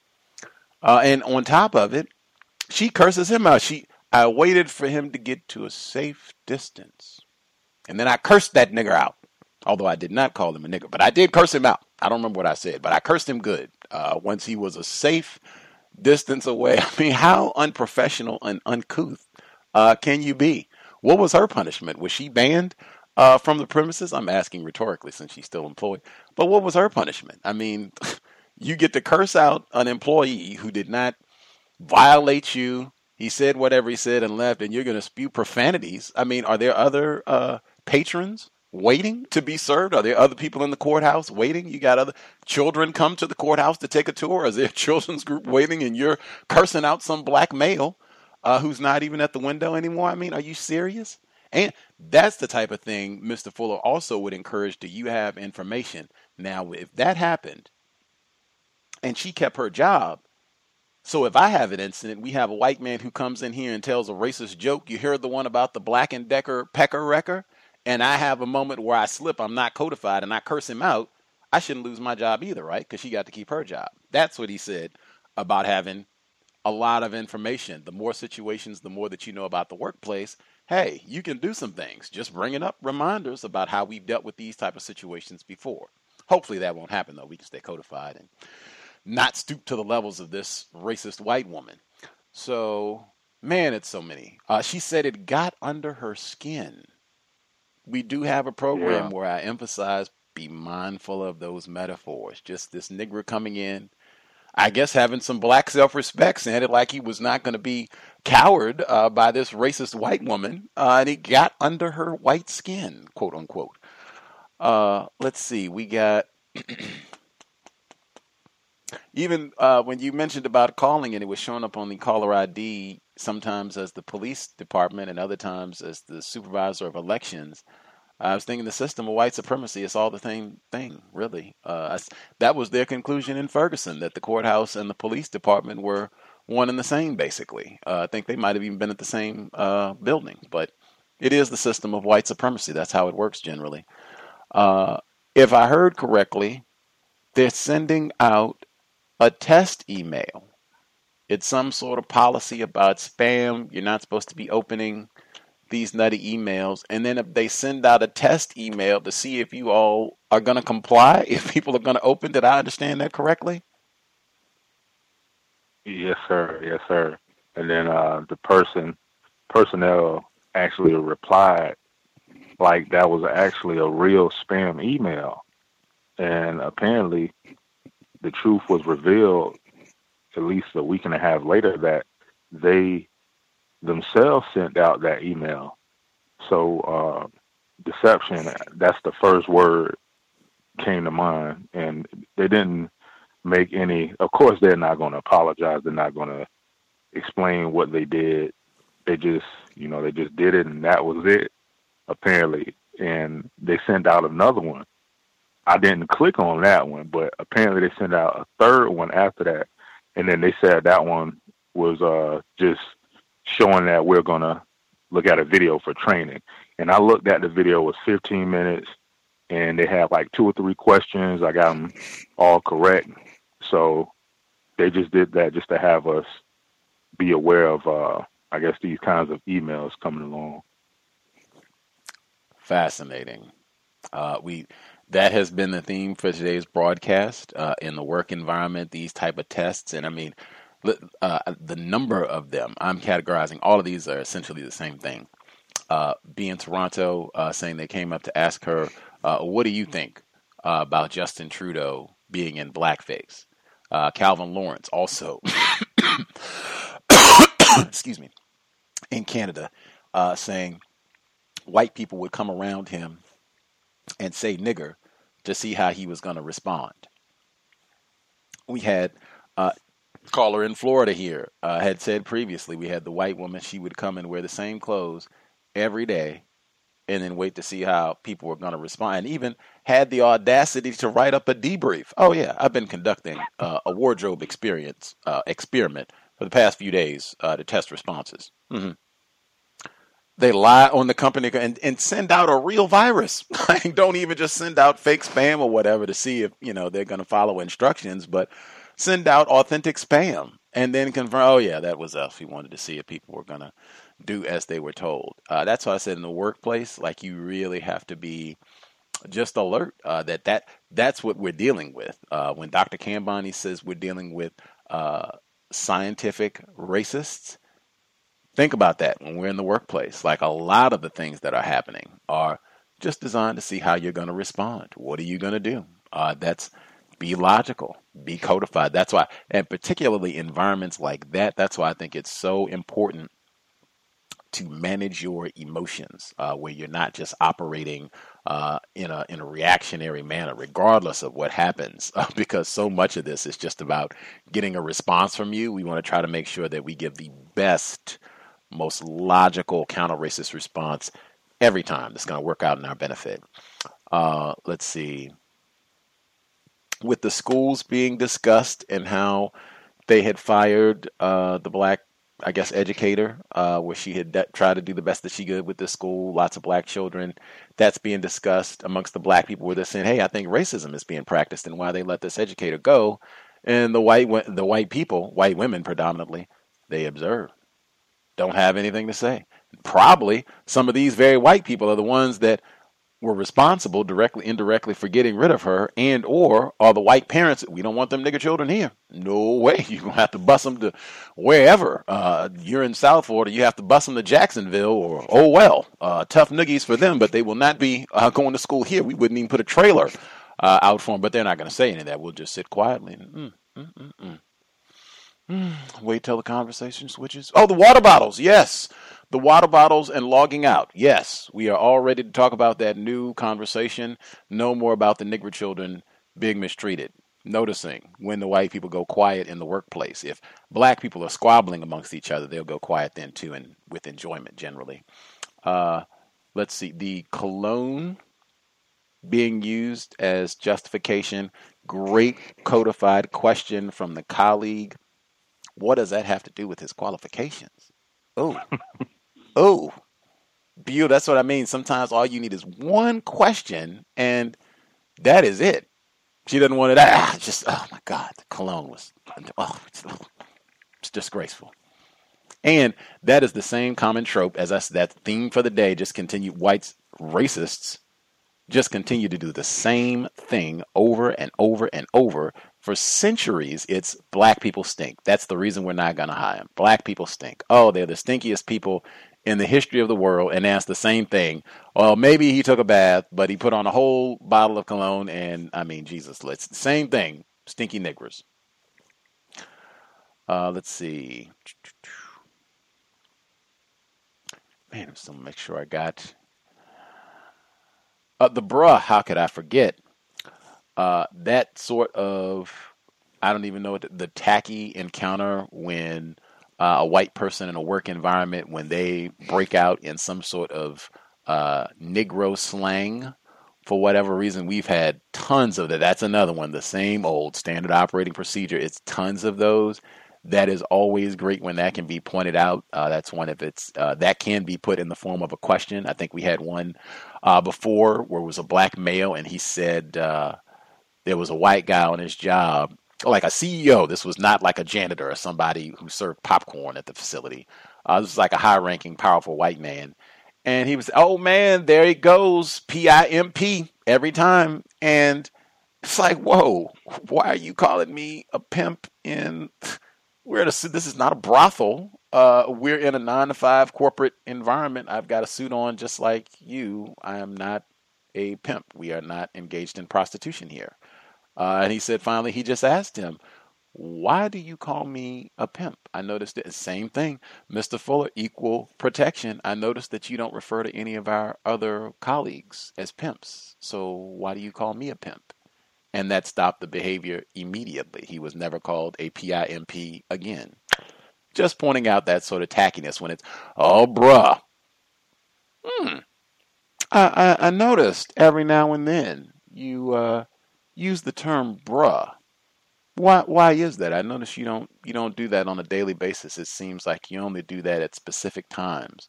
Uh, and on top of it, she curses him out. She, I waited for him to get to a safe distance. And then I cursed that nigger out. Although I did not call him a nigger, but I did curse him out. I don't remember what I said, but I cursed him good uh, once he was a safe distance away. I mean, how unprofessional and uncouth uh, can you be? What was her punishment? Was she banned uh, from the premises? I'm asking rhetorically since she's still employed. But what was her punishment? I mean, you get to curse out an employee who did not violate you. He said whatever he said and left, and you're going to spew profanities. I mean, are there other uh, patrons waiting to be served? Are there other people in the courthouse waiting? You got other children come to the courthouse to take a tour? Is there a children's group waiting and you're cursing out some black male uh, who's not even at the window anymore? I mean, are you serious? And that's the type of thing Mister Fuller also would encourage. Do you have information? Now, if that happened and she kept her job, so if I have an incident, we have a white man who comes in here and tells a racist joke. You heard the one about the Black and Decker pecker wrecker? And I have a moment where I slip, I'm not codified, and I curse him out, I shouldn't lose my job either, right? Because she got to keep her job. That's what he said about having a lot of information. The more situations, the more that you know about the workplace. Hey, you can do some things. Just bringing up reminders about how we've dealt with these type of situations before. Hopefully that won't happen, though. We can stay codified and not stoop to the levels of this racist white woman. So, man, it's so many. Uh, she said it got under her skin. We do have a program yeah. where I emphasize be mindful of those metaphors. Just this nigger coming in. I guess having some black self-respect, saying it like he was not going to be cowered uh, by this racist white woman, uh, and he got under her white skin, quote unquote. Uh, let's see, we got even uh, when you mentioned about calling and it was showing up on the caller I D, sometimes as the police department and other times as the supervisor of elections. I was thinking the system of white supremacy is all the same thing, really. Uh, that was their conclusion in Ferguson, that the courthouse and the police department were one and the same, basically. Uh, I think they might have even been at the same uh, building, but it is the system of white supremacy. That's how it works generally. Uh, if I heard correctly, they're sending out a test email. It's some sort of policy about spam. You're not supposed to be opening these nutty emails, and then if they send out a test email to see if you all are going to comply, if people are going to open, did I understand that correctly? Yes, sir. Yes, sir. And then uh, the person, personnel actually replied like that was actually a real spam email. And apparently the truth was revealed at least a week and a half later that they themselves sent out that email. So uh, deception, that's the first word came to mind. And they didn't make any, of course they're not going to apologize. They're not going to explain what they did. They just, you know, they just did it and that was it, apparently. And they sent out another one. I didn't click on that one, but apparently they sent out a third one after that. And then they said that one was uh, just showing that we're going to look at a video for training. And I looked at the video, it was fifteen minutes, and they had like two or three questions. I got them all correct. So they just did that just to have us be aware of, uh, I guess, these kinds of emails coming along. Fascinating. Uh, we that has been the theme for today's broadcast, uh, in the work environment, these type of tests. And I mean, Uh, the number of them, I'm categorizing, all of these are essentially the same thing. Uh, B in Toronto uh, saying they came up to ask her, uh, what do you think uh, about Justin Trudeau being in blackface? Uh, Calvin Lawrence also, excuse me, in Canada, uh, saying white people would come around him and say nigger to see how he was going to respond. We had uh, caller in Florida here uh, had said previously, we had the white woman, she would come and wear the same clothes every day and then wait to see how people were going to respond, and even had the audacity to write up a debrief. Oh yeah, I've been conducting uh, a wardrobe experience uh, experiment for the past few days uh, to test responses. Mm-hmm. They lie on the company and, and send out a real virus. Don't even just send out fake spam or whatever to see if, you know, they're going to follow instructions, but send out authentic spam and then confirm, oh, yeah, that was us. We wanted to see if people were going to do as they were told. Uh, that's why I said in the workplace, like, you really have to be just alert uh, that, that that's what we're dealing with. Uh, when Doctor Kambani says we're dealing with uh, scientific racists, think about that when we're in the workplace. Like, a lot of the things that are happening are just designed to see how you're going to respond. What are you going to do? Uh, that's Be logical, be codified. That's why, and particularly environments like that, that's why I think it's so important to manage your emotions, uh, where you're not just operating uh, in a in a reactionary manner, regardless of what happens, uh, because so much of this is just about getting a response from you. We want to try to make sure that we give the best, most logical counter-racist response every time that's going to work out in our benefit. Uh, let's see. With the schools being discussed and how they had fired uh, the black, I guess, educator, uh, where she had de- tried to do the best that she could with the school, lots of black children. That's being discussed amongst the black people where they're saying, hey, I think racism is being practiced and why they let this educator go. And the white the white people, white women predominantly, they observe, don't have anything to say. Probably some of these very white people are the ones that were responsible directly, indirectly for getting rid of her, and or are the white parents. We don't want them nigger children here. No way. You're going to have to bus them to wherever. Uh, you're in South Florida. You have to bus them to Jacksonville or, oh, well, uh, tough noogies for them, but they will not be uh, going to school here. We wouldn't even put a trailer uh, out for them, but they're not going to say any of that. We'll just sit quietly and mm, Mm-mm-mm. Mm, wait till the conversation switches. Oh, the water bottles. Yes. The water bottles and logging out. Yes. We are all ready to talk about that new conversation. No more about the Negro children being mistreated. Noticing when the white people go quiet in the workplace. If black people are squabbling amongst each other, they'll go quiet then too, and with enjoyment generally. Uh, let's see. The cologne being used as justification. Great codified question from the colleague. What does that have to do with his qualifications? Oh, oh, beautiful. That's what I mean. Sometimes all you need is one question, and that is it. She doesn't want it. Ah, just, oh my God, the cologne was, oh, it's, it's disgraceful. And that is the same common trope as us. That theme for the day. Just continue. Whites, racists, just continue to do the same thing over and over and over. For centuries, it's black people stink. That's the reason we're not going to hire them. Black people stink. Oh, they're the stinkiest people in the history of the world. And that's the same thing. Well, maybe he took a bath, but he put on a whole bottle of cologne. And I mean, Jesus, it's the same thing. Stinky niggers. Uh, let's see. Man, I'm still make sure I got uh, the bruh. How could I forget? Uh, that sort of, I don't even know what the, the tacky encounter when uh, a white person in a work environment, when they break out in some sort of uh, Negro slang for whatever reason. We've had tons of that. That's another one, the same old standard operating procedure. It's tons of those. That is always great when that can be pointed out. Uh, that's one if it's uh, that can be put in the form of a question. I think we had one uh, before where it was a black male and he said uh, there was a white guy on his job, like a C E O. This was not like a janitor or somebody who served popcorn at the facility. Uh, this was like a high-ranking, powerful white man. And he was, oh man, there he goes, P I M P every time. And it's like, whoa, why are you calling me a pimp in... We're in a, this is not a brothel. Uh, we're in a nine to five corporate environment. I've got a suit on just like you. I am not a pimp. We are not engaged in prostitution here. Uh, and he said, finally, he just asked him, why do you call me a pimp? I noticed it. Same thing. Mister Fuller, equal protection. I noticed that you don't refer to any of our other colleagues as pimps. So why do you call me a pimp? And that stopped the behavior immediately. He was never called a P I M P again. Just pointing out that sort of tackiness when it's, oh, bruh. Hmm. I, I, I noticed every now and then you uh, use the term bruh. Why why is that? I notice you don't you don't do that on a daily basis. It seems like you only do that at specific times.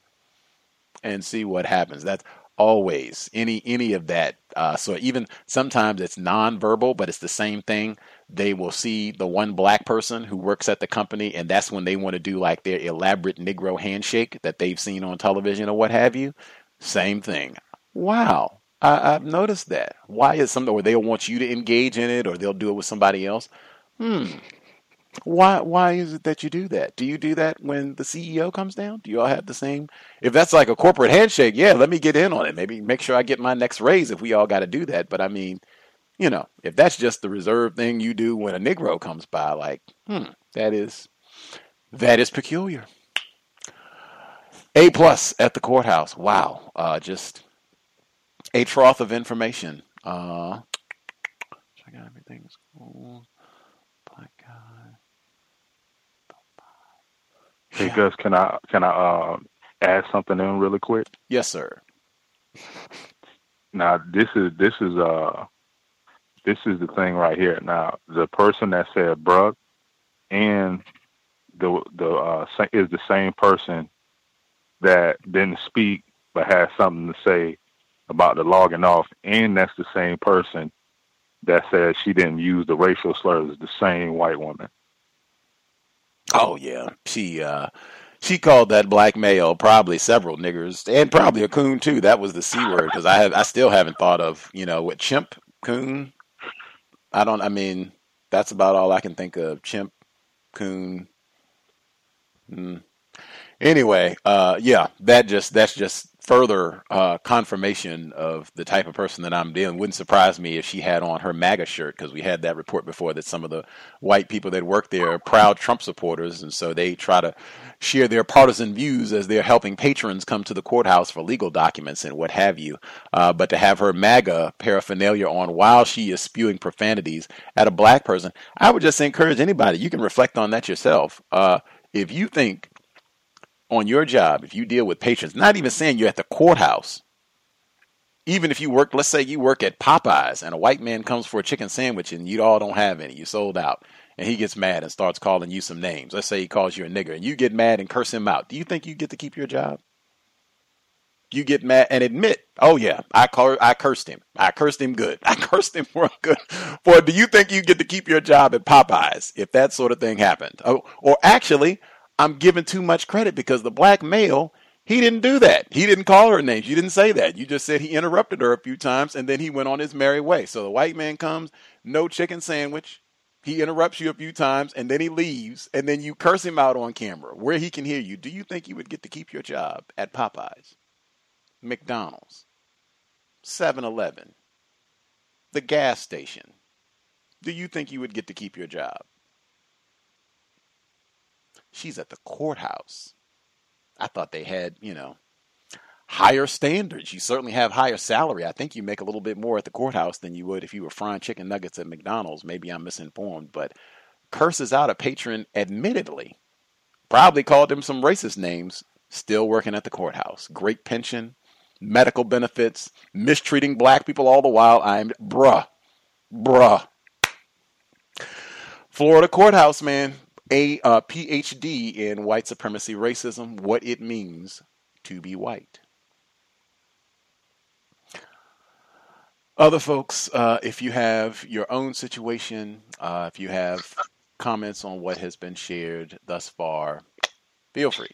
And see what happens. That's always any any of that. Uh, so even sometimes it's nonverbal, but it's the same thing. They will see the one black person who works at the company, and that's when they want to do like their elaborate Negro handshake that they've seen on television or what have you. Same thing. Wow, I, I've noticed that. Why is something where they'll want you to engage in it, or they'll do it with somebody else? Hmm. Why why is it that you do that? Do you do that when the C E O comes down? Do you all have the same? If that's like a corporate handshake, yeah, let me get in on it. Maybe make sure I get my next raise if we all got to do that. But I mean, you know, if that's just the reserved thing you do when a Negro comes by, like, hmm, that is that is peculiar. A plus at the courthouse. Wow. Uh, just a trough of information. Uh, check out everything. Cool. Black guy. Hey Gus, can I can I uh, add something in really quick? Yes, sir. Now this is this is uh this is the thing right here. Now the person that said "bruh" and the the uh, is the same person that didn't speak but had something to say about the logging off, and that's the same person that said she didn't use the racial slurs. The same white woman. Oh yeah, she uh, she called that black male probably several niggers and probably a coon too. That was the C word because I have I still haven't thought of you know what chimp coon. I don't. I mean that's about all I can think of. Chimp, coon. Mm. Anyway, uh, yeah, that just that's just further uh, confirmation of the type of person that I'm dealing. Wouldn't surprise me if she had on her MAGA shirt, because we had that report before that some of the white people that work there are proud Trump supporters, and so they try to share their partisan views as they're helping patrons come to the courthouse for legal documents and what have you. Uh, but to have her MAGA paraphernalia on while she is spewing profanities at a black person, I would just encourage anybody, you can reflect on that yourself. Uh, if you think on your job, if you deal with patrons, not even saying you're at the courthouse, even if you work, let's say you work at Popeyes and a white man comes for a chicken sandwich and you all don't have any, you sold out, and he gets mad and starts calling you some names. Let's say he calls you a nigger and you get mad and curse him out. Do you think you get to keep your job? You get mad and admit, oh yeah, I call, I cursed him. I cursed him good. I cursed him for good. For do you think you get to keep your job at Popeyes if that sort of thing happened? Oh, or actually, I'm giving too much credit because the black male, he didn't do that. He didn't call her names. You didn't say that. You just said he interrupted her a few times and then he went on his merry way. So the white man comes, no chicken sandwich. He interrupts you a few times and then he leaves and then you curse him out on camera where he can hear you. Do you think you would get to keep your job at Popeyes, McDonald's, seven eleven, the gas station? Do you think you would get to keep your job? She's at the courthouse. I thought they had, you know, higher standards. You certainly have higher salary. I think you make a little bit more at the courthouse than you would if you were frying chicken nuggets at McDonald's. Maybe I'm misinformed, but curses out a patron admittedly. Probably called him some racist names, still working at the courthouse. Great pension, medical benefits, mistreating black people all the while. I'm, bruh, bruh. Florida courthouse, man. A uh, P H D in white supremacy racism, what it means to be white. Other folks, uh, if you have your own situation, uh, if you have comments on what has been shared thus far, feel free.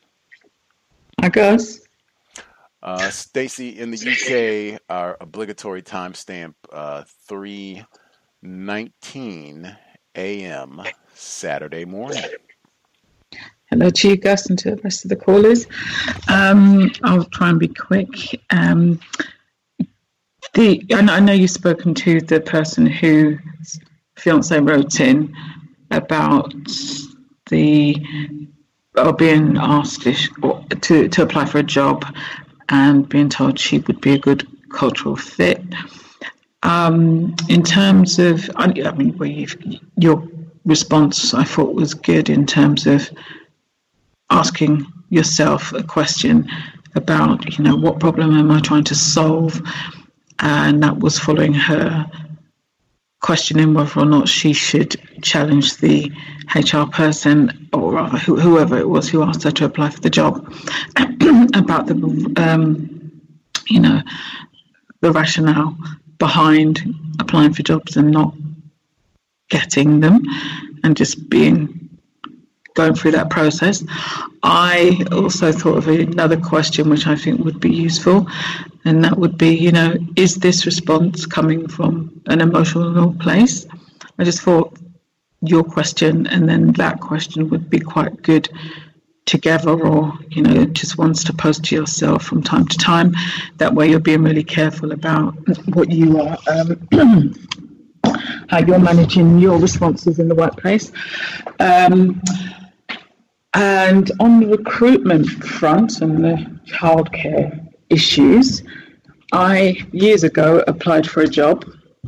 I guess. Uh, Stacy in the U K, our obligatory timestamp, uh, three nineteen a.m. Saturday morning. Hello to you, Gus, and to the rest of the callers. Um, I'll try and be quick. Um, the I know, I know you've spoken to the person whose fiance wrote in about the or being asked if, or to to apply for a job and being told she would be a good cultural fit. Um, in terms of, I, I mean, well, you've, your response I thought was good in terms of asking yourself a question about, you know, what problem am I trying to solve? And that was following her questioning whether or not she should challenge the H R person, or rather whoever it was who asked her to apply for the job, about the, um, you know, the rationale behind applying for jobs and not getting them, and just being going through that process. I also thought of another question which I think would be useful, and that would be, you know, is this response coming from an emotional place? I just thought your question and then that question would be quite good together, or, you know, just wants to post to yourself from time to time. That way you're being really careful about what you are, um, how you're managing your responses in the workplace. Um, and on the recruitment front and the childcare issues, I, years ago, applied for a job.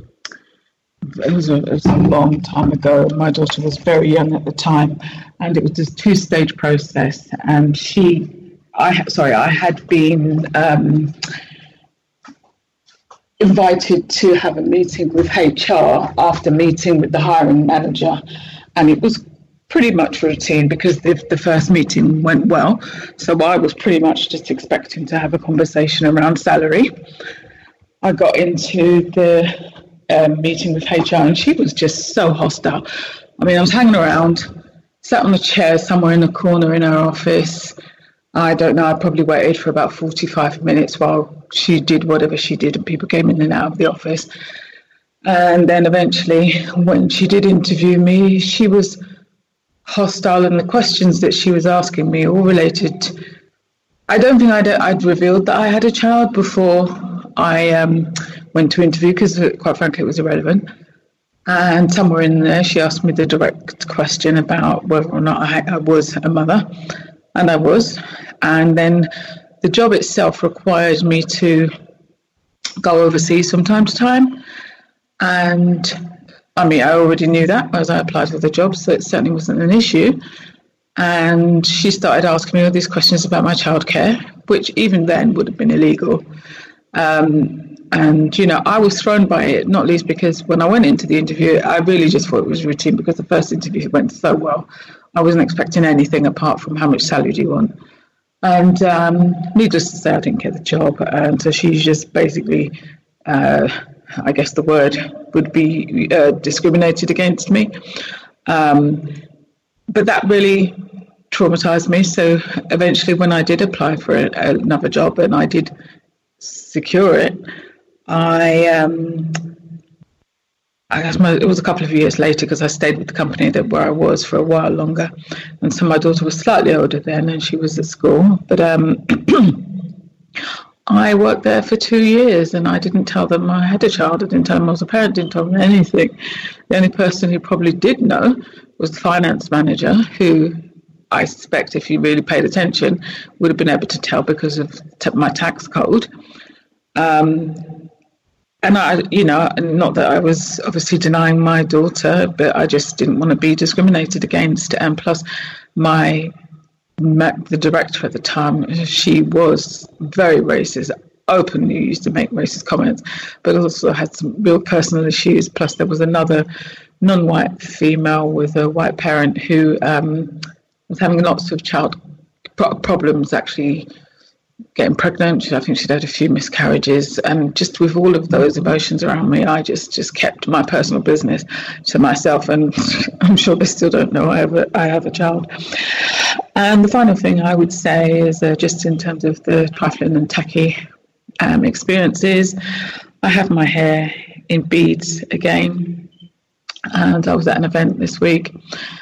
It was, a, it was a long time ago. My daughter was very young at the time, and it was a two-stage process. And she, I sorry, I had been um, invited to have a meeting with H R after meeting with the hiring manager, and it was pretty much routine because the, the first meeting went well. So I was pretty much just expecting to have a conversation around salary. I got into the um, meeting with H R and she was just so hostile. I mean, I was hanging around, sat on a chair somewhere in a corner in her office. I don't know, I probably waited for about forty-five minutes while she did whatever she did and people came in and out of the office. And then eventually, when she did interview me, she was hostile, and the questions that she was asking me all related I don't think I'd, I'd revealed that I had a child before I um, went to interview because, quite frankly, it was irrelevant. And somewhere in there, she asked me the direct question about whether or not I, I was a mother, and I was. And then the job itself required me to go overseas from time to time. And I mean, I already knew that as I applied for the job, so it certainly wasn't an issue. And she started asking me all these questions about my childcare, which even then would have been illegal. Um, and, you know, I was thrown by it, not least because when I went into the interview, I really just thought it was routine because the first interview went so well. I wasn't expecting anything apart from how much salary do you want. And um, needless to say, I didn't get the job. And so she just basically, uh, I guess the word would be uh, discriminated against me. Um, but that really traumatized me. So eventually when I did apply for a, another job and I did secure it, I um, I guess my, it was a couple of years later because I stayed with the company that where I was for a while longer. And so my daughter was slightly older then and she was at school. But um, I worked there for two years and I didn't tell them I had a child. I didn't tell them I was a parent, didn't tell them anything. The only person who probably did know was the finance manager, who I suspect if you really paid attention would have been able to tell because of t- my tax code. Um, and I, you know, not that I was obviously denying my daughter, but I just didn't want to be discriminated against. And plus, my the director at the time, she was very racist, openly used to make racist comments, but also had some real personal issues. Plus, there was another non-white female with a white parent who um, was having lots of child pro- problems, actually getting pregnant. I think she'd had a few miscarriages, and just with all of those emotions around me, I just, just kept my personal business to myself, and I'm sure they still don't know I have a, I have a child. And the final thing I would say is uh, just in terms of the trifling and tacky um, experiences, I have my hair in beads again, and I was at an event this week,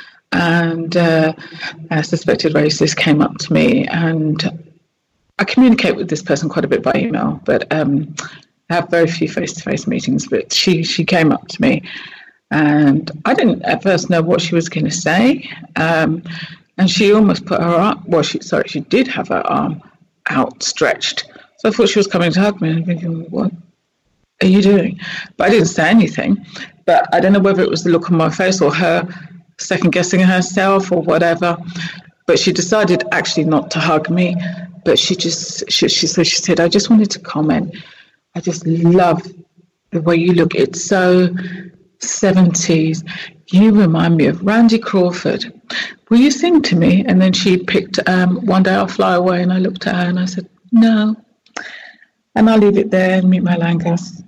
and uh, a suspected racist came up to me, and I communicate with this person quite a bit by email, but um, I have very few face-to-face meetings. But she, she came up to me, and I didn't at first know what she was going to say. Um, and she almost put her arm, well, she, sorry, she did have her arm outstretched. So I thought she was coming to hug me, and I'm thinking, what are you doing? But I didn't say anything. But I don't know whether it was the look on my face or her second-guessing herself or whatever. But she decided actually not to hug me. But she just, she, she, so she said, I just wanted to comment. I just love the way you look. It's so seventies. You remind me of Randy Crawford. Will you sing to me? And then she picked um, One Day I'll Fly Away, and I looked at her and I said, no. And I'll leave it there and meet my Lancaster.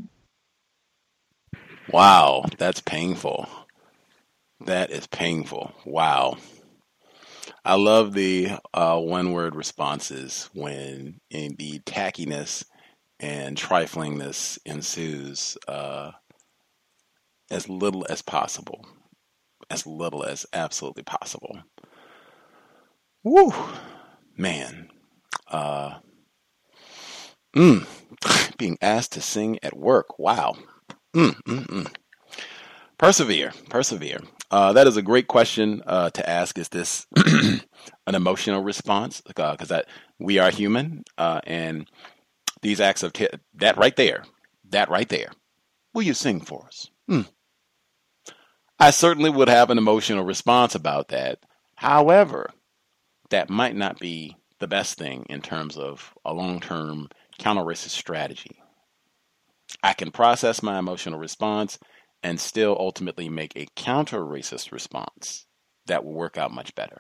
Wow, that's painful. That is painful. Wow. I love the uh, one-word responses when in the tackiness and triflingness ensues. Uh, as little as possible. As little as absolutely possible. Woo! Man. Uh, mm, being asked to sing at work. Wow. Mm, mm, mm. Persevere. Persevere. Uh, that is a great question uh, to ask. Is this an emotional response? Because uh, that we are human, uh, and these acts of t- that right there, that right there. Will you sing for us? Hmm. I certainly would have an emotional response about that. However, that might not be the best thing in terms of a long-term counter-racist strategy. I can process my emotional response and still ultimately make a counter-racist response that will work out much better.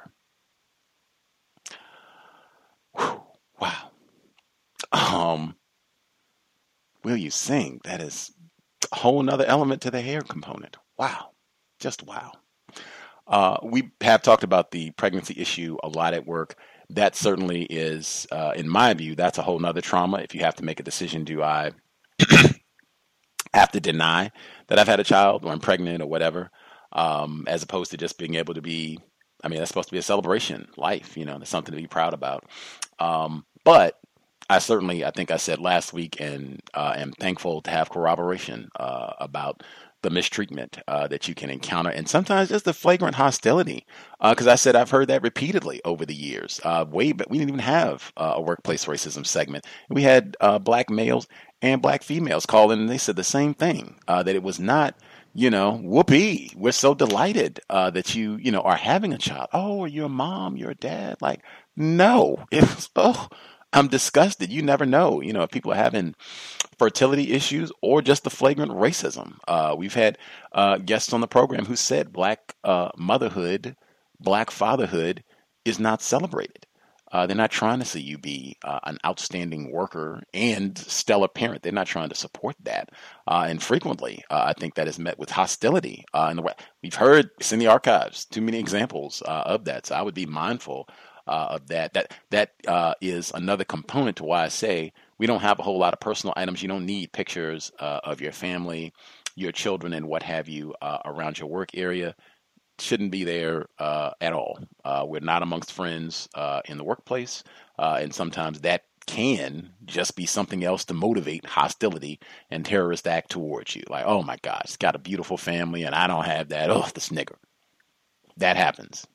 Whew, wow. Um, will you sing? That is a whole nother element to the hair component. Wow. Just wow. Uh, we have talked about the pregnancy issue a lot at work. That certainly is, uh, in my view, that's a whole nother trauma. If you have to make a decision, do I have to deny that I've had a child or I'm pregnant or whatever, um, as opposed to just being able to be, I mean, that's supposed to be a celebration, life, you know, there's something to be proud about. Um, but I certainly, I think I said last week, and uh, am thankful to have corroboration uh, about the mistreatment uh, that you can encounter, and sometimes just the flagrant hostility. Because uh, I said I've heard that repeatedly over the years. Uh, way, but we didn't even have uh, a workplace racism segment. We had uh, black males and black females call in, and they said the same thing. Uh, that it was not, you know, whoopee. We're so delighted uh, that you, you know, are having a child. Oh, you're a mom, you're a dad. Like, no, it was. Oh, I'm disgusted. You never know, you know, if people are having fertility issues or just the flagrant racism. Uh, we've had uh, guests on the program who said black uh, motherhood, black fatherhood is not celebrated. Uh, they're not trying to see you be uh, an outstanding worker and stellar parent. They're not trying to support that. Uh, and frequently, uh, I think that is met with hostility. Uh, in the way we've heard, it's in the archives, too many examples uh, of that. So I would be mindful Uh, of that. That that uh, is another component to why I say we don't have a whole lot of personal items. You don't need pictures uh, of your family, your children, and what have you uh, around your work area. Shouldn't be there uh, at all. Uh, we're not amongst friends uh, in the workplace, uh, and sometimes that can just be something else to motivate hostility and terrorist act towards you. Like, oh my gosh, it's got a beautiful family, and I don't have that. Oh, this nigger. That happens.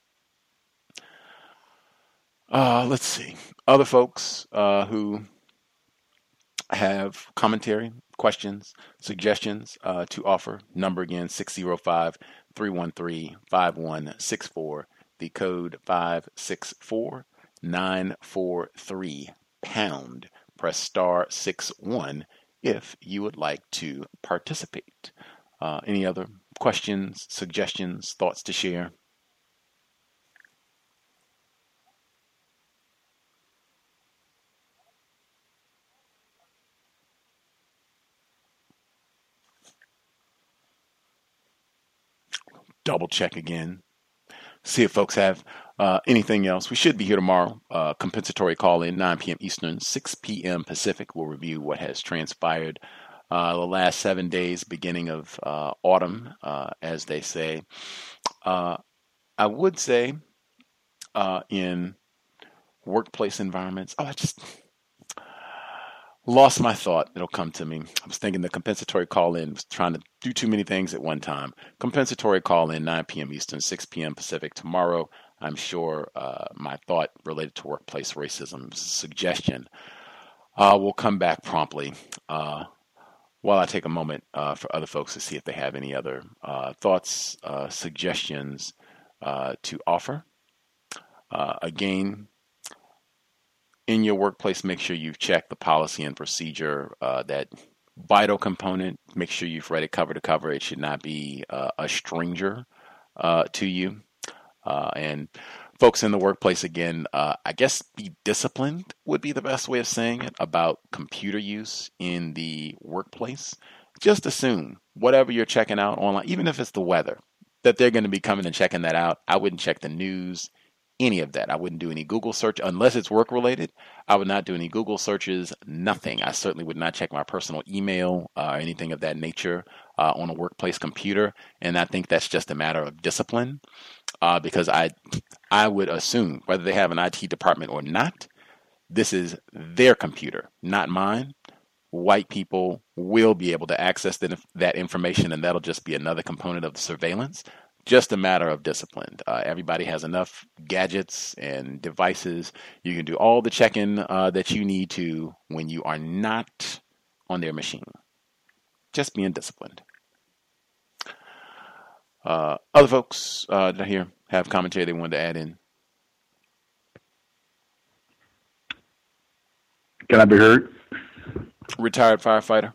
Uh, let's see. Other folks uh, who have commentary, questions, suggestions uh, to offer. Number again, six oh five, three one three, five one six four. The code five six four, nine four three, pound. Press star six one if you would like to participate. Uh, any other questions, suggestions, thoughts to share? Double check again. See if folks have uh, anything else. We should be here tomorrow. Uh, compensatory call in, nine p.m. Eastern, six p.m. Pacific. We'll review what has transpired uh, the last seven days, beginning of uh, autumn, uh, as they say. Uh, I would say uh, in workplace environments, oh, I just lost my thought. It'll come to me. I was thinking the compensatory call-in was trying to do too many things at one time. Compensatory call-in, nine p.m. Eastern, six p.m. Pacific tomorrow. I'm sure uh, my thought related to workplace racism suggestion uh, will come back promptly uh, while I take a moment uh, for other folks to see if they have any other uh, thoughts, uh, suggestions uh, to offer. Uh, again, in your workplace, make sure you've checked the policy and procedure, uh, that vital component. Make sure you've read it cover to cover. It should not be uh, a stranger uh, to you. Uh, and folks in the workplace, again, uh, I guess be disciplined would be the best way of saying it about computer use in the workplace. Just assume whatever you're checking out online, even if it's the weather, that they're going to be coming and checking that out. I wouldn't check the news. Any of that. I wouldn't do any Google search unless it's work related. I would not do any Google searches, nothing. I certainly would not check my personal email or uh, anything of that nature uh, on a workplace computer. And I think that's just a matter of discipline uh, because I, I would assume whether they have an I T department or not, this is their computer, not mine. White people will be able to access the, that information, and that'll just be another component of the surveillance. Just a matter of discipline. Uh, everybody has enough gadgets and devices. You can do all the checking uh, that you need to when you are not on their machine. Just being disciplined. Uh, other folks uh, that here have commentary they wanted to add in. Can I be heard? Retired firefighter.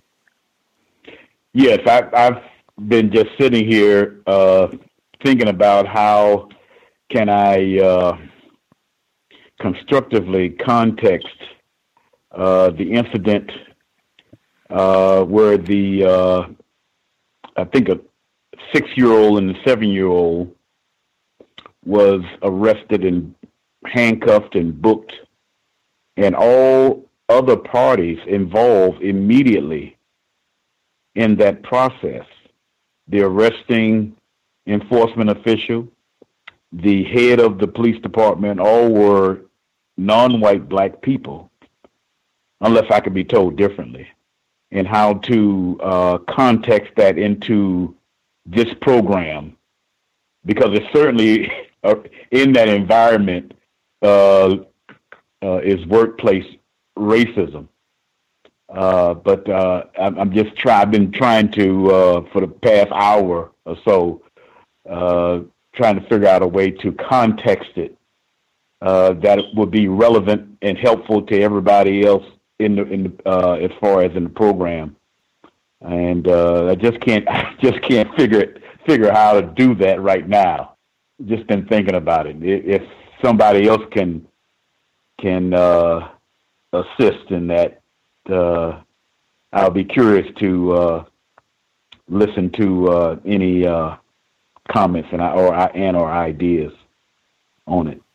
Yes, I, I've been just sitting here uh, thinking about how can I uh, constructively context uh, the incident uh, where the, uh, I think a six-year-old and a seven-year-old was arrested and handcuffed and booked, and all other parties involved immediately in that process. The arresting enforcement official, the head of the police department, all were non-white black people, unless I could be told differently, and how to uh, context that into this program, because it's certainly uh, in that environment uh, uh, is workplace racism. Uh, but uh, I'm, I'm just try. I've been trying to uh, for the past hour or so, uh, trying to figure out a way to context it uh, that would be relevant and helpful to everybody else in the in the uh, as far as in the program. And uh, I just can't I just can't figure it figure how to do that right now. Just been thinking about it. If somebody else can can uh, assist in that. Uh, I'll be curious to uh, listen to uh, any uh, comments and or and or ideas on it.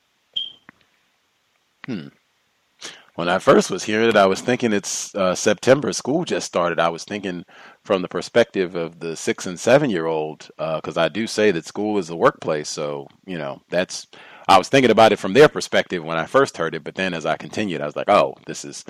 Hmm. When I first was hearing it, I was thinking it's uh, September. School just started. I was thinking from the perspective of the six and seven year old, because uh, I do say that school is a workplace. So you know, that's. I was thinking about it from their perspective when I first heard it, but then as I continued, I was like, oh, this is.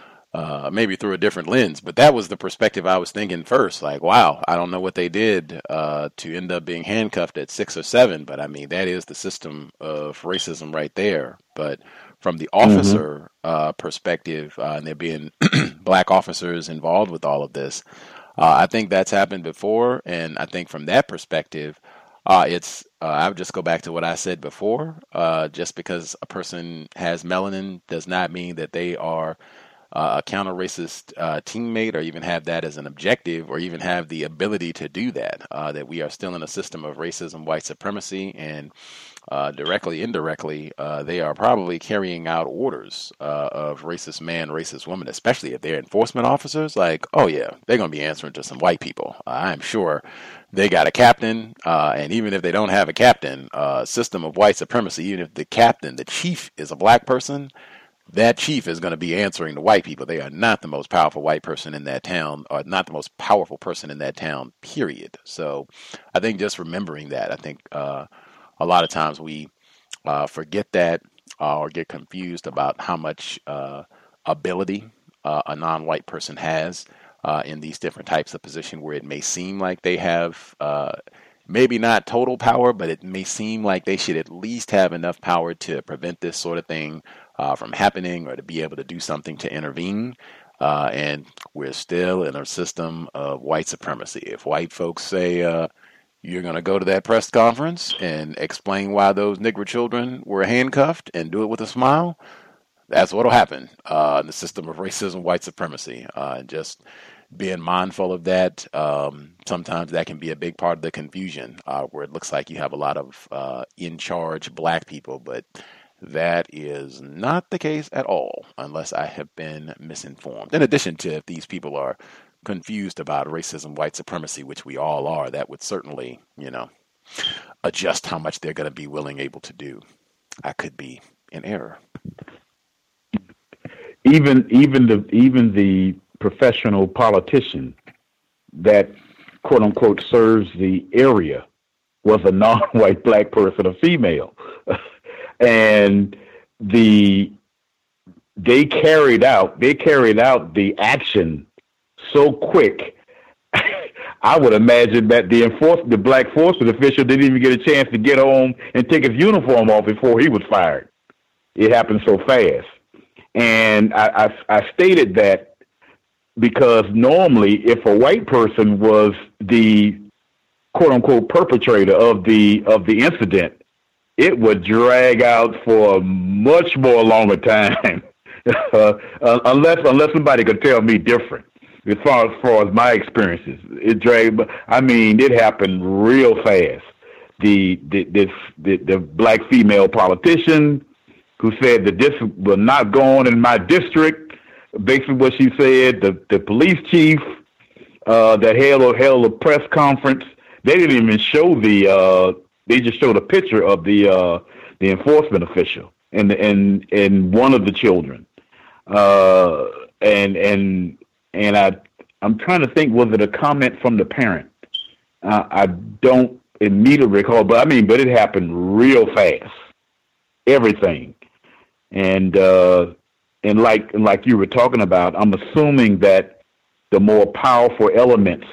Uh, maybe through a different lens, but that was the perspective I was thinking first. Like, wow, I don't know what they did uh, to end up being handcuffed at six or seven, but I mean, that is the system of racism right there. But from the officer mm-hmm. uh, perspective, uh, and there being black officers involved with all of this, uh, I think that's happened before. And I think from that perspective, uh, it's, uh, I would just go back to what I said before. Uh, just because a person has melanin does not mean that they are Uh, a counter-racist uh, teammate, or even have that as an objective, or even have the ability to do that, uh, that we are still in a system of racism, white supremacy, and uh, directly, indirectly, uh, they are probably carrying out orders uh, of racist man, racist woman, especially if they're enforcement officers. Like, oh yeah, they're going to be answering to some white people. Uh, I'm sure they got a captain, uh, and even if they don't have a captain, uh, system of white supremacy, even if the captain, the chief, is a black person, that chief is going to be answering to white people. They are not the most powerful white person in that town, or not the most powerful person in that town, period. So I think just remembering that, I think uh, a lot of times we uh, forget that uh, or get confused about how much uh, ability uh, a non-white person has uh, in these different types of position, where it may seem like they have uh, maybe not total power, but it may seem like they should at least have enough power to prevent this sort of thing Uh, from happening, or to be able to do something to intervene. Uh, and we're still in a system of white supremacy. If white folks say uh, you're going to go to that press conference and explain why those Negro children were handcuffed and do it with a smile, that's what will happen uh, in the system of racism, white supremacy. Uh, and just being mindful of that, um, sometimes that can be a big part of the confusion, uh, where it looks like you have a lot of uh, in-charge black people, but that is not the case at all, unless I have been misinformed. In addition to, if these people are confused about racism, white supremacy, which we all are, that would certainly, you know, adjust how much they're going to be willing, able to do. I could be in error. Even, even the, even the professional politician that quote unquote serves the area was a non-white black person, a female. And the they carried out they carried out the action so quick. I would imagine that the enforce the black enforcement official didn't even get a chance to get home and take his uniform off before he was fired. It happened so fast. And I, I, I stated that because normally, if a white person was the quote unquote perpetrator of the of the incident, it would drag out for a much more longer time, uh, uh, unless unless somebody could tell me different. As far as far as my experiences, it dragged. I mean, it happened real fast. The the this the, the black female politician who said that this will not go on in my district. Basically, what she said. The the police chief uh, that held a held a press conference. They didn't even show the. Uh, They just showed a picture of the uh, the enforcement official and and and one of the children, uh, and and and I I'm trying to think, was it a comment from the parent? Uh, I don't immediately recall, but I mean, but it happened real fast. Everything, And uh, and like and like you were talking about, I'm assuming that the more powerful elements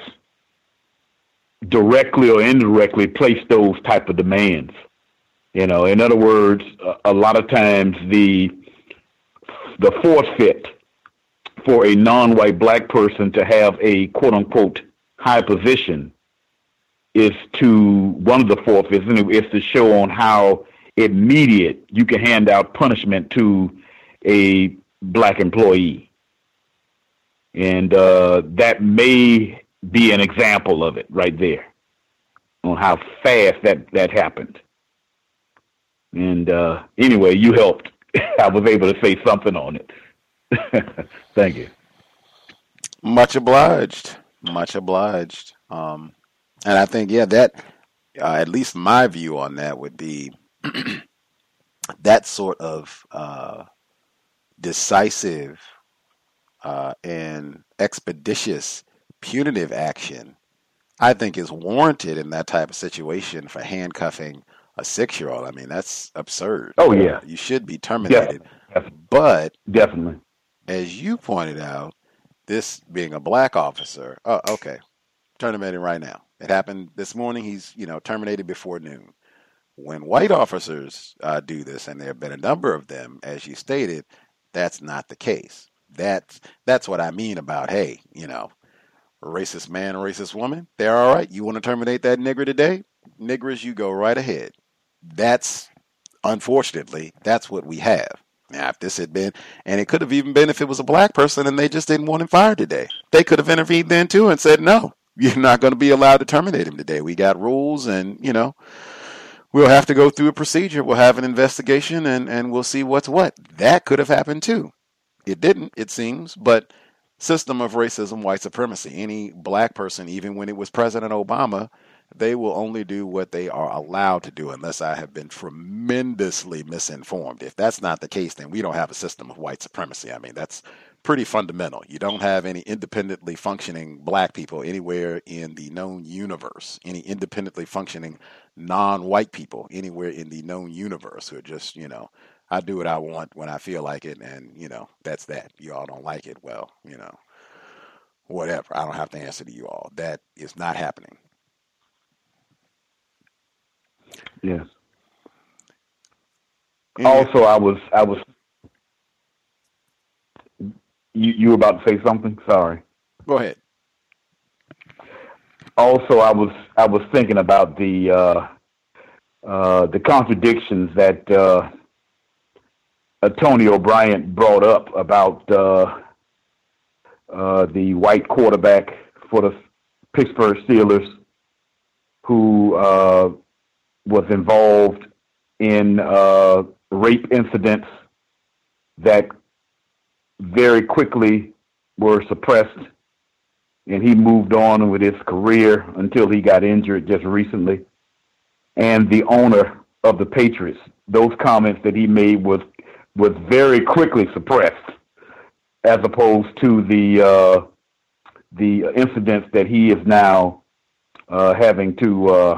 directly or indirectly place those type of demands. You know, in other words, a, a lot of times the the forfeit for a non-white black person to have a quote unquote high position is to one of the forfeits, and it's to show on how immediate you can hand out punishment to a black employee. And uh, that may be an example of it right there on how fast that, that happened. And uh, anyway, you helped. I was able to say something on it. Thank you. Much obliged. Much obliged. Um, and I think, yeah, that, uh, at least my view on that would be that sort of uh, decisive uh, and expeditious punitive action, I think, is warranted in that type of situation for handcuffing a six-year-old. I mean, that's absurd. Oh, yeah. You should be terminated. Definitely. But definitely, as you pointed out, this being a black officer, oh, okay, terminated right now. It happened this morning. He's, you know, terminated before noon. When white officers uh, do this, and there have been a number of them, as you stated, that's not the case. That's, that's what I mean about, hey, you know, racist man, racist woman, they're all right. You want to terminate that nigger today? Niggers, you go right ahead. That's, unfortunately, that's what we have. Now, if this had been, and it could have even been if it was a black person and they just didn't want him fired today, they could have intervened then too and said, no, you're not going to be allowed to terminate him today. We got rules, and, you know, we'll have to go through a procedure. We'll have an investigation, and, and we'll see what's what. That could have happened too. It didn't, it seems, but system of racism, white supremacy. Any black person, even when it was President Obama, they will only do what they are allowed to do, unless I have been tremendously misinformed. If that's not the case, then we don't have a system of white supremacy. I mean, that's pretty fundamental. You don't have any independently functioning black people anywhere in the known universe, any independently functioning non-white people anywhere in the known universe who are just, you know, I do what I want when I feel like it, and, you know, that's that. You all don't like it, well, you know, whatever. I don't have to answer to you all. That is not happening. Yes. Yeah. Also, I was, I was, you, you were about to say something? Sorry. Go ahead. Also, I was, I was thinking about the, uh, uh, the contradictions that, uh, uh, Tony O'Brien brought up about, uh, uh, the white quarterback for the Pittsburgh Steelers who, uh, was involved in uh, rape incidents that very quickly were suppressed, and he moved on with his career until he got injured just recently. And the owner of the Patriots, those comments that he made was was very quickly suppressed, as opposed to the uh, the incidents that he is now uh, having to uh,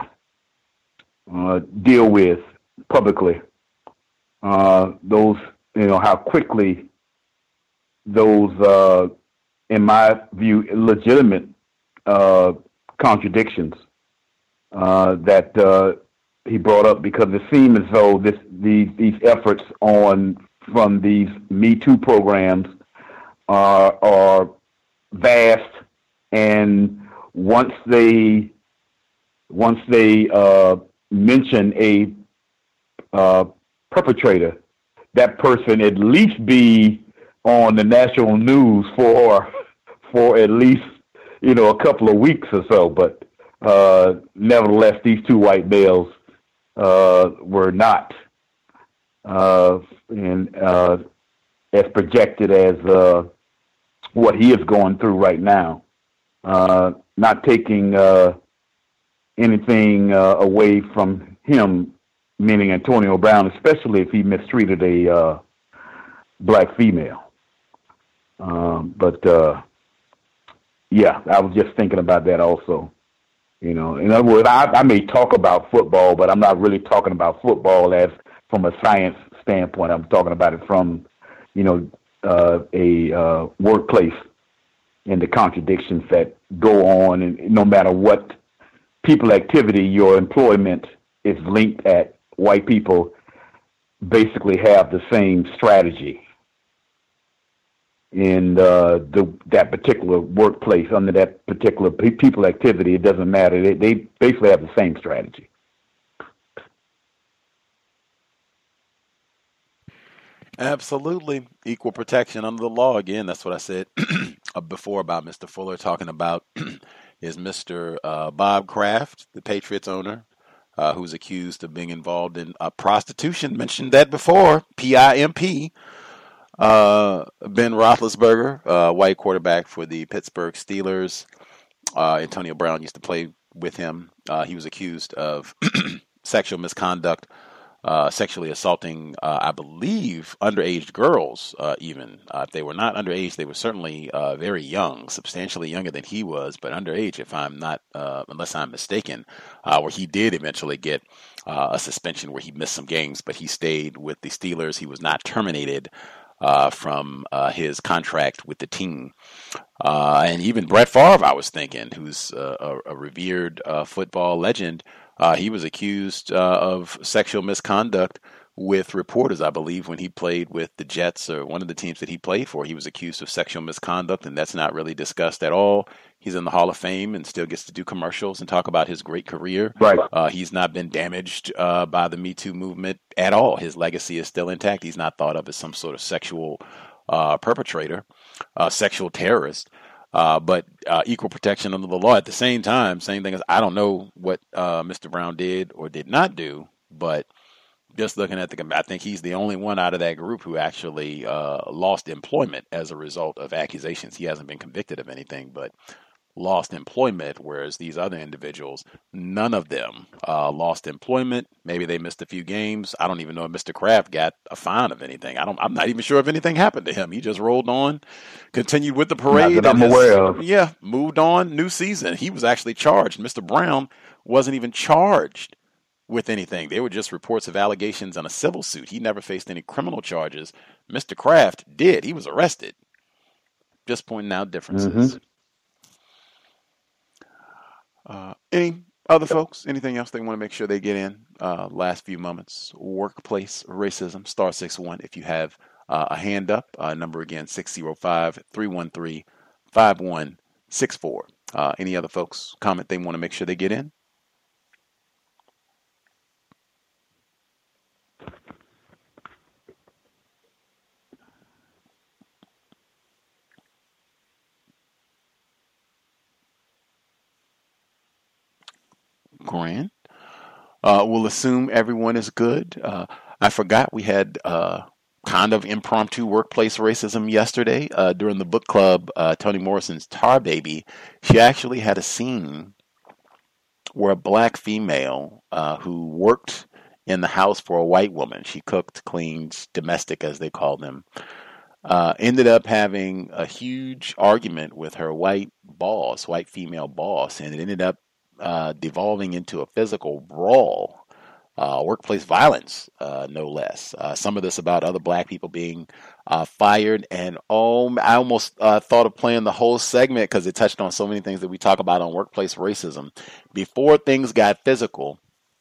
Uh, deal with publicly. Uh, those, you know, how quickly those, uh, in my view, legitimate uh, contradictions uh, that uh, he brought up, because it seemed as though this, these, these efforts on from these Me Too programs are, are vast, and once they once they uh, mention a uh, perpetrator, that person at least be on the national news for for at least, you know, a couple of weeks or so. But uh, nevertheless, these two white males uh, were not, uh, and uh, as projected as uh, what he is going through right now, uh, not taking uh, anything uh, away from him, meaning Antonio Brown, especially if he mistreated a uh, black female. Um, but uh, yeah, I was just thinking about that also. You know, in other words, I, I may talk about football, but I'm not really talking about football as from a science standpoint. I'm talking about it from, you know, uh, a uh, workplace and the contradictions that go on, and no matter what people activity, your employment is linked at. White people basically have the same strategy in uh, the that particular workplace under that particular pe- people activity. It doesn't matter. They, they basically have the same strategy. Absolutely. Equal protection under the law. Again, that's what I said before about Mister Fuller talking about is Mister Uh, Bob Kraft, the Patriots owner, uh, who's accused of being involved in uh, prostitution. Mentioned that before. P I M P. Uh, Ben Roethlisberger, uh, white quarterback for the Pittsburgh Steelers. Uh, Antonio Brown used to play with him. Uh, he was accused of sexual misconduct. Uh, sexually assaulting, uh, I believe, underage girls, uh, even. Uh, if they were not underage, they were certainly uh, very young, substantially younger than he was, but underage, if I'm not, uh, unless I'm mistaken, uh, where he did eventually get uh, a suspension where he missed some games, but he stayed with the Steelers. He was not terminated uh, from uh, his contract with the team. Uh, and even Brett Favre, I was thinking, who's uh, a, a revered uh, football legend, Uh, he was accused uh, of sexual misconduct with reporters, I believe, when he played with the Jets or one of the teams that he played for. He was accused of sexual misconduct, and that's not really discussed at all. He's in the Hall of Fame and still gets to do commercials and talk about his great career. Right. Uh, he's not been damaged uh, by the Me Too movement at all. His legacy is still intact. He's not thought of as some sort of sexual uh, perpetrator, uh, sexual terrorist. Uh, but uh, equal protection under the law. At the same time, same thing as I don't know what uh, Mister Brown did or did not do, but just looking at the, I think he's the only one out of that group who actually uh, lost employment as a result of accusations. He hasn't been convicted of anything, but lost employment, whereas these other individuals, none of them uh, lost employment. Maybe they missed a few games. I don't even know if Mister Kraft got a fine of anything. I don't. I'm not even sure if anything happened to him. He just rolled on, continued with the parade. Not that I'm and aware of. Yeah, moved on. New season. He was actually charged. Mister Brown wasn't even charged with anything. They were just reports of allegations on a civil suit. He never faced any criminal charges. Mister Kraft did. He was arrested. Just pointing out differences. Mm-hmm. Uh, any other folks, anything else they want to make sure they get in? Uh, last few moments. Workplace racism, star six one. If you have uh, a hand up, uh, number again, six oh five, three one three, five one six four. Uh, any other folks comment they want to make sure they get in? Grand. Uh, we'll assume everyone is good. Uh, I forgot we had uh, kind of impromptu workplace racism yesterday uh, during the book club. Uh, Toni Morrison's Tar Baby. She actually had a scene where a black female uh, who worked in the house for a white woman, she cooked, cleaned, domestic as they call them, uh, ended up having a huge argument with her white boss, white female boss, and it ended up Uh, devolving into a physical brawl, uh, workplace violence, uh, no less. Uh, some of this about other black people being uh, fired. And oh, I almost uh, thought of playing the whole segment because it touched on so many things that we talk about on workplace racism. Before things got physical,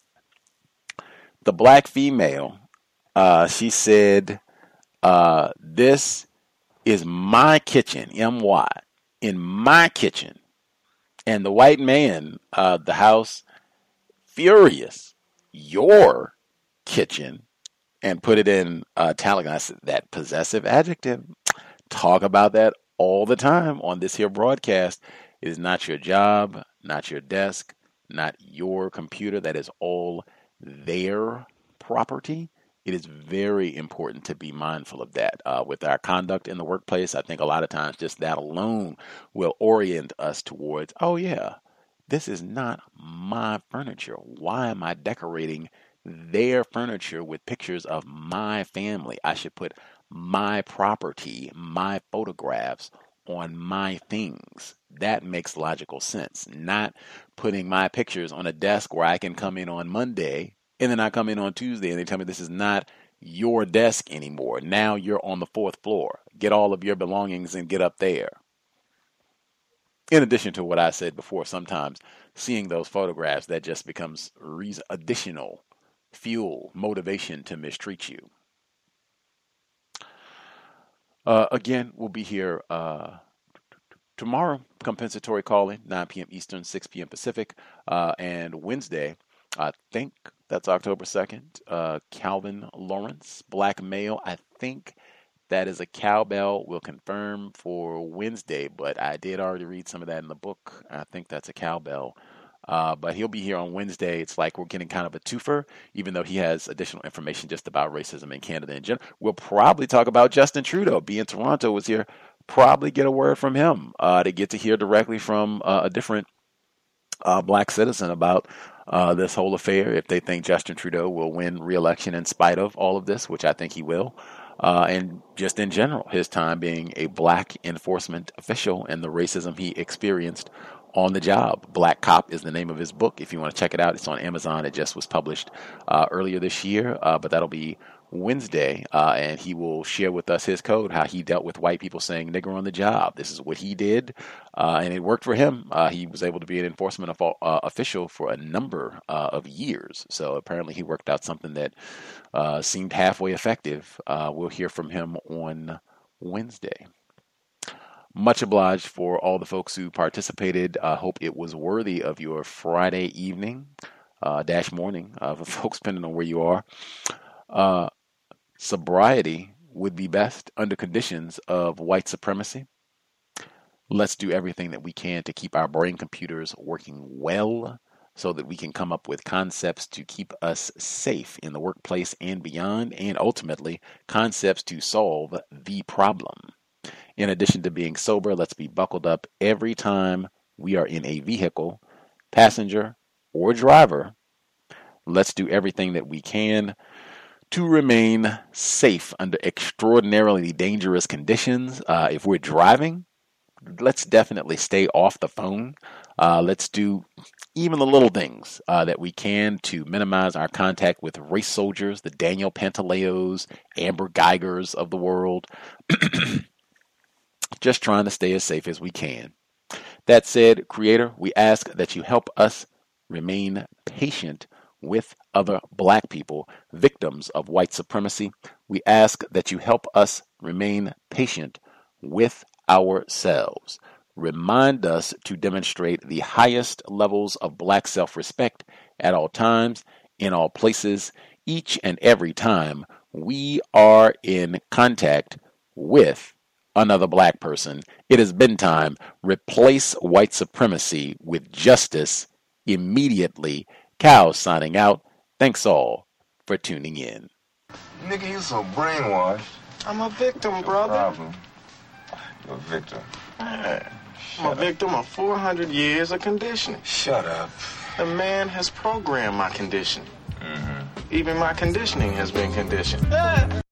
the black female, uh, she said, uh, this is my kitchen, M Y, in my kitchen. And the white man, uh, the house, furious, your kitchen, and put it in uh, italic. I said, that possessive adjective. Talk about that all the time on this here broadcast. It is not your job, not your desk, not your computer. That is all their property. It is very important to be mindful of that. Uh, with our conduct in the workplace, I think a lot of times just that alone will orient us towards, oh yeah, this is not my furniture. Why am I decorating their furniture with pictures of my family? I should put my property, my photographs on my things. That makes logical sense. Not putting my pictures on a desk where I can come in on Monday and then I come in on Tuesday and they tell me this is not your desk anymore. Now you're on the fourth floor. Get all of your belongings and get up there. In addition to what I said before, sometimes seeing those photographs, that just becomes reason, additional fuel, motivation to mistreat you. Uh, again, we'll be here uh, tomorrow, compensatory calling, nine p.m. Eastern, six p.m. Pacific, uh, and Wednesday, I think that's October second, uh, Calvin Lawrence, black male. I think that is a cowbell. We'll confirm for Wednesday, but I did already read some of that in the book. I think that's a cowbell. Uh, but he'll be here on Wednesday. It's like we're getting kind of a twofer, even though he has additional information just about racism in Canada in general. We'll probably talk about Justin Trudeau. Being Toronto was here, probably get a word from him uh, to get to hear directly from uh, a different uh, black citizen about uh, this whole affair, if they think Justin Trudeau will win re-election in spite of all of this, which I think he will. Uh, and just in general, his time being a black enforcement official and the racism he experienced on the job. Black Cop is the name of his book. If you want to check it out, it's on Amazon. It just was published uh, earlier this year, uh, but that'll be Wednesday, uh, and he will share with us his code, how he dealt with white people saying nigger on the job. This is what he did, uh, and it worked for him. Uh, he was able to be an enforcement of, uh, official for a number uh, of years, so apparently he worked out something that uh, seemed halfway effective. Uh, we'll hear from him on Wednesday. Much obliged for all the folks who participated. I uh, hope it was worthy of your Friday evening, uh, dash morning, uh, for folks depending on where you are. Uh, sobriety would be best under conditions of white supremacy. Let's do everything that we can to keep our brain computers working well so that we can come up with concepts to keep us safe in the workplace and beyond, and ultimately concepts to solve the problem. In addition to being sober, let's be buckled up every time we are in a vehicle, passenger or driver. Let's do everything that we can to remain safe under extraordinarily dangerous conditions. Uh, if we're driving, let's definitely stay off the phone. Uh, let's do even the little things uh, that we can to minimize our contact with race soldiers, the Daniel Pantaleos, Amber Geigers of the world. Just trying to stay as safe as we can. That said, Creator, we ask that you help us remain patient with other black people, victims of white supremacy. We ask that you help us remain patient with ourselves. Remind us to demonstrate the highest levels of black self-respect at all times, in all places, each and every time we are in contact with another black person. It has been time. Replace white supremacy with justice immediately. Cal signing out. Thanks all for tuning in. Nigga, you so brainwashed. I'm a victim, brother. Problem. You're a victim. Man, I'm a victim of four hundred years of conditioning. Shut up. The man has programmed my conditioning. Mm-hmm. Even my conditioning has been conditioned.